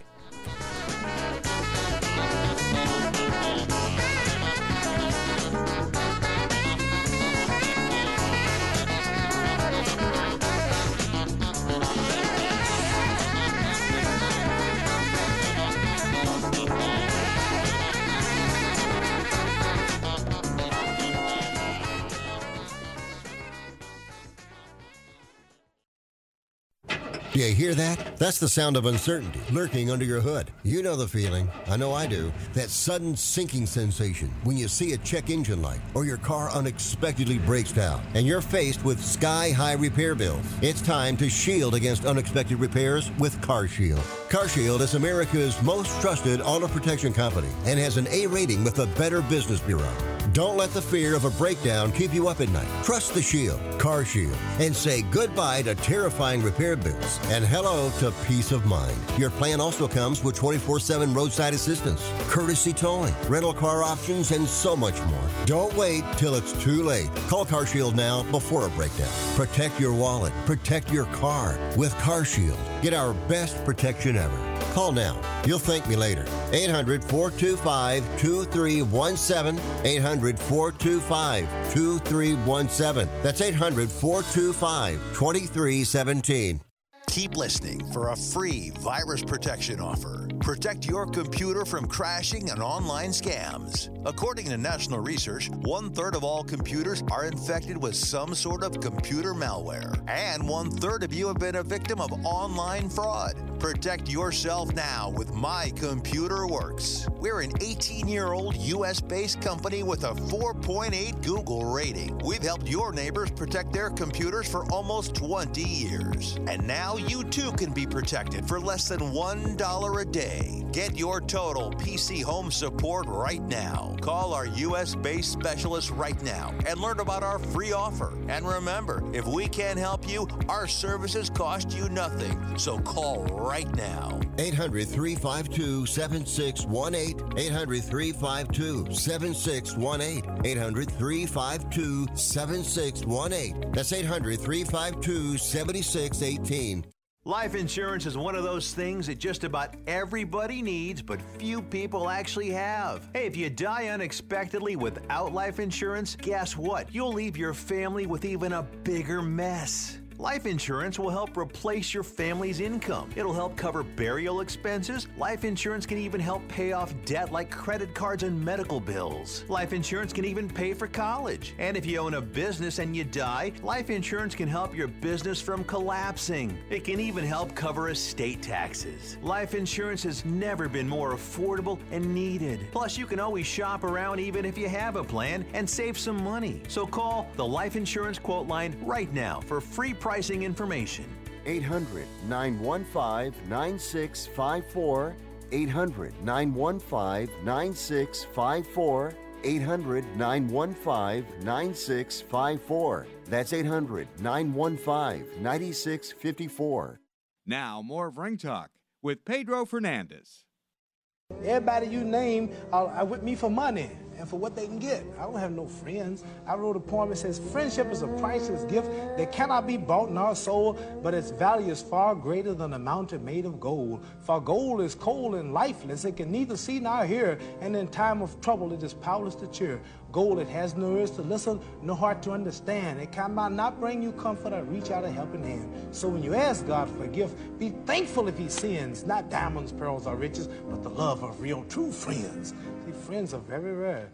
S16: Do you hear that? That's the sound of uncertainty lurking under your hood. You know the feeling. I know I do. That sudden sinking sensation when you see a check engine light or your car unexpectedly breaks down and you're faced with sky-high repair bills. It's time to shield against unexpected repairs with CarShield. CarShield is America's most trusted auto protection company and has an A rating with the Better Business Bureau. Don't let the fear of a breakdown keep you up at night. Trust the Shield, CarShield, and say goodbye to terrifying repair bills and hello to peace of mind. Your plan also comes with twenty-four seven roadside assistance, courtesy towing, rental car options, and so much more. Don't wait till it's too late. Call CarShield now before a breakdown. Protect your wallet. Protect your car with CarShield. Get our best protection ever. Call now. You'll thank me later. eight hundred, four two five, two three one seven. eight hundred, four two five, two three one seven. That's eight hundred, four two five, two three one seven.
S14: Keep listening for a free virus protection offer. Protect your computer from crashing and online scams. According to national research, one-third of all computers are infected with some sort of computer malware. And one-third of you have been a victim of online fraud. Protect yourself now with My Computer Works. We're an eighteen-year-old U S-based company with a four point eight Google rating. We've helped your neighbors protect their computers for almost twenty years. And now you too can be protected for less than one dollar a day. Get your total P C home support right now. Call our U S-based specialist right now and learn about our free offer. And remember, if we can't help you, our services cost you nothing. So call right now.
S16: eight hundred, three five two, seven six one eight. eight hundred, three five two, seven six one eight. eight hundred, three five two, seven six one eight. That's eight hundred, three five two, seven six one eight.
S4: Life insurance is one of those things that just about everybody needs, but few people actually have. Hey, if you die unexpectedly without life insurance, guess what? You'll leave your family with even a bigger mess. Life insurance will help replace your family's income. It'll help cover burial expenses. Life insurance can even help pay off debt like credit cards and medical bills. Life insurance can even pay for college. And if you own a business and you die, life insurance can help your business from collapsing. It can even help cover estate taxes. Life insurance has never been more affordable and needed. Plus, you can always shop around even if you have a plan and save some money. So call the Life Insurance Quote Line right now for free pricing information.
S15: eight hundred, nine one five, nine six five four. eight hundred, nine one five, nine six five four. eight hundred, nine one five, nine six five four. That's eight hundred, nine one five, nine six five four.
S10: Now, more of Ring Talk with Pedro Fernandez.
S17: Everybody you name are, are with me for money and for what they can get. I don't have no friends. I wrote a poem that says, friendship is a priceless gift that cannot be bought nor sold, but its value is far greater than a mountain made of gold. For gold is cold and lifeless. It can neither see nor hear, and in time of trouble it is powerless to cheer. Gold, it has no ears to listen, no heart to understand. It cannot not bring you comfort or reach out a helping hand. So when you ask God for a gift, be thankful if he sends, not diamonds, pearls, or riches, but the love of real, true friends. See, friends are very rare.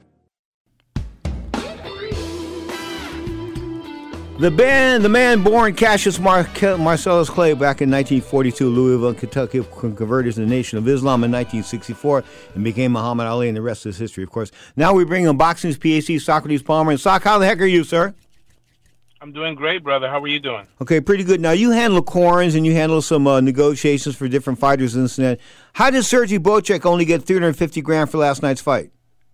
S3: The band, the man born Cassius Mar- Marcellus Clay back in nineteen forty-two, Louisville, Kentucky, converted to the Nation of Islam in nineteen sixty-four and became Muhammad Ali, and the rest is history, of course. Now we bring in boxing's P H D, Socrates Palmer. And Sock, how the heck are you, sir?
S18: I'm doing great, brother. How are you doing?
S3: Okay, pretty good. Now, you handle corns and you handle some uh, negotiations for different fighters and that. How did Sergey Bocek only get three hundred fifty grand for last night's fight?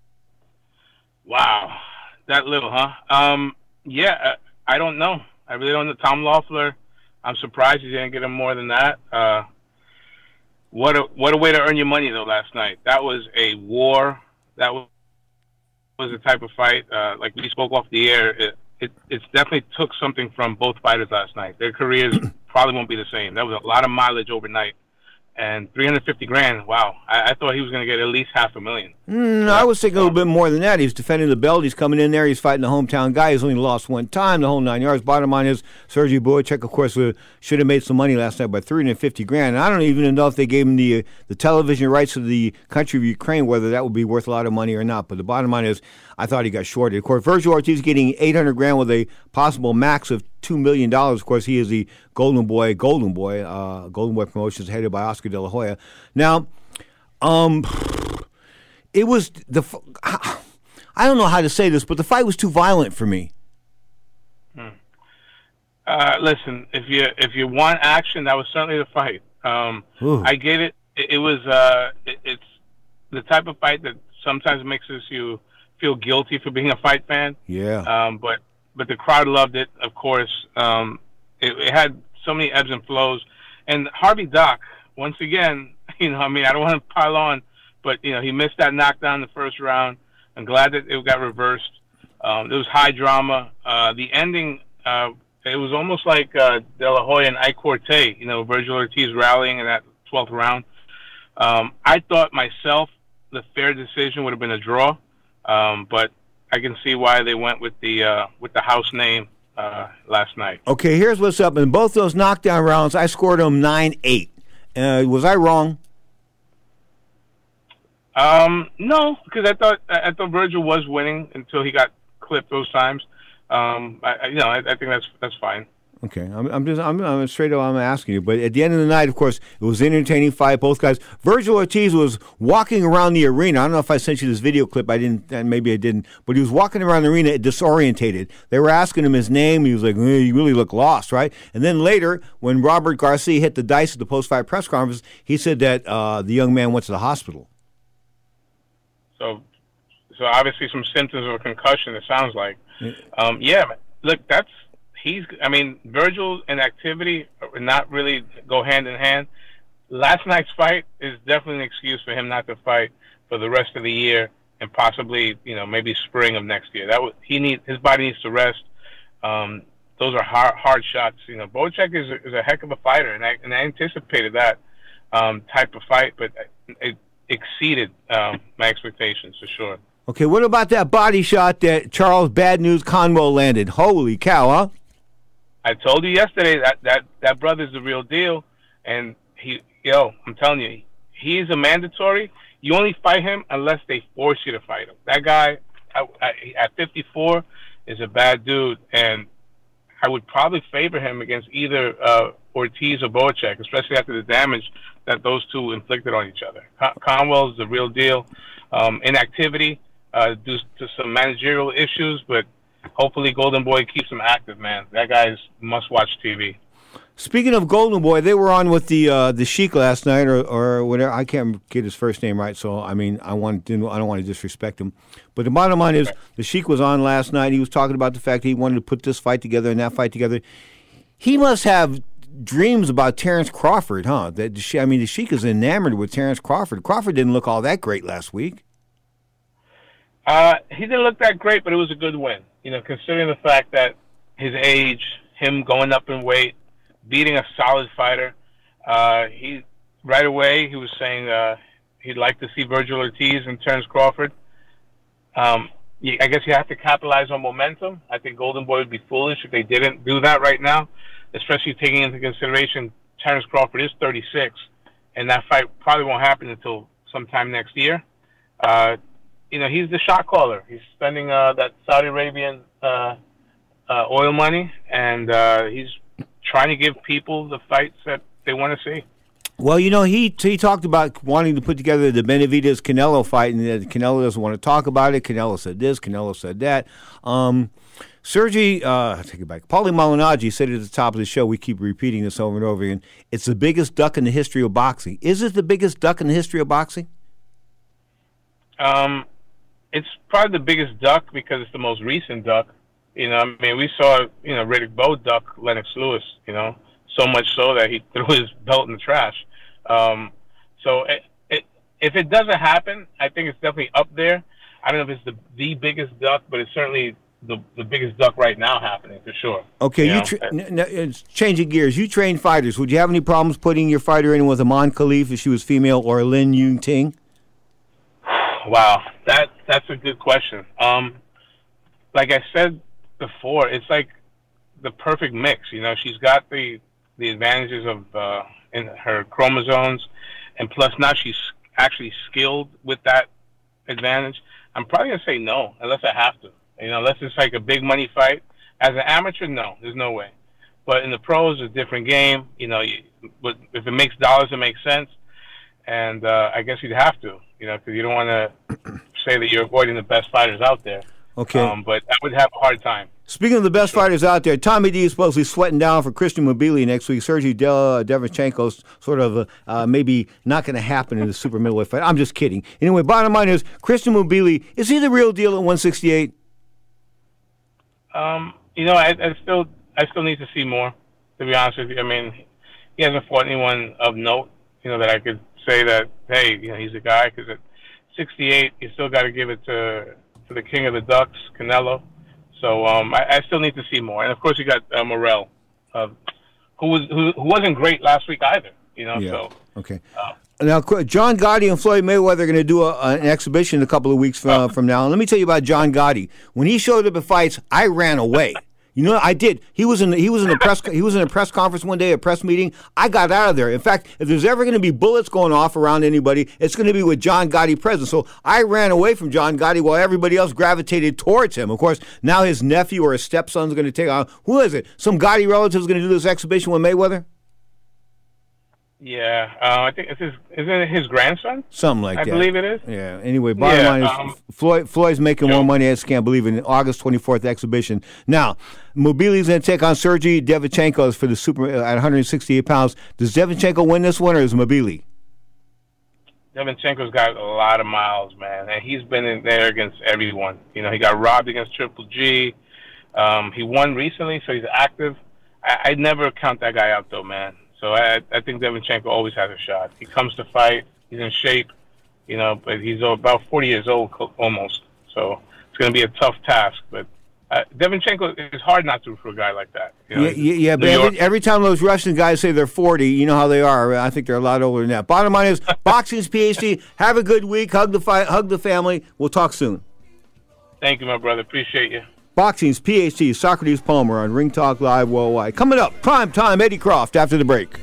S18: Wow, that little, huh? Um, yeah, I, I don't know. I really don't know. Tom Loeffler, I'm surprised he didn't get him more than that. Uh, what a what a way to earn your money, though, last night. That was a war. That was, was a type of fight. Uh, like we spoke off the air, it, it, it definitely took something from both fighters last night. Their careers probably won't be the same. That was a lot of mileage overnight. And three hundred fifty grand, wow. I, I thought he was going to get at least half a million.
S3: Mm, I was thinking a little bit more than that. He's defending the belt. He's coming in there. He's fighting the hometown guy. He's only lost one time, the whole nine yards. Bottom line is, Sergey Bocek, of course, uh, should have made some money last night by three hundred fifty grand. And I don't even know if they gave him the uh, the television rights to the country of Ukraine, whether that would be worth a lot of money or not. But the bottom line is, I thought he got shorted. Of course, Virgil Ortiz getting eight hundred grand with a possible max of two million dollars. Of course, he is the Golden Boy, Golden Boy, uh, Golden Boy Promotions, headed by Oscar De La Hoya. Now, um, it was the. I don't know how to say this, but the fight was too violent for me.
S18: Hmm. Uh, listen, if you if you want action, that was certainly the fight. Um, I get it. It, it was. Uh, it, it's the type of fight that sometimes makes us you feel guilty for being a fight fan.
S3: Yeah.
S18: Um, but but the crowd loved it. Of course, um, it, it had so many ebbs and flows. And Harvey Dock, once again, you know, I mean, I don't want to pile on, but you know, he missed that knockdown in the first round. I'm glad that it got reversed. Um, there was high drama. Uh, the ending, uh, it was almost like uh, De La Hoya and Ike Corte, you know, Virgil Ortiz rallying in that twelfth round. Um, I thought myself the fair decision would have been a draw, um, but I can see why they went with the uh, with the house name uh, last night.
S3: Okay, here's what's up. In both those knockdown rounds, I scored them nine eight. Uh, was I wrong?
S18: Um, no, because I thought I thought Virgil was winning until he got clipped those times. Um, I, I, you know, I, I think that's that's fine.
S3: Okay, I'm, I'm just I'm, I'm straight up. I'm asking you, but at the end of the night, of course, it was an entertaining fight. Both guys. Virgil Ortiz was walking around the arena. I don't know if I sent you this video clip. I didn't, and maybe I didn't. But he was walking around the arena disorientated. They were asking him his name. He was like, eh, "You really look lost, right?" And then later, when Robert Garcia hit the dice at the post-fight press conference, he said that uh, the young man went to the hospital.
S18: So, so obviously some symptoms of a concussion. It sounds like. Um, yeah, look, that's. He's, I mean, Virgil and activity not really go hand in hand. Last night's fight is definitely an excuse for him not to fight for the rest of the year and possibly, you know, maybe spring of next year. That was, he need his body needs to rest. Um, those are hard, hard shots. You know, Bocek is a, is a heck of a fighter, and I and I anticipated that um, type of fight, but it exceeded um, my expectations for sure.
S3: Okay, what about that body shot that Charles Bad News Conwell landed? Holy cow, huh?
S18: I told you yesterday that, that that brother's the real deal, and he, yo, I'm telling you, he's a mandatory. You only fight him unless they force you to fight him. That guy, I, I, at fifty-four, is a bad dude, and I would probably favor him against either uh, Ortiz or Bocek, especially after the damage that those two inflicted on each other. Con- Conwell's the real deal. Um, inactivity uh, due to some managerial issues, but hopefully Golden Boy keeps him active, man. That guy's must-watch T V.
S3: Speaking of Golden Boy, they were on with the uh, the Sheik last night, or, or whatever. I can't get his first name right, so I mean, I want to, I don't want to disrespect him. But the bottom line is, the Sheik was on last night. He was talking about the fact that he wanted to put this fight together and that fight together. He must have dreams about Terrence Crawford, huh? That I mean, the Sheik is enamored with Terrence Crawford. Crawford didn't look all that great last week.
S18: Uh, he didn't look that great, but it was a good win. You know, considering the fact that his age, him going up in weight, beating a solid fighter, uh, he right away he was saying uh, he'd like to see Virgil Ortiz and Terrence Crawford. Um, I guess you have to capitalize on momentum. I think Golden Boy would be foolish if they didn't do that right now, especially taking into consideration Terrence Crawford is thirty-six, and that fight probably won't happen until sometime next year. Uh, You know, he's the shot caller. He's spending uh, that Saudi Arabian uh, uh, oil money, and uh, he's trying to give people the fights that they want to see.
S3: Well, you know, he he talked about wanting to put together the Benavidez Canelo fight, and that Canelo doesn't want to talk about it. Canelo said this, Canelo said that. Um, Sergey, uh, I take it back. Paulie Malignaggi said at the top of the show, we keep repeating this over and over again, it's the biggest duck in the history of boxing. Is it the biggest duck in the history of boxing?
S18: Um. It's probably the biggest duck because it's the most recent duck. You know, I mean, we saw, you know, Riddick Bowe duck Lennox Lewis, you know, so much so that he threw his belt in the trash. Um, so it, it, if it doesn't happen, I think it's definitely up there. I don't know if it's the, the biggest duck, but it's certainly the, the biggest duck right now happening for sure.
S3: Okay, you, you tra- n- n- changing gears. You train fighters. Would you have any problems putting your fighter in with Iman Khalif if she was female or Lin Yun Ting?
S18: Wow, that that's a good question. Um, like I said before, it's like the perfect mix. You know, she's got the the advantages of uh, in her chromosomes, and plus now she's actually skilled with that advantage. I'm probably gonna say no, unless I have to. You know, unless it's like a big money fight. As an amateur, no, there's no way. But in the pros, it's a different game. You know, you, but if it makes dollars, it makes sense. And uh, I guess you'd have to, you know, because you don't want to say that you're avoiding the best fighters out there.
S3: Okay.
S18: Um, but I would have a hard time.
S3: Speaking of the best fighters out there, Tommy D is supposedly sweating down for Christian Mobili next week. Sergey Del- Derevyanchenko's sort of uh, uh, maybe not going to happen in the super middleweight fight. I'm just kidding. Anyway, bottom line is, Christian Mobili, is he the real deal at one sixty-eight?
S18: Um, you know, I, I still I still need to see more, to be honest with you. I mean, he hasn't fought anyone of note, you know, that I could say that, hey, you know, he's a guy. Because at sixty-eight, you still got to give it to to the king of the Ducks, Canelo. So um, I, I still need to see more. And, of course, you got uh, Morrell, uh, who, was, who, who wasn't great last week either, you know.
S3: Yeah.
S18: So,
S3: okay.
S18: Uh,
S3: Now, John Gotti and Floyd Mayweather are going to do a, an exhibition in a couple of weeks from, uh, from now. And let me tell you about John Gotti. When he showed up at fights, I ran away. You know, I did. He was in. He was in a press. He was in a press conference one day, a press meeting. I got out of there. In fact, if there's ever going to be bullets going off around anybody, it's going to be with John Gotti present. So I ran away from John Gotti while everybody else gravitated towards him. Of course, now his nephew or his stepson's going to take on. Who is it? Some Gotti relative's going to do this exhibition with Mayweather.
S18: yeah, uh, I think it's his. Isn't it his grandson?
S3: Something like
S18: I
S3: that.
S18: I believe it is.
S3: Yeah. Anyway, bottom
S18: yeah,
S3: line is
S18: um,
S3: Floyd Floyd's making more money. I just can't believe it. In August twenty-fourth exhibition. Now, Mobili's going to take on Sergey Derevyanchenko for the super at one sixty-eight pounds. Does Derevyanchenko win this one, or is Mobili?
S18: Derevyanchenko's got a lot of miles, man, and he's been in there against everyone. You know, he got robbed against Triple G. Um, he won recently, so he's active. I, I'd never count that guy out, though, man. So I, I think Derevyanchenko always has a shot. He comes to fight. He's in shape, you know, but he's about forty years old almost. So it's going to be a tough task. But uh, Derevyanchenko, it's hard not to for a guy like that. You know,
S3: yeah, yeah, yeah but every, every time those Russian guys say they're forty, you know how they are. I think they're a lot older than that. Bottom line is, boxing's P H D. Have a good week. Hug the fi- hug the family. We'll talk soon.
S18: Thank you, my brother. Appreciate you.
S3: Boxing's P H D, Socrates Palmer on Ring Talk Live Worldwide. Coming up, prime time, Eddie Croft after the break.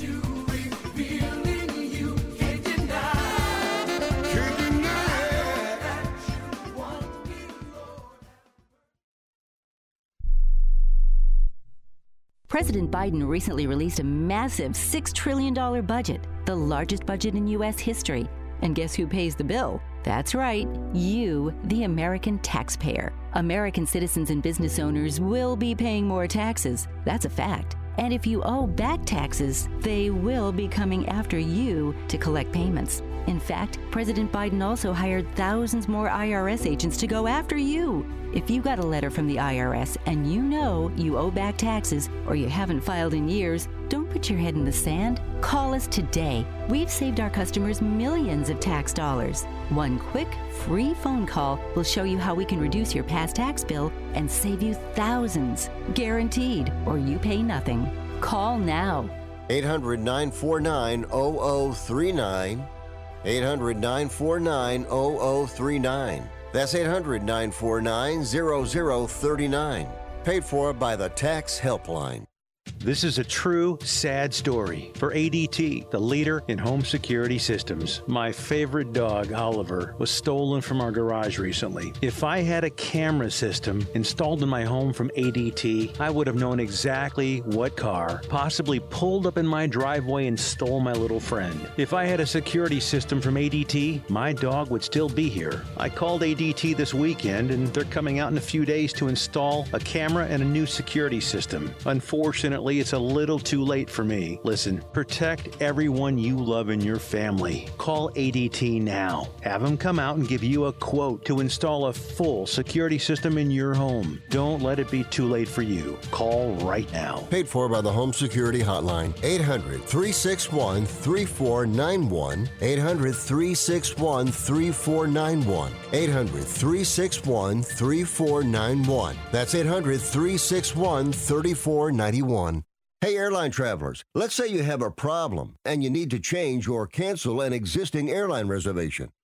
S8: President Biden recently released a massive six trillion dollars budget, the largest budget in U S history. And guess who pays the bill? That's right, you, the American taxpayer. American citizens and business owners will be paying more taxes. That's a fact. And if you owe back taxes, they will be coming after you to collect payments. In fact, President Biden also hired thousands more I R S agents to go after you. If you got a letter from the I R S and you know you owe back taxes or you haven't filed in years, don't put your head in the sand. Call us today. We've saved our customers millions of tax dollars. One quick, free phone call will show you how we can reduce your past tax bill and save you thousands. Guaranteed, or you pay nothing. Call now.
S16: eight hundred, nine four nine, zero zero three nine. eight hundred, nine four nine, zero zero three nine. That's eight hundred, nine four nine, zero zero three nine. Paid for by the Tax Helpline.
S1: This is a true, sad story for A D T, the leader in home security systems. My favorite dog, Oliver, was stolen from our garage recently. If I had a camera system installed in my home from A D T, I would have known exactly what car possibly pulled up in my driveway and stole my little friend. If I had a security system from A D T, my dog would still be here. I called A D T this weekend, and they're coming out in a few days to install a camera and a new security system. Unfortunately, it's a little too late for me. Listen, protect everyone you love in your family. Call A D T now. Have them come out and give you a quote to install a full security system in your home. Don't let it be too late for you. Call right now.
S16: Paid for by the Home Security Hotline. eight hundred, three six one, three four nine one. eight hundred, three six one, three four nine one. eight hundred, three six one, three four nine one. That's eight hundred, three six one, three four nine one. Hey, airline travelers, let's say you have a problem and you need to change or cancel an existing airline reservation.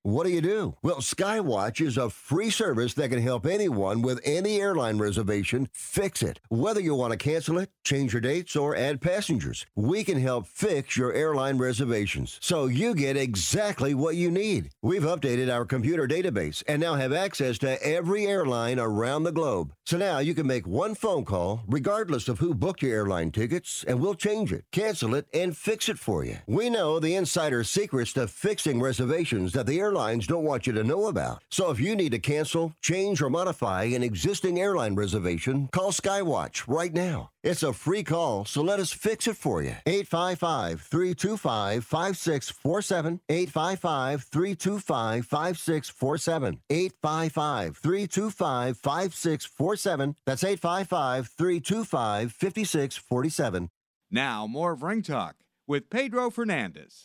S16: What do you do? Well, Skywatch is a free service that can help anyone with any airline reservation fix it. Whether you want to cancel it, change your dates, or add passengers, we can help fix your airline reservations so you get exactly what you need. We've updated our computer database and now have access to every airline around the globe. So now you can make one phone call regardless of who booked your airline tickets, and we'll change it, cancel it, and fix it for you. We know the insider secrets to fixing reservations that the airline Airlines don't want you to know about. So if you need to cancel, change, or modify an existing airline reservation, call Skywatch right now. It's a free call, so let us fix it for you. eight five five, three two five, five six four seven. eight five five, three two five, five six four seven. eight five five, three two five, five six four seven. That's eight five five, three two five, five six four seven.
S10: Now, more of Ring Talk with Pedro Fernandez.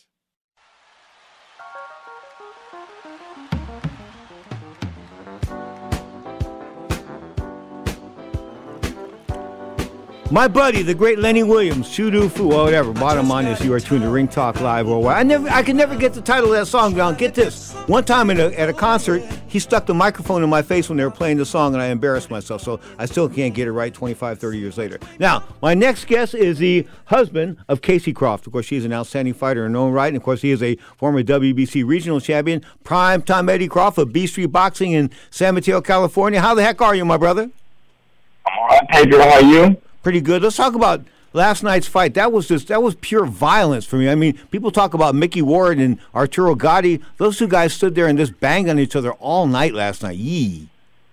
S3: My buddy, the great Lenny Williams, Shoo-Doo Foo, or whatever. Bottom line is you are tuned to Ring Talk Live Worldwide. I never, I can never get the title of that song down. Get this. One time in a, at a concert, he stuck the microphone in my face when they were playing the song, and I embarrassed myself. So I still can't get it right twenty-five, thirty years later. Now, my next guest is the husband of Casey Croft. Of course, she's an outstanding fighter in her own right. And, of course, he is a former W B C regional champion, prime-time Eddie Croft of B Street Boxing in San Mateo, California. How the heck are you, my brother?
S5: I'm all right, Pedro. How are you?
S3: Pretty good. Let's talk about last night's fight. That was just that was pure violence for me. I mean, people talk about Mickey Ward and Arturo Gatti. Those two guys stood there and just banged on each other all night last night. Yee.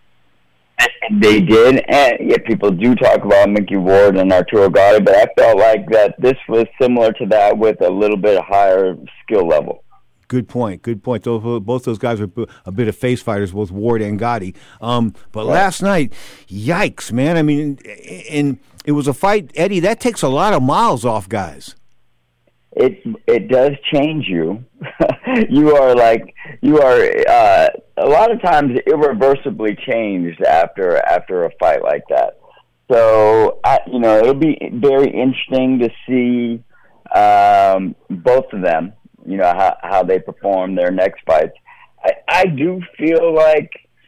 S5: They did, and yeah, people do talk about Mickey Ward and Arturo Gatti, but I felt like that this was similar to that with a little bit higher skill level.
S3: Good point. Good point. Those, both those guys are a bit of face fighters, both Ward and Gotti. Um, but right. Last night, yikes, man. I mean, and it was a fight, Eddie, that takes a lot of miles off guys.
S5: It it does change you. You are like, you are uh, a lot of times irreversibly changed after after a fight like that. So, I, you know, it'll be very interesting to see um, both of them. You know, how, how they perform their next fights. I, I do feel like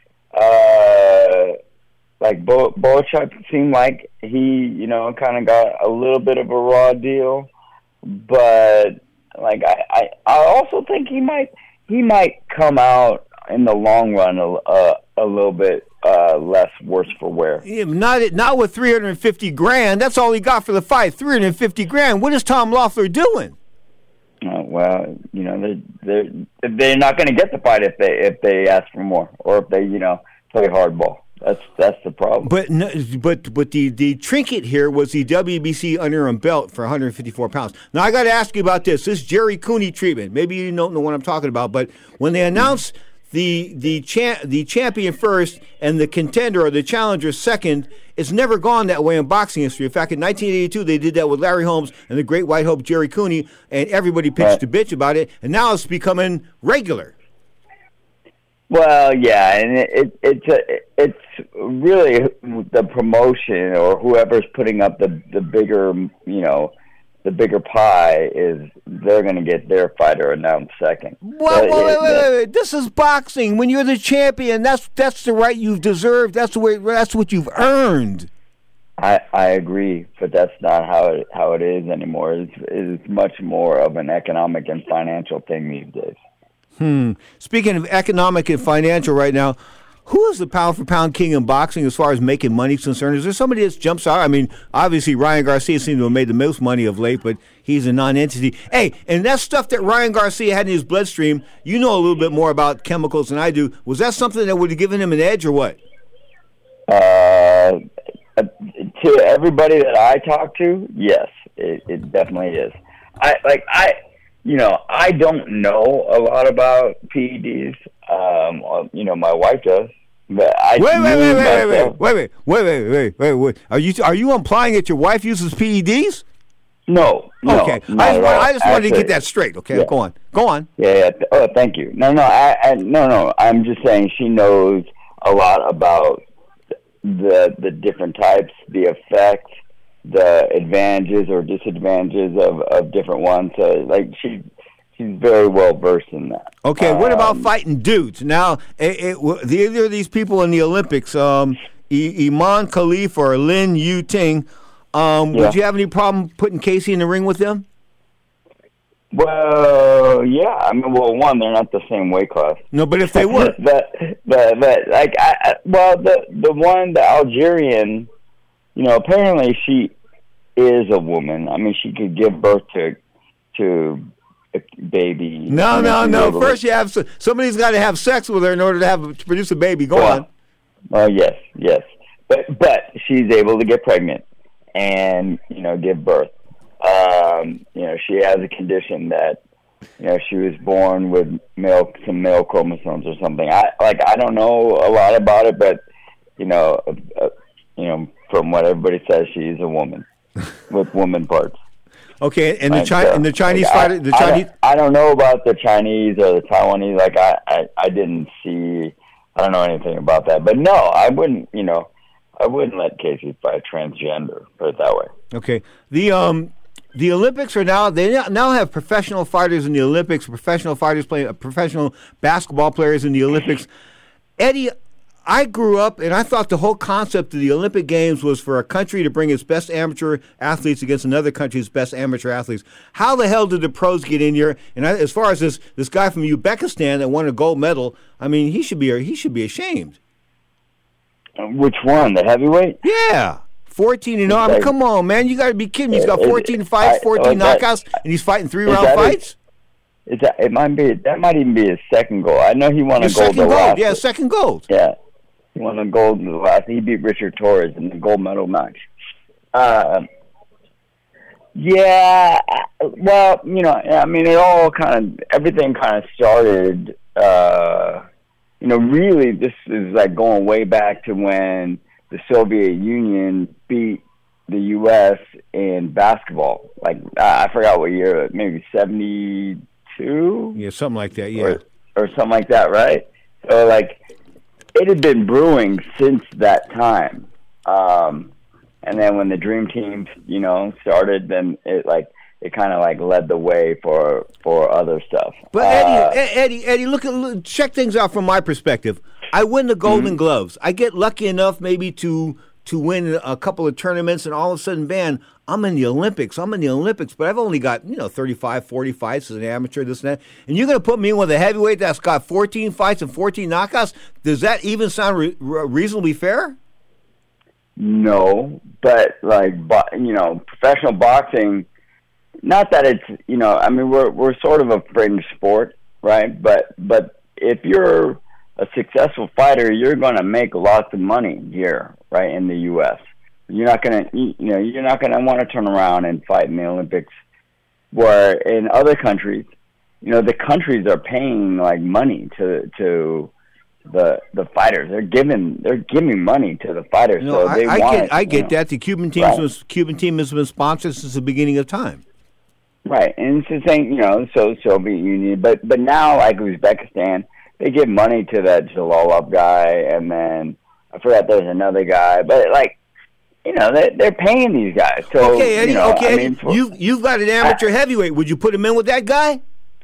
S5: uh, like Bo, Boachuk seemed like he, you know, kind of got a little bit of a raw deal. But, like, I, I, I also think he might he might come out in the long run a, a, a little bit uh, less worse for wear.
S3: Yeah, not, not with three hundred fifty grand. That's all he got for the fight, three hundred fifty grand. What is Tom Loeffler doing?
S5: Uh, well, you know, they're they're they're not going to get the fight if they if they ask for more or if they you know play hardball. That's that's the problem.
S3: But no, but but the, the trinket here was the W B C underarm belt for one hundred fifty-four pounds. Now I got to ask you about this. This Jerry Cooney treatment. Maybe you don't know what I'm talking about, but when they announced the the cha- the champion first and the contender or the challenger second, it's never gone that way in boxing history. In fact, in nineteen eighty-two, they did that with Larry Holmes and the great white hope Jerry Cooney, and everybody pitched a bitch about it, and now it's becoming regular.
S5: Well, yeah, and it, it, it's a, it's really the promotion or whoever's putting up the the bigger, you know, the bigger pie is they're going to get their fighter announced second.
S3: Well, wait, wait, wait, wait, wait. This is boxing. When you're the champion, that's that's the right you've deserved. That's the way. That's what you've earned.
S5: I, I agree, but that's not how it how it is anymore. It's, it's much more of an economic and financial thing these days.
S3: Hmm. Speaking of economic and financial right now, who is the pound-for-pound king in boxing as far as making money is concerned? Is there somebody that jumps out? I mean, obviously Ryan Garcia seems to have made the most money of late, but he's a non-entity. Hey, and that stuff that Ryan Garcia had in his bloodstream, you know a little bit more about chemicals than I do. Was that something that would have given him an edge or what?
S5: Uh, to everybody that I talk to, yes, it, it definitely is. I like I. You know, I don't know a lot about P E Ds. Um, you know, my wife does. But I
S3: wait, wait, wait, wait, wait, wait, wait, wait, wait, wait, wait, wait. Are you are you implying that your wife uses P E Ds?
S5: No. no
S3: okay. I just, I just wanted Actually, to get that straight. Okay,
S5: yeah.
S3: go on. Go on.
S5: Yeah. yeah. Oh, thank you. No, no, I, I, no, no. I'm just saying she knows a lot about the the different types, the effect, the advantages or disadvantages of, of different ones. So, like, she she's very well versed in that.
S3: Okay, what about
S5: Um,
S3: fighting dudes? Now, it, it, w- the, either of these people in the Olympics, um, I- Iman Khalif or Lin Yu Ting, um,
S5: Yeah.
S3: would you have any problem putting Casey in the ring with them?
S5: Well, yeah. I mean, well, one, they're not the same weight class.
S3: No, but if they were,
S5: but, but, but, like, I, I, well, the the one, the Algerian, you know, apparently she is a woman. I mean, she could give birth to to a baby.
S3: no,
S5: I mean,
S3: no,
S5: she's
S3: no.
S5: able to-
S3: First, you have s- somebody's got to have sex with her in order to have to produce a baby. Go
S5: Well,
S3: on.
S5: Well, yes, yes, but but she's able to get pregnant and you know give birth. Um, you know, she has a condition that you know she was born with male some male chromosomes or something. I like I don't know a lot about it, but you know, uh, uh, you know, from what everybody says, she's a woman with woman parts.
S3: Okay, and the
S5: Like,
S3: Chi-
S5: uh,
S3: and the Chinese
S5: like,
S3: fighter,
S5: I,
S3: the
S5: I
S3: Chinese.
S5: don't, I don't know about the Chinese or the Taiwanese. Like I, I, I didn't see. I don't know anything about that. But no, I wouldn't. You know, I wouldn't let Casey fight transgender. Put it that way.
S3: Okay, the um, the Olympics are now they now- now have professional fighters in the Olympics, professional fighters playing, uh, professional basketball players in the Olympics. Eddie, I grew up and I thought the whole concept of the Olympic Games was for a country to bring its best amateur athletes against another country's best amateur athletes. How the hell did the pros get in here? And I, as far as this this guy from Uzbekistan that won a gold medal, I mean, he should be he should be ashamed.
S5: Which one? The heavyweight?
S3: Yeah. fourteen and oh. I mean,
S5: Like-
S3: come on, man. You got to be kidding me. He's got
S5: Is-
S3: fourteen fights,
S5: I-
S3: fourteen
S5: oh, that-
S3: knockouts, and he's fighting three
S5: is
S3: round
S5: that his-
S3: fights?
S5: Is that it? Might be that might even be his second goal. I know he won
S3: His
S5: a gold.
S3: second
S5: the
S3: gold.
S5: last,
S3: Yeah, second gold.
S5: Yeah, he won a gold in the last. He beat Richard Torres in the gold medal match. Uh, yeah, well, you know, I mean, it all kind of everything kind of started. Uh, you know, really, this is like going way back to when the Soviet Union beat the U S in basketball. Like I I forgot what year, maybe seventy-two.
S3: Yeah, something like that. Yeah.
S5: Or, or something like that, right? So, like, it had been brewing since that time. Um, and then when the Dream Team, you know, started, then it, like, it kind of, like, led the way for for other stuff.
S3: But
S5: Uh,
S3: Eddie, E- Eddie, Eddie, look at look, check things out from my perspective. I win the Golden
S5: Mm-hmm.
S3: Gloves. I get lucky enough maybe to to win a couple of tournaments, and all of a sudden, man, I'm in the Olympics. I'm in the Olympics, but I've only got, you know, thirty-five, forty fights as an amateur, this and that. And you're going to put me in with a heavyweight that's got fourteen fights and fourteen knockouts? Does that even sound re- re- reasonably fair?
S5: No, but, like, bo- you know, professional boxing, not that it's, you know, I mean, we're we're sort of a fringe sport, right? But but if you're a successful fighter, you're going to make lots of money here, right, in the U S. You're not going to, you know, you're not going to want to turn around and fight in the Olympics. Where in other countries, you know, the countries are paying like money to to the the fighters. They're giving they're giving money to the fighters.
S3: No,
S5: so they
S3: I, I
S5: want,
S3: get, I
S5: you
S3: get
S5: know,
S3: that. The Cuban team,
S5: right.
S3: was, Cuban team has been sponsored since the beginning of time.
S5: Right, and it's the same, you know, so Soviet Union, but but now like Uzbekistan, they give money to that Jalalov guy, and then I forgot there's another guy, but like, you know, they they're paying these guys. So
S3: Okay, Eddie.
S5: you know,
S3: okay,
S5: I
S3: Eddie.
S5: mean, for,
S3: you you've got an amateur heavyweight. Would you put him in with that guy?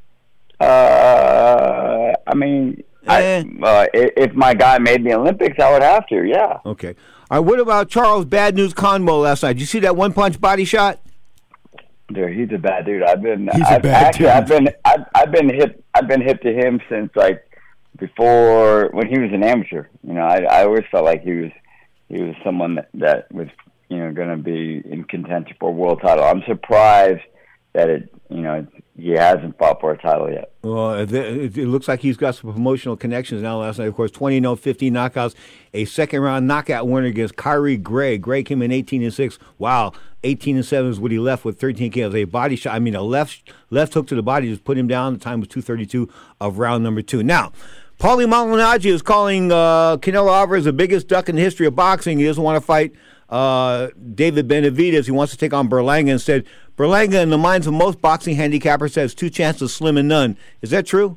S5: uh, I mean, I, uh, i- if my guy made the Olympics, I would have to, yeah.
S3: Okay. All right. What about Charles Bad News Conmo last night? Did you see that one punch body shot?
S5: Dude, he's a bad dude. I've been,
S3: He's a
S5: I've,
S3: bad
S5: actually,
S3: dude.
S5: I've been, I've, I've been hip, I've been hip to him since like before when he was an amateur. You know, I, I always felt like he was, he was someone that, that was, you know, going to be in contention for a world title. I'm surprised that it, you know, he hasn't fought for a title yet.
S3: Well, it, it it looks like he's got some promotional connections now. Last night, of course, twenty and oh, fifteen knockouts, a second round knockout winner against Kyrie Gray. Gray came in eighteen and six. Wow, eighteen and seven is what he left with. thirteen K of a body shot. I mean, a left left hook to the body just put him down. The time was two thirty-two of round number two. Now, Paulie Malignaggi is calling uh, Canelo Alvarez the biggest duck in the history of boxing. He doesn't want to fight uh, David Benavidez. He wants to take on Berlanga instead. Berlanga, in the minds of most boxing handicappers, has two chances, slim and none. Is that true?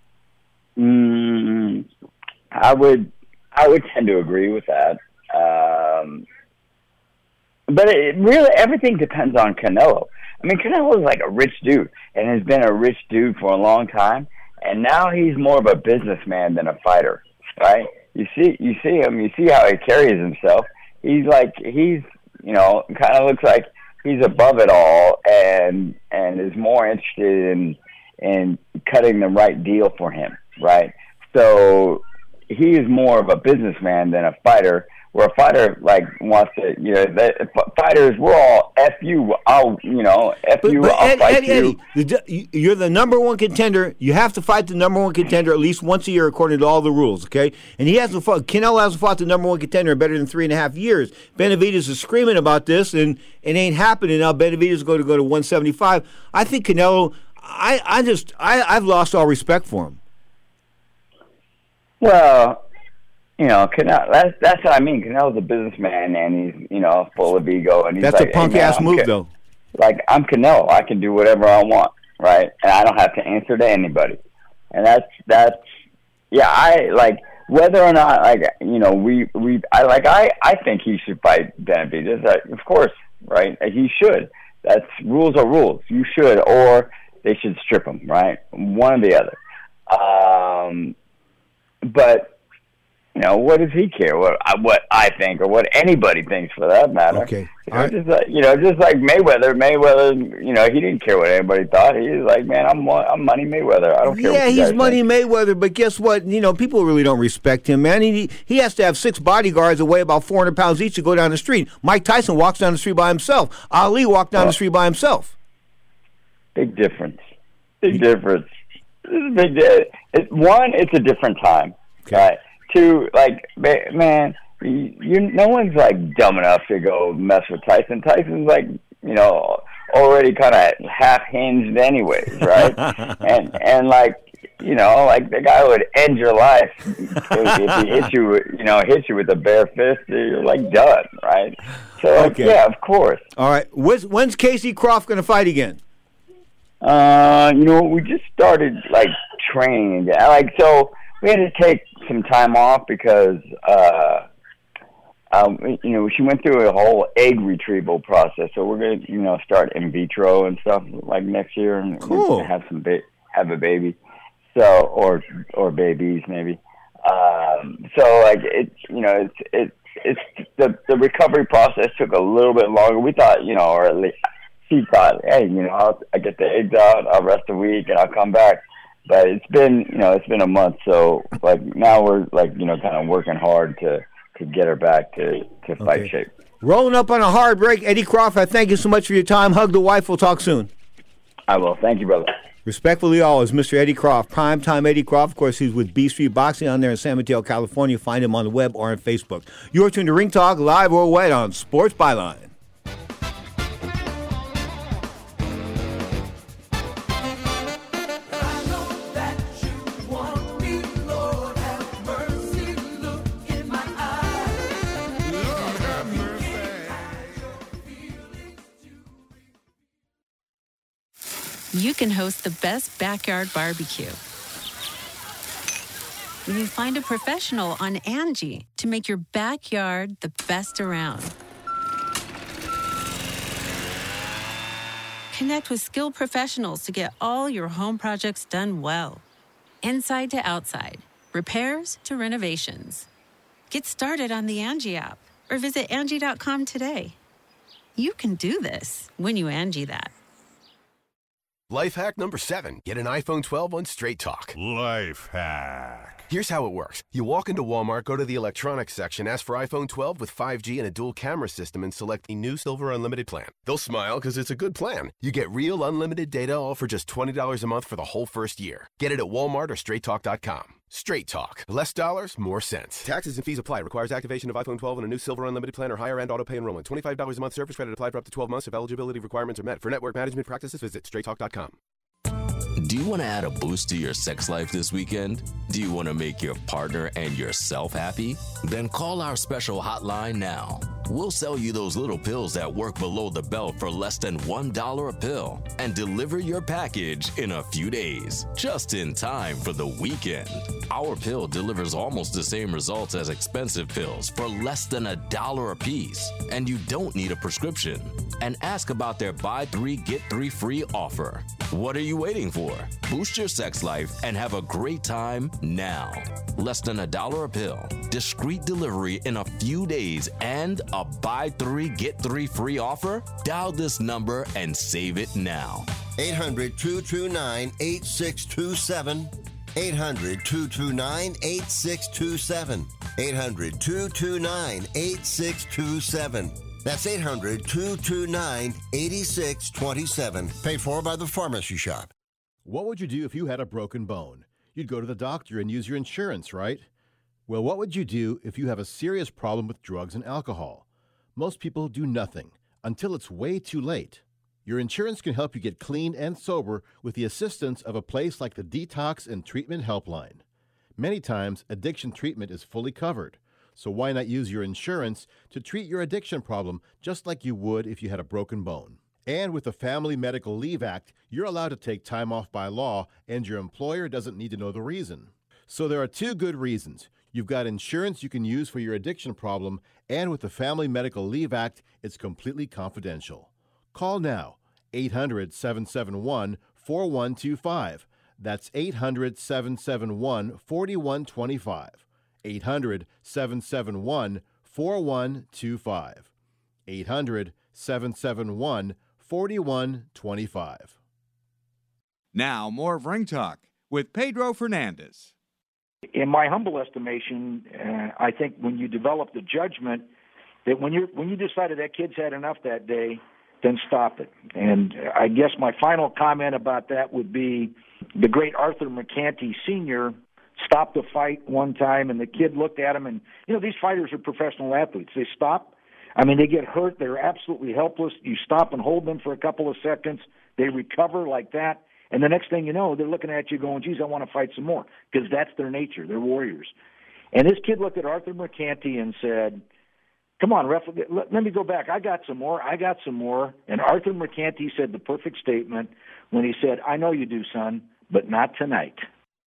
S5: Mm, I would, I would tend to agree with that. Um, but it really, everything depends on Canelo. I mean, Canelo's like a rich dude and has been a rich dude for a long time. And now he's more of a businessman than a fighter, right? You see, you see him, you see how he carries himself. He's like, he's, you know, kind of looks like he's above it all and, and is more interested in, in cutting the right deal for him, right? So he is more of a businessman than a fighter, where a fighter, like, wants to, you know, the, fighters, we're all F you, I'll, you know, F
S3: but,
S5: you,
S3: but
S5: I'll
S3: Eddie,
S5: fight
S3: Eddie,
S5: you.
S3: Eddie, you're the number one contender. You have to fight the number one contender at least once a year according to all the rules, okay? And he hasn't fought, Canelo hasn't fought the number one contender in better than three and a half years. Benavidez is screaming about this, and it ain't happening now. Benavidez is going to go to one seventy-five. I think Canelo, I, I just, I, I've lost all respect for him.
S5: Well, you know, Canelo, that's, that's what I mean. Canelo's a businessman, and he's, you know, full of ego. And he's
S3: That's
S5: like,
S3: a punk-ass
S5: hey,
S3: move,
S5: Can-
S3: though.
S5: Like, I'm Canelo. I can do whatever I want, right? And I don't have to answer to anybody. And that's, that's yeah, I, like, whether or not, like, you know, we, we I, like, I, I think he should fight Benavidez. Like, of course, right? He should. That's, rules are rules. You should, or they should strip him, right? One or the other. Um, but, you know, what does he care? What I, what I think, or what anybody thinks, for that matter.
S3: Okay.
S5: You know, just like, you know, just like Mayweather. Mayweather, you know, he didn't care what anybody thought. He was like, man, I'm I'm Money Mayweather. I don't care.
S3: Yeah,
S5: what you
S3: he's
S5: guys
S3: Money
S5: think.
S3: Mayweather, but guess what? You know, people really don't respect him, man. He he has to have six bodyguards that weigh about four hundred pounds each to go down the street. Mike Tyson walks down the street by himself. Ali walked down
S5: well,
S3: the street by himself.
S5: Big difference. Big difference. This is a big. It, one, it's a different time. Okay. Right? Two, like, man, you, you no one's like dumb enough to go mess with Tyson. Tyson's like, you know, already kind of half hinged anyways, right? and and like, you know, like the guy would end your life if, if he hit you, you know, hit you with a bare fist. You're like done, right? So like,
S3: Okay.
S5: yeah, of course.
S3: All right. When's, when's Casey Croft going to fight again?
S5: Uh, you know, we just started like training again. Like, so we had to take some time off because, uh, um, you know, she went through a whole egg retrieval process. So we're gonna, you know, start in vitro and stuff like next year, and
S3: Cool.
S5: we're gonna have some ba- have a baby. So or or babies maybe. Um, so like it's, you know, it's it's it's the the recovery process took a little bit longer. We thought, you know, or at least she thought, hey, you know, I'll, I get the eggs out, I'll rest a week, and I'll come back. But it's been, you know, it's been a month, so like now we're like, you know, kind of working hard to, to get her back to, to fight
S3: Okay.
S5: shape.
S3: Rolling up on a hard break. Eddie Croft, I thank you so much for your time. Hug the wife. We'll talk soon.
S5: I will. Thank you, brother.
S3: Respectfully always, Mister Eddie Croft. Primetime Eddie Croft. Of course, he's with B Street Boxing on there in San Mateo, California. Find him on the web or on Facebook. You're tuned to Ring Talk live or worldwide on Sports Byline.
S8: You can host the best backyard barbecue when you find a professional on Angie to make your backyard the best around. Connect with skilled professionals to get all your home projects done well. Inside to outside, repairs to renovations. Get started on the Angie app or visit Angie dot com today. You can do this when you Angie that.
S7: Life hack number seven. Get an iPhone twelve on Straight Talk.
S13: Life hack.
S7: Here's how it works. You walk into Walmart, go to the electronics section, ask for iPhone twelve with five G and a dual camera system, and select the new Silver Unlimited plan. They'll smile because it's a good plan. You get real unlimited data all for just twenty dollars a month for the whole first year. Get it at Walmart or straight talk dot com. Straight Talk. Less dollars, more sense. Taxes and fees apply. Requires activation of iPhone twelve and a new Silver Unlimited plan or higher end auto pay enrollment. twenty-five dollars a month service credit applied for up to twelve months if eligibility requirements are met. For network management practices, visit straight talk dot com.
S19: Do you want to add a boost to your sex life this weekend? Do you want to make your partner and yourself happy? Then call our special hotline now. We'll sell you those little pills that work below the belt for less than one dollar a pill and deliver your package in a few days, just in time for the weekend. Our pill delivers almost the same results as expensive pills for less than a dollar a piece, and you don't need a prescription. And ask about their buy three, get three free offer. What are you waiting for? Boost your sex life and have a great time now. Less than a dollar a pill, discreet delivery in a few days, and a buy three, get three free offer? Dial this number and save it now.
S16: eight hundred, two two nine, eight six two seven. eight hundred, two two nine, eight six two seven. eight hundred, two two nine, eight six two seven. That's eight hundred, two two nine, eight six two seven. Paid for by the Pharmacy Shop.
S6: What would you do if you had a broken bone? You'd go to the doctor and use your insurance, right? Well, what would you do if you have a serious problem with drugs and alcohol? Most people do nothing until it's way too late. Your insurance can help you get clean and sober with the assistance of a place like the Detox and Treatment Helpline. Many times, addiction treatment is fully covered. So why not use your insurance to treat your addiction problem just like you would if you had a broken bone? And with the Family Medical Leave Act, you're allowed to take time off by law, and your employer doesn't need to know the reason. So there are two good reasons. You've got insurance you can use for your addiction problem, and with the Family Medical Leave Act, it's completely confidential. Call now, eight hundred, seven seven one, four one two five. That's eight hundred, seven seven one, four one two five. eight hundred, seven seven one, four one two five. eight hundred, seven seven one, four one two five.
S10: Now, more of Ring Talk with Pedro Fernandez.
S9: In my humble estimation, uh, I think when you develop the judgment that when you when you decided that kid's had enough that day, then stop it. And I guess my final comment about that would be the great Arthur McCanty Senior stopped a fight one time, and the kid looked at him, and, you know, these fighters are professional athletes. They stop. I mean, they get hurt. They're absolutely helpless. You stop and hold them for a couple of seconds. They recover like that. And the next thing you know, they're looking at you going, geez, I want to fight some more, because that's their nature. They're warriors. And this kid looked at Arthur McCanty and said, come on, ref, let, let me go back. I got some more. I got some more. And Arthur McCanty said the perfect statement when he said, I know you do, son, but not tonight.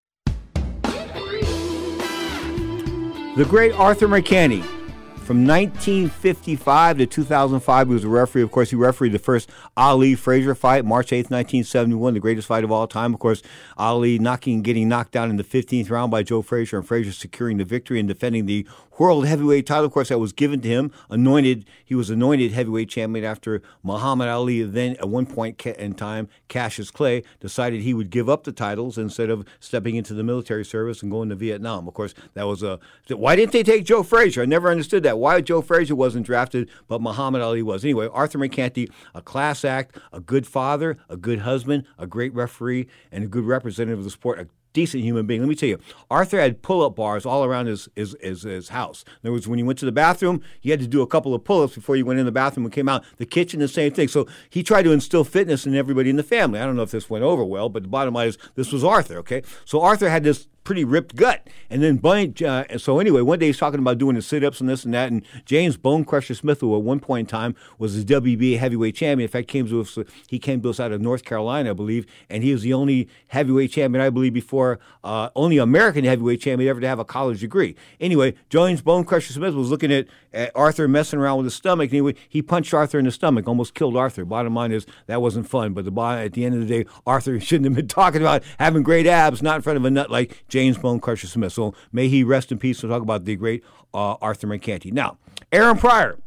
S3: The great Arthur McCanty. From nineteen fifty-five to two thousand five, he was a referee. Of course, he refereed the first Ali-Frazier fight, March eighth, nineteen seventy-one, the greatest fight of all time. Of course, Ali knocking, getting knocked down in the fifteenth round by Joe Frazier, and Frazier securing the victory and defending the world heavyweight title. Of course, that was given to him. Anointed, he was anointed heavyweight champion after Muhammad Ali, then at one point in time, Cassius Clay, decided he would give up the titles instead of stepping into the military service and going to Vietnam. Of course, that was a. Why didn't they take Joe Frazier? I never understood that. Why Joe Frazier wasn't drafted, but Muhammad Ali was. Anyway, Arthur McCanty, a class act, a good father, a good husband, a great referee, and a good representative of the sport, a decent human being. Let me tell you, Arthur had pull-up bars all around his, his, his, his house. In other words, when he went to the bathroom, he had to do a couple of pull-ups before he went in the bathroom and came out. The kitchen, the same thing. So he tried to instill fitness in everybody in the family. I don't know if this went over well, but the bottom line is this was Arthur, okay? So Arthur had this pretty ripped gut. And then, Bunny, uh, so anyway, one day he's talking about doing the sit-ups and this and that, and James Bone Crusher Smith, who at one point in time was the W B A heavyweight champion. In fact, came to us, he came to us out of North Carolina, I believe, and he was the only heavyweight champion, I believe, before, uh, only American heavyweight champion ever to have a college degree. Anyway, James Bone Crusher Smith was looking at, at Arthur messing around with his stomach, and anyway, he punched Arthur in the stomach, almost killed Arthur. Bottom line is, that wasn't fun, but the at the end of the day, Arthur shouldn't have been talking about having great abs, not in front of a nut like James Bone Crusher Smith. So may he rest in peace. We'll talk about the great uh, Arthur McCanty. Now, Aaron Pryor,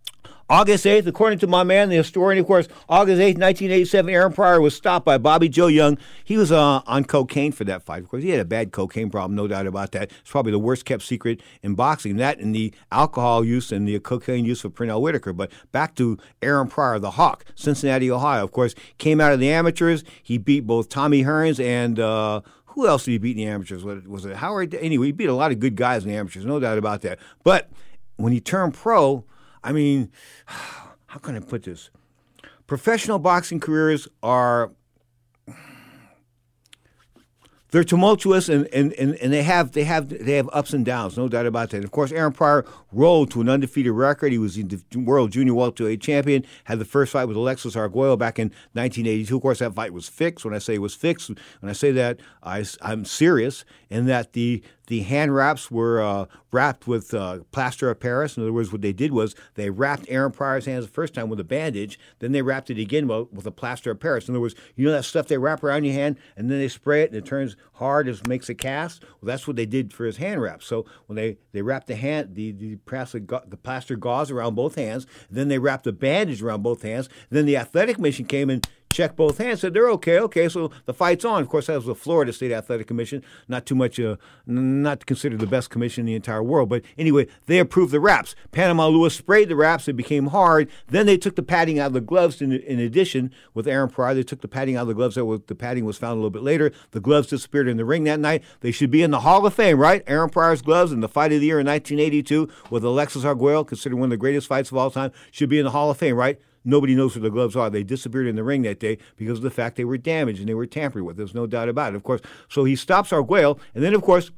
S3: August eighth, according to my man, the historian, of course, August eighth, nineteen eighty-seven, Aaron Pryor was stopped by Bobby Joe Young. He was uh, on cocaine for that fight. Of course, he had a bad cocaine problem, no doubt about that. It's probably the worst kept secret in boxing, that and the alcohol use and the cocaine use of Pernell Whitaker. But back to Aaron Pryor, the Hawk, Cincinnati, Ohio. Of course, came out of the amateurs. He beat both Tommy Hearns and uh, who else did he beat in the amateurs? Was it Howard? Anyway, he beat a lot of good guys in the amateurs, no doubt about that. But when he turned pro, I mean, how can I put this? Professional boxing careers are they're tumultuous, and, and, and, and they have they have they have ups and downs, no doubt about that. Of course, Aaron Pryor rolled to an undefeated record. He was the world junior welterweight champion. Had the first fight with Alexis Arguello back in nineteen eighty-two. Of course, that fight was fixed. When I say it was fixed, when I say that, I, I'm serious. And that the the hand wraps were uh, wrapped with uh, plaster of Paris. In other words, what they did was they wrapped Aaron Pryor's hands the first time with a bandage. Then they wrapped it again with a plaster of Paris. In other words, you know that stuff they wrap around your hand and then they spray it and it turns hard, it makes a cast. Well, that's what they did for his hand wraps. So when they, they wrapped the hand, the the plaster, the plaster gauze around both hands, then they wrapped a bandage around both hands. Then the athletic commission came and checked both hands, said they're okay, okay, so the fight's on. Of course, that was the Florida State Athletic Commission, not too much, uh, not considered the best commission in the entire world. But anyway, they approved the wraps. Panama Lewis sprayed the wraps, it became hard. Then they took the padding out of the gloves. In, in addition, with Aaron Pryor, they took the padding out of the gloves. That was, the padding was found a little bit later. The gloves disappeared in the ring that night. They should be in the Hall of Fame, right? Aaron Pryor's gloves in the fight of the year in nineteen eighty-two with Alexis Arguello, considered one of the greatest fights of all time, should be in the Hall of Fame, right? Nobody knows where the gloves are. They disappeared in the ring that day because of the fact they were damaged and they were tampered with. There's no doubt about it, of course. So he stops Arguello, and then, of course,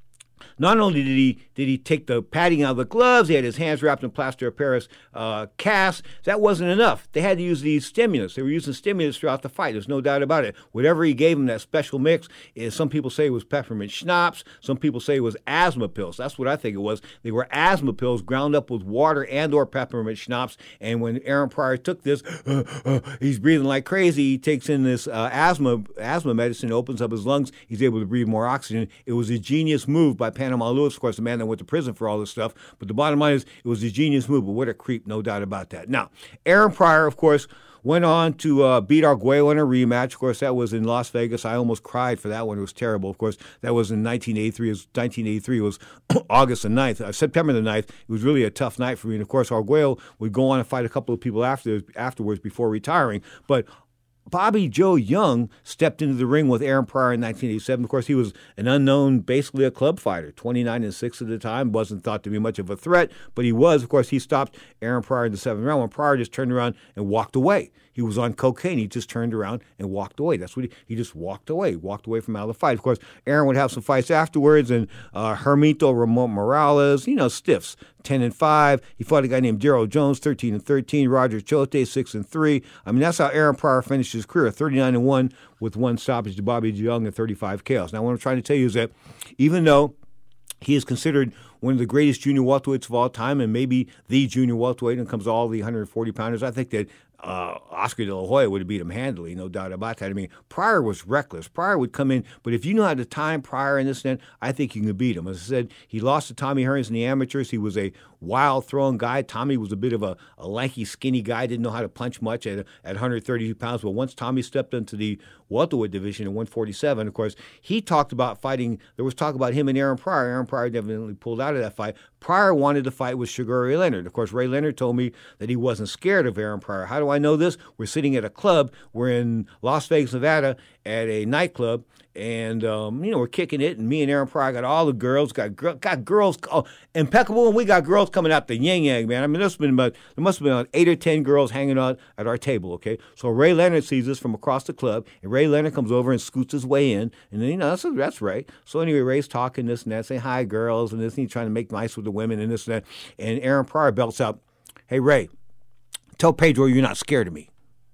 S3: not only did he did he take the padding out of the gloves, he had his hands wrapped in plaster of Paris uh, cast. That wasn't enough. They had to use these stimulants. They were using stimulants throughout the fight. There's no doubt about it. Whatever he gave him, that special mix, is some people say it was peppermint schnapps. Some people say it was asthma pills. That's what I think it was. They were asthma pills ground up with water and or peppermint schnapps. And when Aaron Pryor took this, uh, uh, he's breathing like crazy. He takes in this uh, asthma asthma medicine, opens up his lungs. He's able to breathe more oxygen. It was a genius move by Panama Lewis, of course, the man that went to prison for all this stuff. But the bottom line is, it was a genius move. But what a creep, no doubt about that. Now, Aaron Pryor, of course, went on to uh, beat Arguello in a rematch. Of course, that was in Las Vegas. I almost cried for that one. It was terrible. Of course, that was in nineteen eighty-three. It was nineteen eighty-three. It was August the ninth, uh, September the ninth. It was really a tough night for me. And, of course, Arguello would go on and fight a couple of people after afterwards before retiring. But Bobby Joe Young stepped into the ring with Aaron Pryor in nineteen eighty-seven. Of course, he was an unknown, basically a club fighter, twenty-nine and six at the time. Wasn't thought to be much of a threat, but he was. Of course, he stopped Aaron Pryor in the seventh round when Pryor just turned around and walked away. He was on cocaine. He just turned around and walked away. That's what he, he just walked away, walked away from out of the fight. Of course, Aaron would have some fights afterwards, and uh, Hermito Ramon Morales, you know, stiffs, ten and five. He fought a guy named Daryl Jones, thirteen and thirteen. Roger Chote, six and three. I mean, that's how Aaron Pryor finished his career, thirty-nine and one with one stoppage to Bobby Young and thirty-five K Os. Now, what I'm trying to tell you is that even though he is considered one of the greatest junior welterweights of all time, and maybe the junior welterweight, and comes to all the one hundred forty pounders, I think that uh, Oscar De La Hoya would have beat him handily, no doubt about that. I mean, Pryor was reckless. Pryor would come in, but if you know how to time Pryor and this and that, I think you can beat him. As I said, he lost to Tommy Hearns in the amateurs. He was a wild throwing guy. Tommy was a bit of a, a lanky, skinny guy, didn't know how to punch much at, at one hundred thirty-two pounds. But once Tommy stepped into the welterweight division at one forty-seven, of course, he talked about fighting. There was talk about him and Aaron Pryor. Aaron Pryor definitely pulled out of that fight. Pryor wanted to fight with Sugar Ray Leonard. Of course, Ray Leonard told me that he wasn't scared of Aaron Pryor. How do I know this? We're sitting at a club. We're in Las Vegas, Nevada, at a nightclub, and um, you know, we're kicking it. And me and Aaron Pryor got all the girls, got got girls, oh, impeccable, and we got girls coming out the yang yang, man. I mean, there's been about there must have been about eight or ten girls hanging out at our table. Okay, so Ray Leonard sees us from across the club, and Ray Leonard comes over and scoots his way in, and then you know that's that's Ray. So anyway, Ray's talking this and that, saying hi, girls, and this, and he's trying to make nice with the women and this and that. And Aaron Pryor belts out, "Hey Ray, tell Pedro you're not scared of me."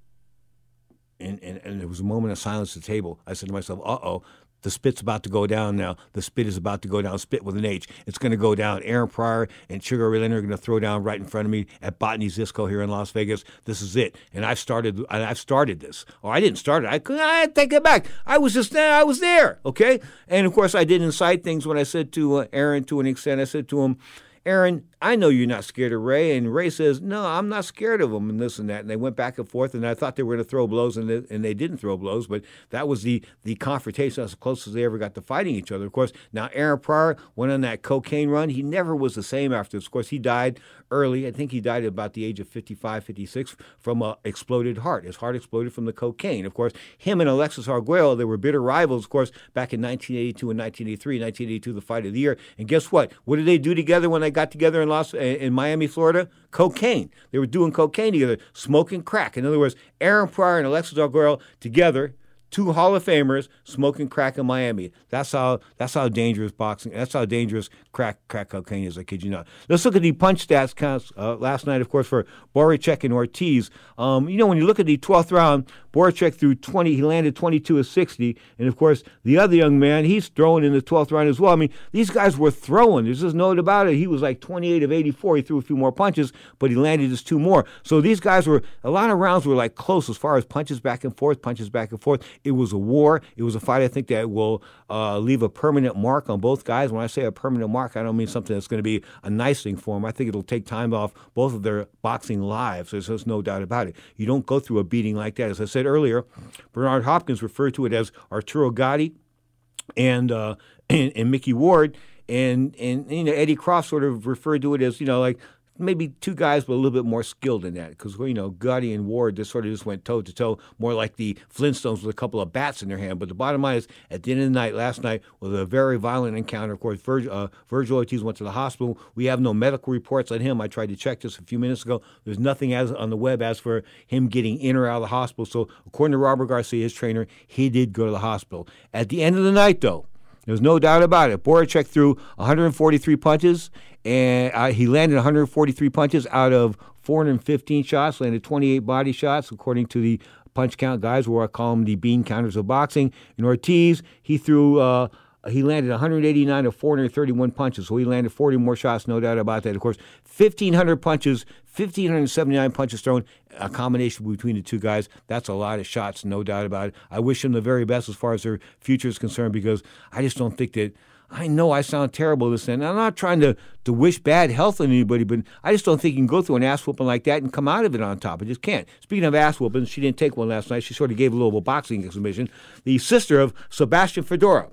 S3: And, and, and there was a moment of silence at the table. I said to myself, uh-oh, the spit's about to go down now. The spit is about to go down. Spit with an H. It's going to go down. Aaron Pryor and Sugar Ray Leonard are going to throw down right in front of me at Botany's Disco here in Las Vegas. This is it. And I've started I've started this. Or I didn't start it. I couldn't I take it back. I was just there. I was there. Okay? And, of course, I did incite things when I said to uh, Aaron to an extent. I said to him, Aaron, I know you're not scared of Ray. And Ray says, no, I'm not scared of him, and this and that. And they went back and forth, and I thought they were going to throw blows, and they, and they didn't throw blows. But that was the, the confrontation. That's as close as they ever got to fighting each other. Of course, now Aaron Pryor went on that cocaine run. He never was the same after this. Of course, he died early. I think he died at about the age of fifty-five, fifty-six from an exploded heart. His heart exploded from the cocaine. Of course, him and Alexis Arguello, they were bitter rivals, of course, back in nineteen eighty-two and nineteen eighty-three. nineteen eighty-two, the fight of the year. And guess what? What did they do together when they got together in Los in Miami, Florida? Cocaine. They were doing cocaine together, smoking crack. In other words, Aaron Pryor and Alexis Arguello together, two Hall of Famers smoking crack in Miami. That's how that's how dangerous boxing. That's how dangerous crack crack cocaine is. I kid you not. Let's look at the punch stats counts uh, last night, of course, for Borichek and Ortiz. Um, you know, when you look at the twelfth round, Borichek threw twenty. He landed twenty-two of sixty, and of course, the other young man, he's throwing in the twelfth round as well. I mean, these guys were throwing. There's just no doubt about it. He was like twenty-eight of eighty-four. He threw a few more punches, but he landed just two more. So these guys were, a lot of rounds were like close as far as punches back and forth, punches back and forth. It was a war. It was a fight, I think, that will uh, leave a permanent mark on both guys. When I say a permanent mark, I don't mean something that's going to be a nice thing for them. I think it'll take time off both of their boxing lives. There's, there's no doubt about it. You don't go through a beating like that. As I said earlier, Bernard Hopkins referred to it as Arturo Gatti and, uh, and, and Mickey Ward. And, and, you know, Eddie Croft sort of referred to it as, you know, like, maybe two guys, but a little bit more skilled in that. Because, you know, Gotti and Ward just sort of just went toe-to-toe, more like the Flintstones with a couple of bats in their hand. But the bottom line is, at the end of the night, last night, was a very violent encounter. Of course, Virg, uh, Virgil Ortiz went to the hospital. We have no medical reports on him. I tried to check this a few minutes ago. There's nothing as on the web as for him getting in or out of the hospital. So, according to Robert Garcia, his trainer, he did go to the hospital. At the end of the night, though, there's no doubt about it. Borichek threw one hundred forty-three punches, and uh, he landed one hundred forty-three punches out of four hundred fifteen shots, landed twenty-eight body shots, according to the punch count guys, where I call them the bean counters of boxing. And Ortiz, he threw, uh, he landed one hundred eighty-nine of four hundred thirty-one punches, so he landed forty more shots, no doubt about that. Of course, fifteen hundred punches, one thousand five hundred seventy-nine punches thrown, a combination between the two guys. That's a lot of shots, no doubt about it. I wish them the very best as far as their future is concerned, because I just don't think that, I know I sound terrible this and I'm not trying to, to wish bad health on anybody, but I just don't think you can go through an ass whooping like that and come out of it on top. I just can't. Speaking of ass whooping, she didn't take one last night. She sort of gave a little boxing exhibition. The sister of Sebastian Fedora,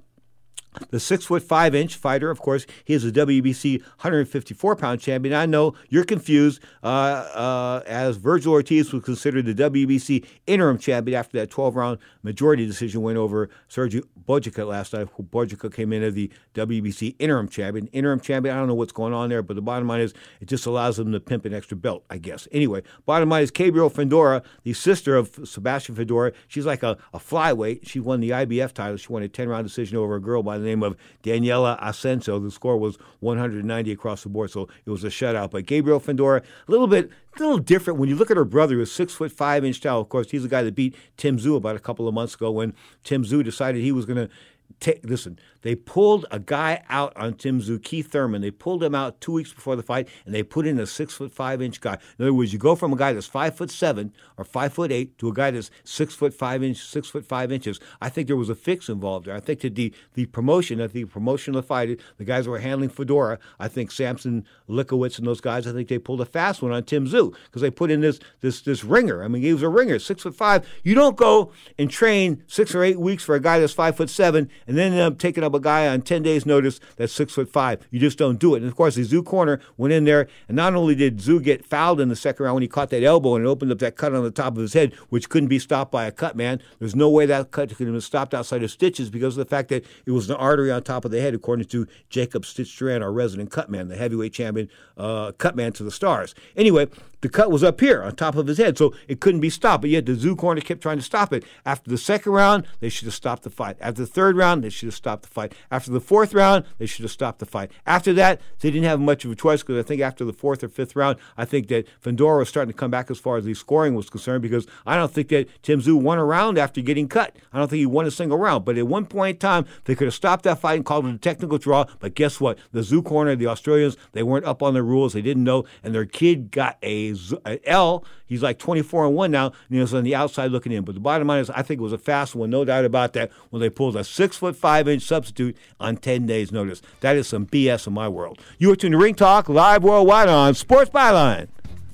S3: the six foot five inch fighter, of course, he is a W B C one hundred fifty-four pound champion. I know you're confused, uh, uh, as Virgil Ortiz was considered the W B C interim champion after that twelve round majority decision went over Sergio Bojica last night. Bojica came in as the W B C interim champion. Interim champion, I don't know what's going on there, but the bottom line is it just allows them to pimp an extra belt, I guess. Anyway, bottom line is Gabriel Fedora, the sister of Sebastian Fedora. She's like a, a flyweight. She won the I B F title. She won a ten round decision over a girl by the name of Daniela Ascenso. The score was one hundred ninety across the board, so it was a shutout. But Gabriel Fedora, a little bit, a little different. When you look at her brother, who's six foot five inch tall. Of course, he's the guy that beat Tim Tszyu about a couple of months ago when Tim Tszyu decided he was going to take. Listen, they pulled a guy out on Tim Tszyu, Keith Thurman. They pulled him out two weeks before the fight, and they put in a six foot five inch guy. In other words, you go from a guy that's five foot seven or five foot eight to a guy that's six foot five inch, six foot five inches. I think there was a fix involved there. I think that the the promotion, that the promotion of the fight, the guys who were handling Fedora, I think Samson Likowitz and those guys, I think they pulled a fast one on Tim Tszyu because they put in this this this ringer. I mean, he was a ringer, six foot five. You don't go and train six or eight weeks for a guy that's five foot seven and then end up taking up a guy on ten days' notice that's six foot five. You just don't do it. And of course, the Tszyu corner went in there, and not only did Tszyu get fouled in the second round when he caught that elbow and it opened up that cut on the top of his head, which couldn't be stopped by a cut man. There's no way that cut could have been stopped outside of stitches because of the fact that it was an artery on top of the head, according to Jacob Stitch Duran, our resident cut man, the heavyweight champion uh, cut man to the stars. Anyway, the cut was up here on top of his head, so it couldn't be stopped. But yet the Tszyu corner kept trying to stop it. After the second round, they should have stopped the fight. After the third round, they should have stopped the fight. After the fourth round, they should have stopped the fight. After that, they didn't have much of a choice because I think after the fourth or fifth round, I think that Fedora was starting to come back as far as the scoring was concerned because I don't think that Tim Tszyu won a round after getting cut. I don't think he won a single round. But at one point in time, they could have stopped that fight and called it a technical draw. But guess what? The Tszyu corner, the Australians, they weren't up on the rules. They didn't know. And their kid got a, a L. He's like twenty-four and one now, and he was on the outside looking in. But the bottom line is, I think it was a fast one, no doubt about that, when they pulled a six foot five inch substitute on ten days' notice. That is some B S in my world. You are tuned to Ring Talk live worldwide on Sports Byline.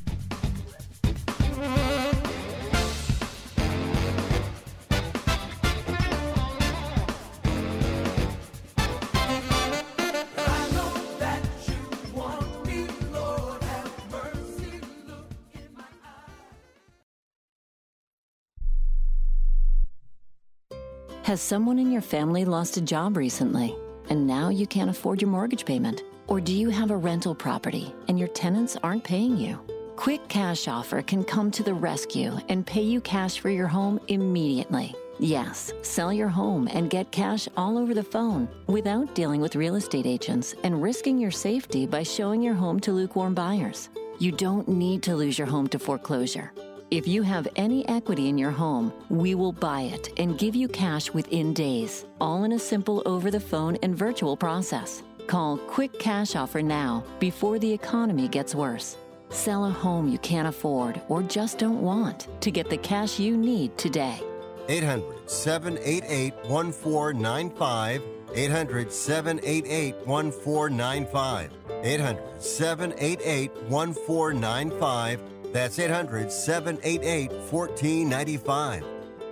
S11: Has someone in your family lost a job recently, and now you can't afford your mortgage payment? Or do you have a rental property, and your tenants aren't paying you? Quick Cash Offer can come to the rescue and pay you cash for your home immediately. Yes, sell your home and get cash all over the phone without dealing with real estate agents and risking your safety by showing your home to lukewarm buyers. You don't need to lose your home to foreclosure. If you have any equity in your home, we will buy it and give you cash within days, all in a simple over-the-phone and virtual process. Call Quick Cash Offer now before the economy gets worse. Sell a home you can't afford or just don't want to get the cash you need today.
S16: eight hundred, seven eight eight, one four nine five. eight hundred, seven eight eight, one four nine five. eight hundred, seven eight eight, one four nine five. That's eight hundred, seven eight eight, one four nine five.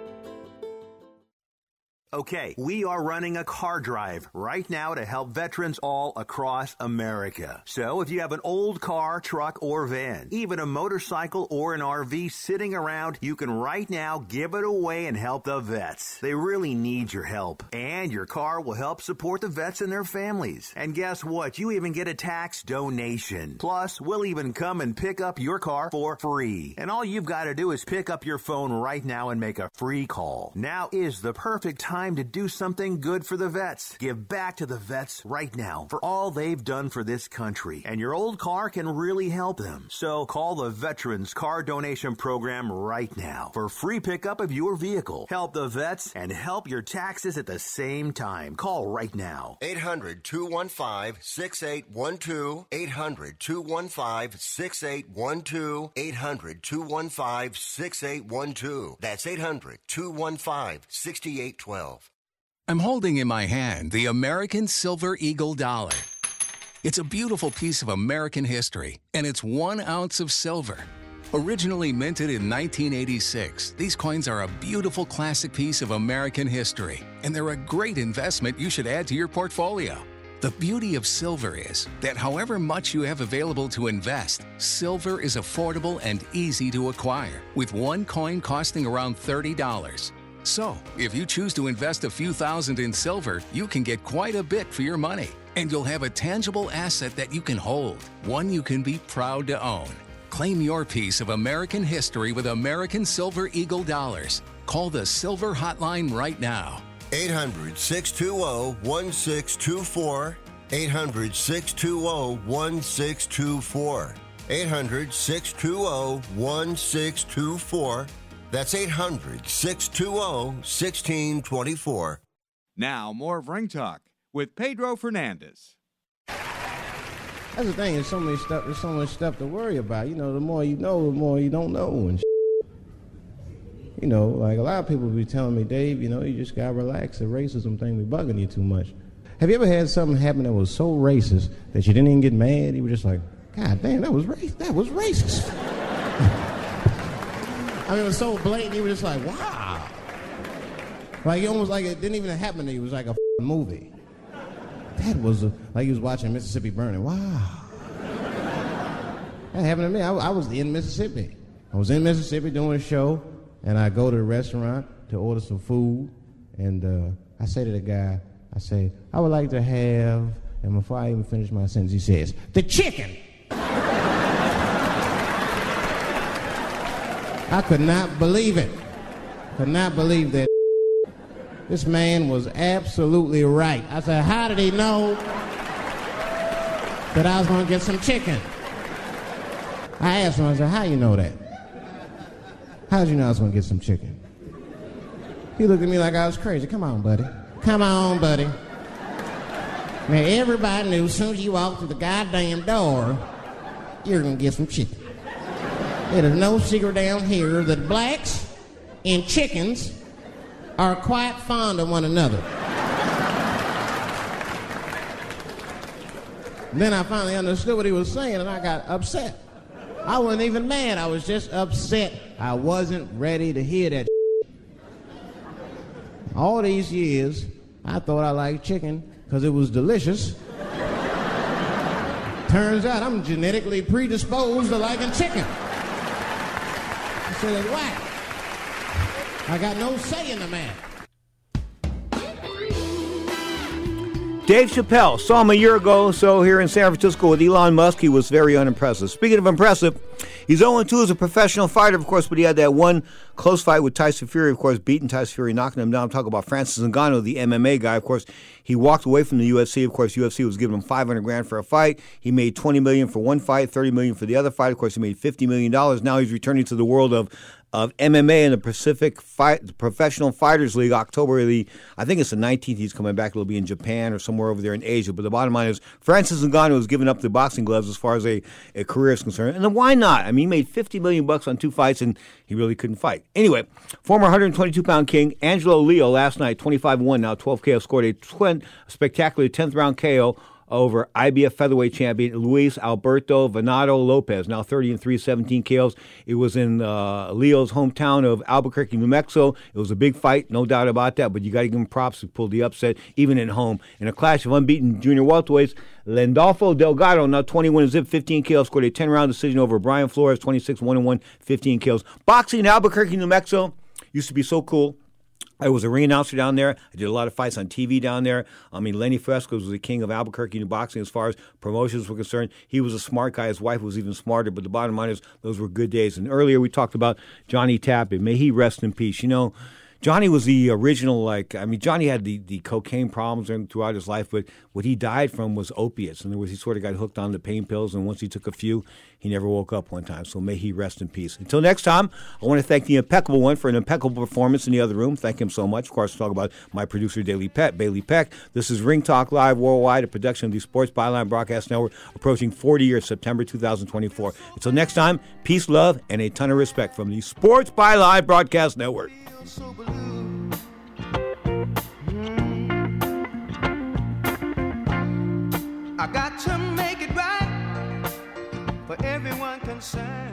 S4: Okay, we are running a car drive right now to help veterans all across America. So if you have an old car, truck, or van, even a motorcycle or an R V sitting around, you can right now give it away and help the vets. They really need your help. And your car will help support the vets and their families. And guess what? You even get a tax donation. Plus, we'll even come and pick up your car for free. And all you've got to do is pick up your phone right now and make a free call. Now is the perfect time to do something good for the vets. Give back to the vets right now for all they've done for this country. And your old car can really help them. So call the Veterans Car Donation Program right now for free pickup of your vehicle. Help the vets and help your taxes at the same time. Call right now.
S16: eight hundred, two one five, six eight one two. eight hundred, two one five, six eight one two. eight hundred, two one five, six eight one two. That's eight hundred, two one five, six eight one two.
S20: I'm holding in my hand the American Silver Eagle dollar. It's a beautiful piece of American history, and it's one ounce of silver. Originally minted in nineteen eighty-six, these coins are a beautiful classic piece of American history, and they're a great investment you should add to your portfolio. The beauty of silver is that however much you have available to invest, silver is affordable and easy to acquire, with one coin costing around thirty dollars. So, if you choose to invest a few thousand in silver, you can get quite a bit for your money. And you'll have a tangible asset that you can hold, one you can be proud to own. Claim your piece of American history with American Silver Eagle dollars. Call the Silver Hotline right now.
S16: eight hundred, six two zero, one six two four. eight hundred, six two zero, one six two four. eight hundred, six two zero, one six two four. That's eight hundred, six two zero, one six two four.
S10: Now, more of Ring Talk with Pedro Fernandez.
S21: That's the thing. There's so many stuff. There's so much stuff to worry about. You know, the more you know, the more you don't know, and shit. You know, like a lot of people be telling me, Dave, you know, you just gotta relax. The racism thing be bugging you too much. Have you ever had something happen that was so racist that you didn't even get mad? You were just like, God damn, that was racist. That was racist. I mean, it was so blatant, you were just like, wow. Like, it almost like it didn't even happen to you. It was like a movie. That was a, like you was watching Mississippi Burning. Wow. That happened to me. I, I was in Mississippi. I was in Mississippi doing a show, and I go to the restaurant to order some food, and uh, I say to the guy, I say, I would like to have, and before I even finish my sentence, he says, the chicken. I could not believe it. Could not believe that. This man was absolutely right. I said, how did he know that I was going to get some chicken? I asked him, I said, how you know that? How did you know I was going to get some chicken? He looked at me like I was crazy. Come on, buddy. Come on, buddy. Now, everybody knew as soon as you walked through the goddamn door, you're going to get some chicken. It is no secret down here that blacks and chickens are quite fond of one another. Then I finally understood what he was saying, and I got upset. I wasn't even mad. I was just upset. I wasn't ready to hear that. All these years, I thought I liked chicken because it was delicious. Turns out I'm genetically predisposed to liking chicken. I said, why? I got no say in the matter.
S3: Dave Chappelle, saw him a year ago, so here in San Francisco with Elon Musk, he was very unimpressive. Speaking of impressive, He's oh and two as a professional fighter, of course, but he had that one close fight with Tyson Fury, of course, beating Tyson Fury, knocking him down. I'm talking about Francis Ngannou, the M M A guy. Of course, he walked away from the U F C. Of course, U F C was giving him five hundred grand for a fight. He made twenty million dollars for one fight, thirty million dollars for the other fight. Of course, he made fifty million dollars. Now he's returning to the world of of M M A in the Pacific Fight, the Professional Fighters League, October the, I think it's the nineteenth. He's coming back. It'll be in Japan or somewhere over there in Asia. But the bottom line is, Francis Ngannou has given up the boxing gloves as far as a, a career is concerned. And then why not? I mean, he made fifty million bucks on two fights, and he really couldn't fight. Anyway, former one twenty-two pound king Angelo Leo last night, twenty-five and one, now twelve K O, scored a twin, spectacular tenth round K O over I B F featherweight champion Luis Alberto Venado Lopez, now thirty and three, seventeen K Os. It was in uh, Leo's hometown of Albuquerque, New Mexico. It was a big fight, no doubt about that, but you got to give him props. He pulled the upset, even at home. In a clash of unbeaten junior welterweights, Landolfo Delgado, now twenty-one and zip, fifteen K Os, scored a ten round decision over Brian Flores, twenty-six, one and one, fifteen K Os. Boxing in Albuquerque, New Mexico used to be so cool. I was a ring announcer down there. I did a lot of fights on T V down there. I mean, Lenny Fresco was the king of Albuquerque in boxing as far as promotions were concerned. He was a smart guy. His wife was even smarter. But the bottom line is those were good days. And earlier we talked about Johnny Tappan. May he rest in peace. You know, Johnny was the original, like, I mean, Johnny had the, the cocaine problems throughout his life, but what he died from was opiates. In other words, he sort of got hooked on the pain pills, and once he took a few, he never woke up one time. So may he rest in peace. Until next time, I want to thank the impeccable one for an impeccable performance in the other room. Thank him so much. Of course, talk about my producer, Daily Pet, Bailey Peck. This is Ring Talk Live Worldwide, a production of the Sports Byline Broadcast Network, approaching forty years, September two thousand twenty-four. Until next time, peace, love, and a ton of respect from the Sports Byline Broadcast Network.
S2: I got to make it right for everyone concerned.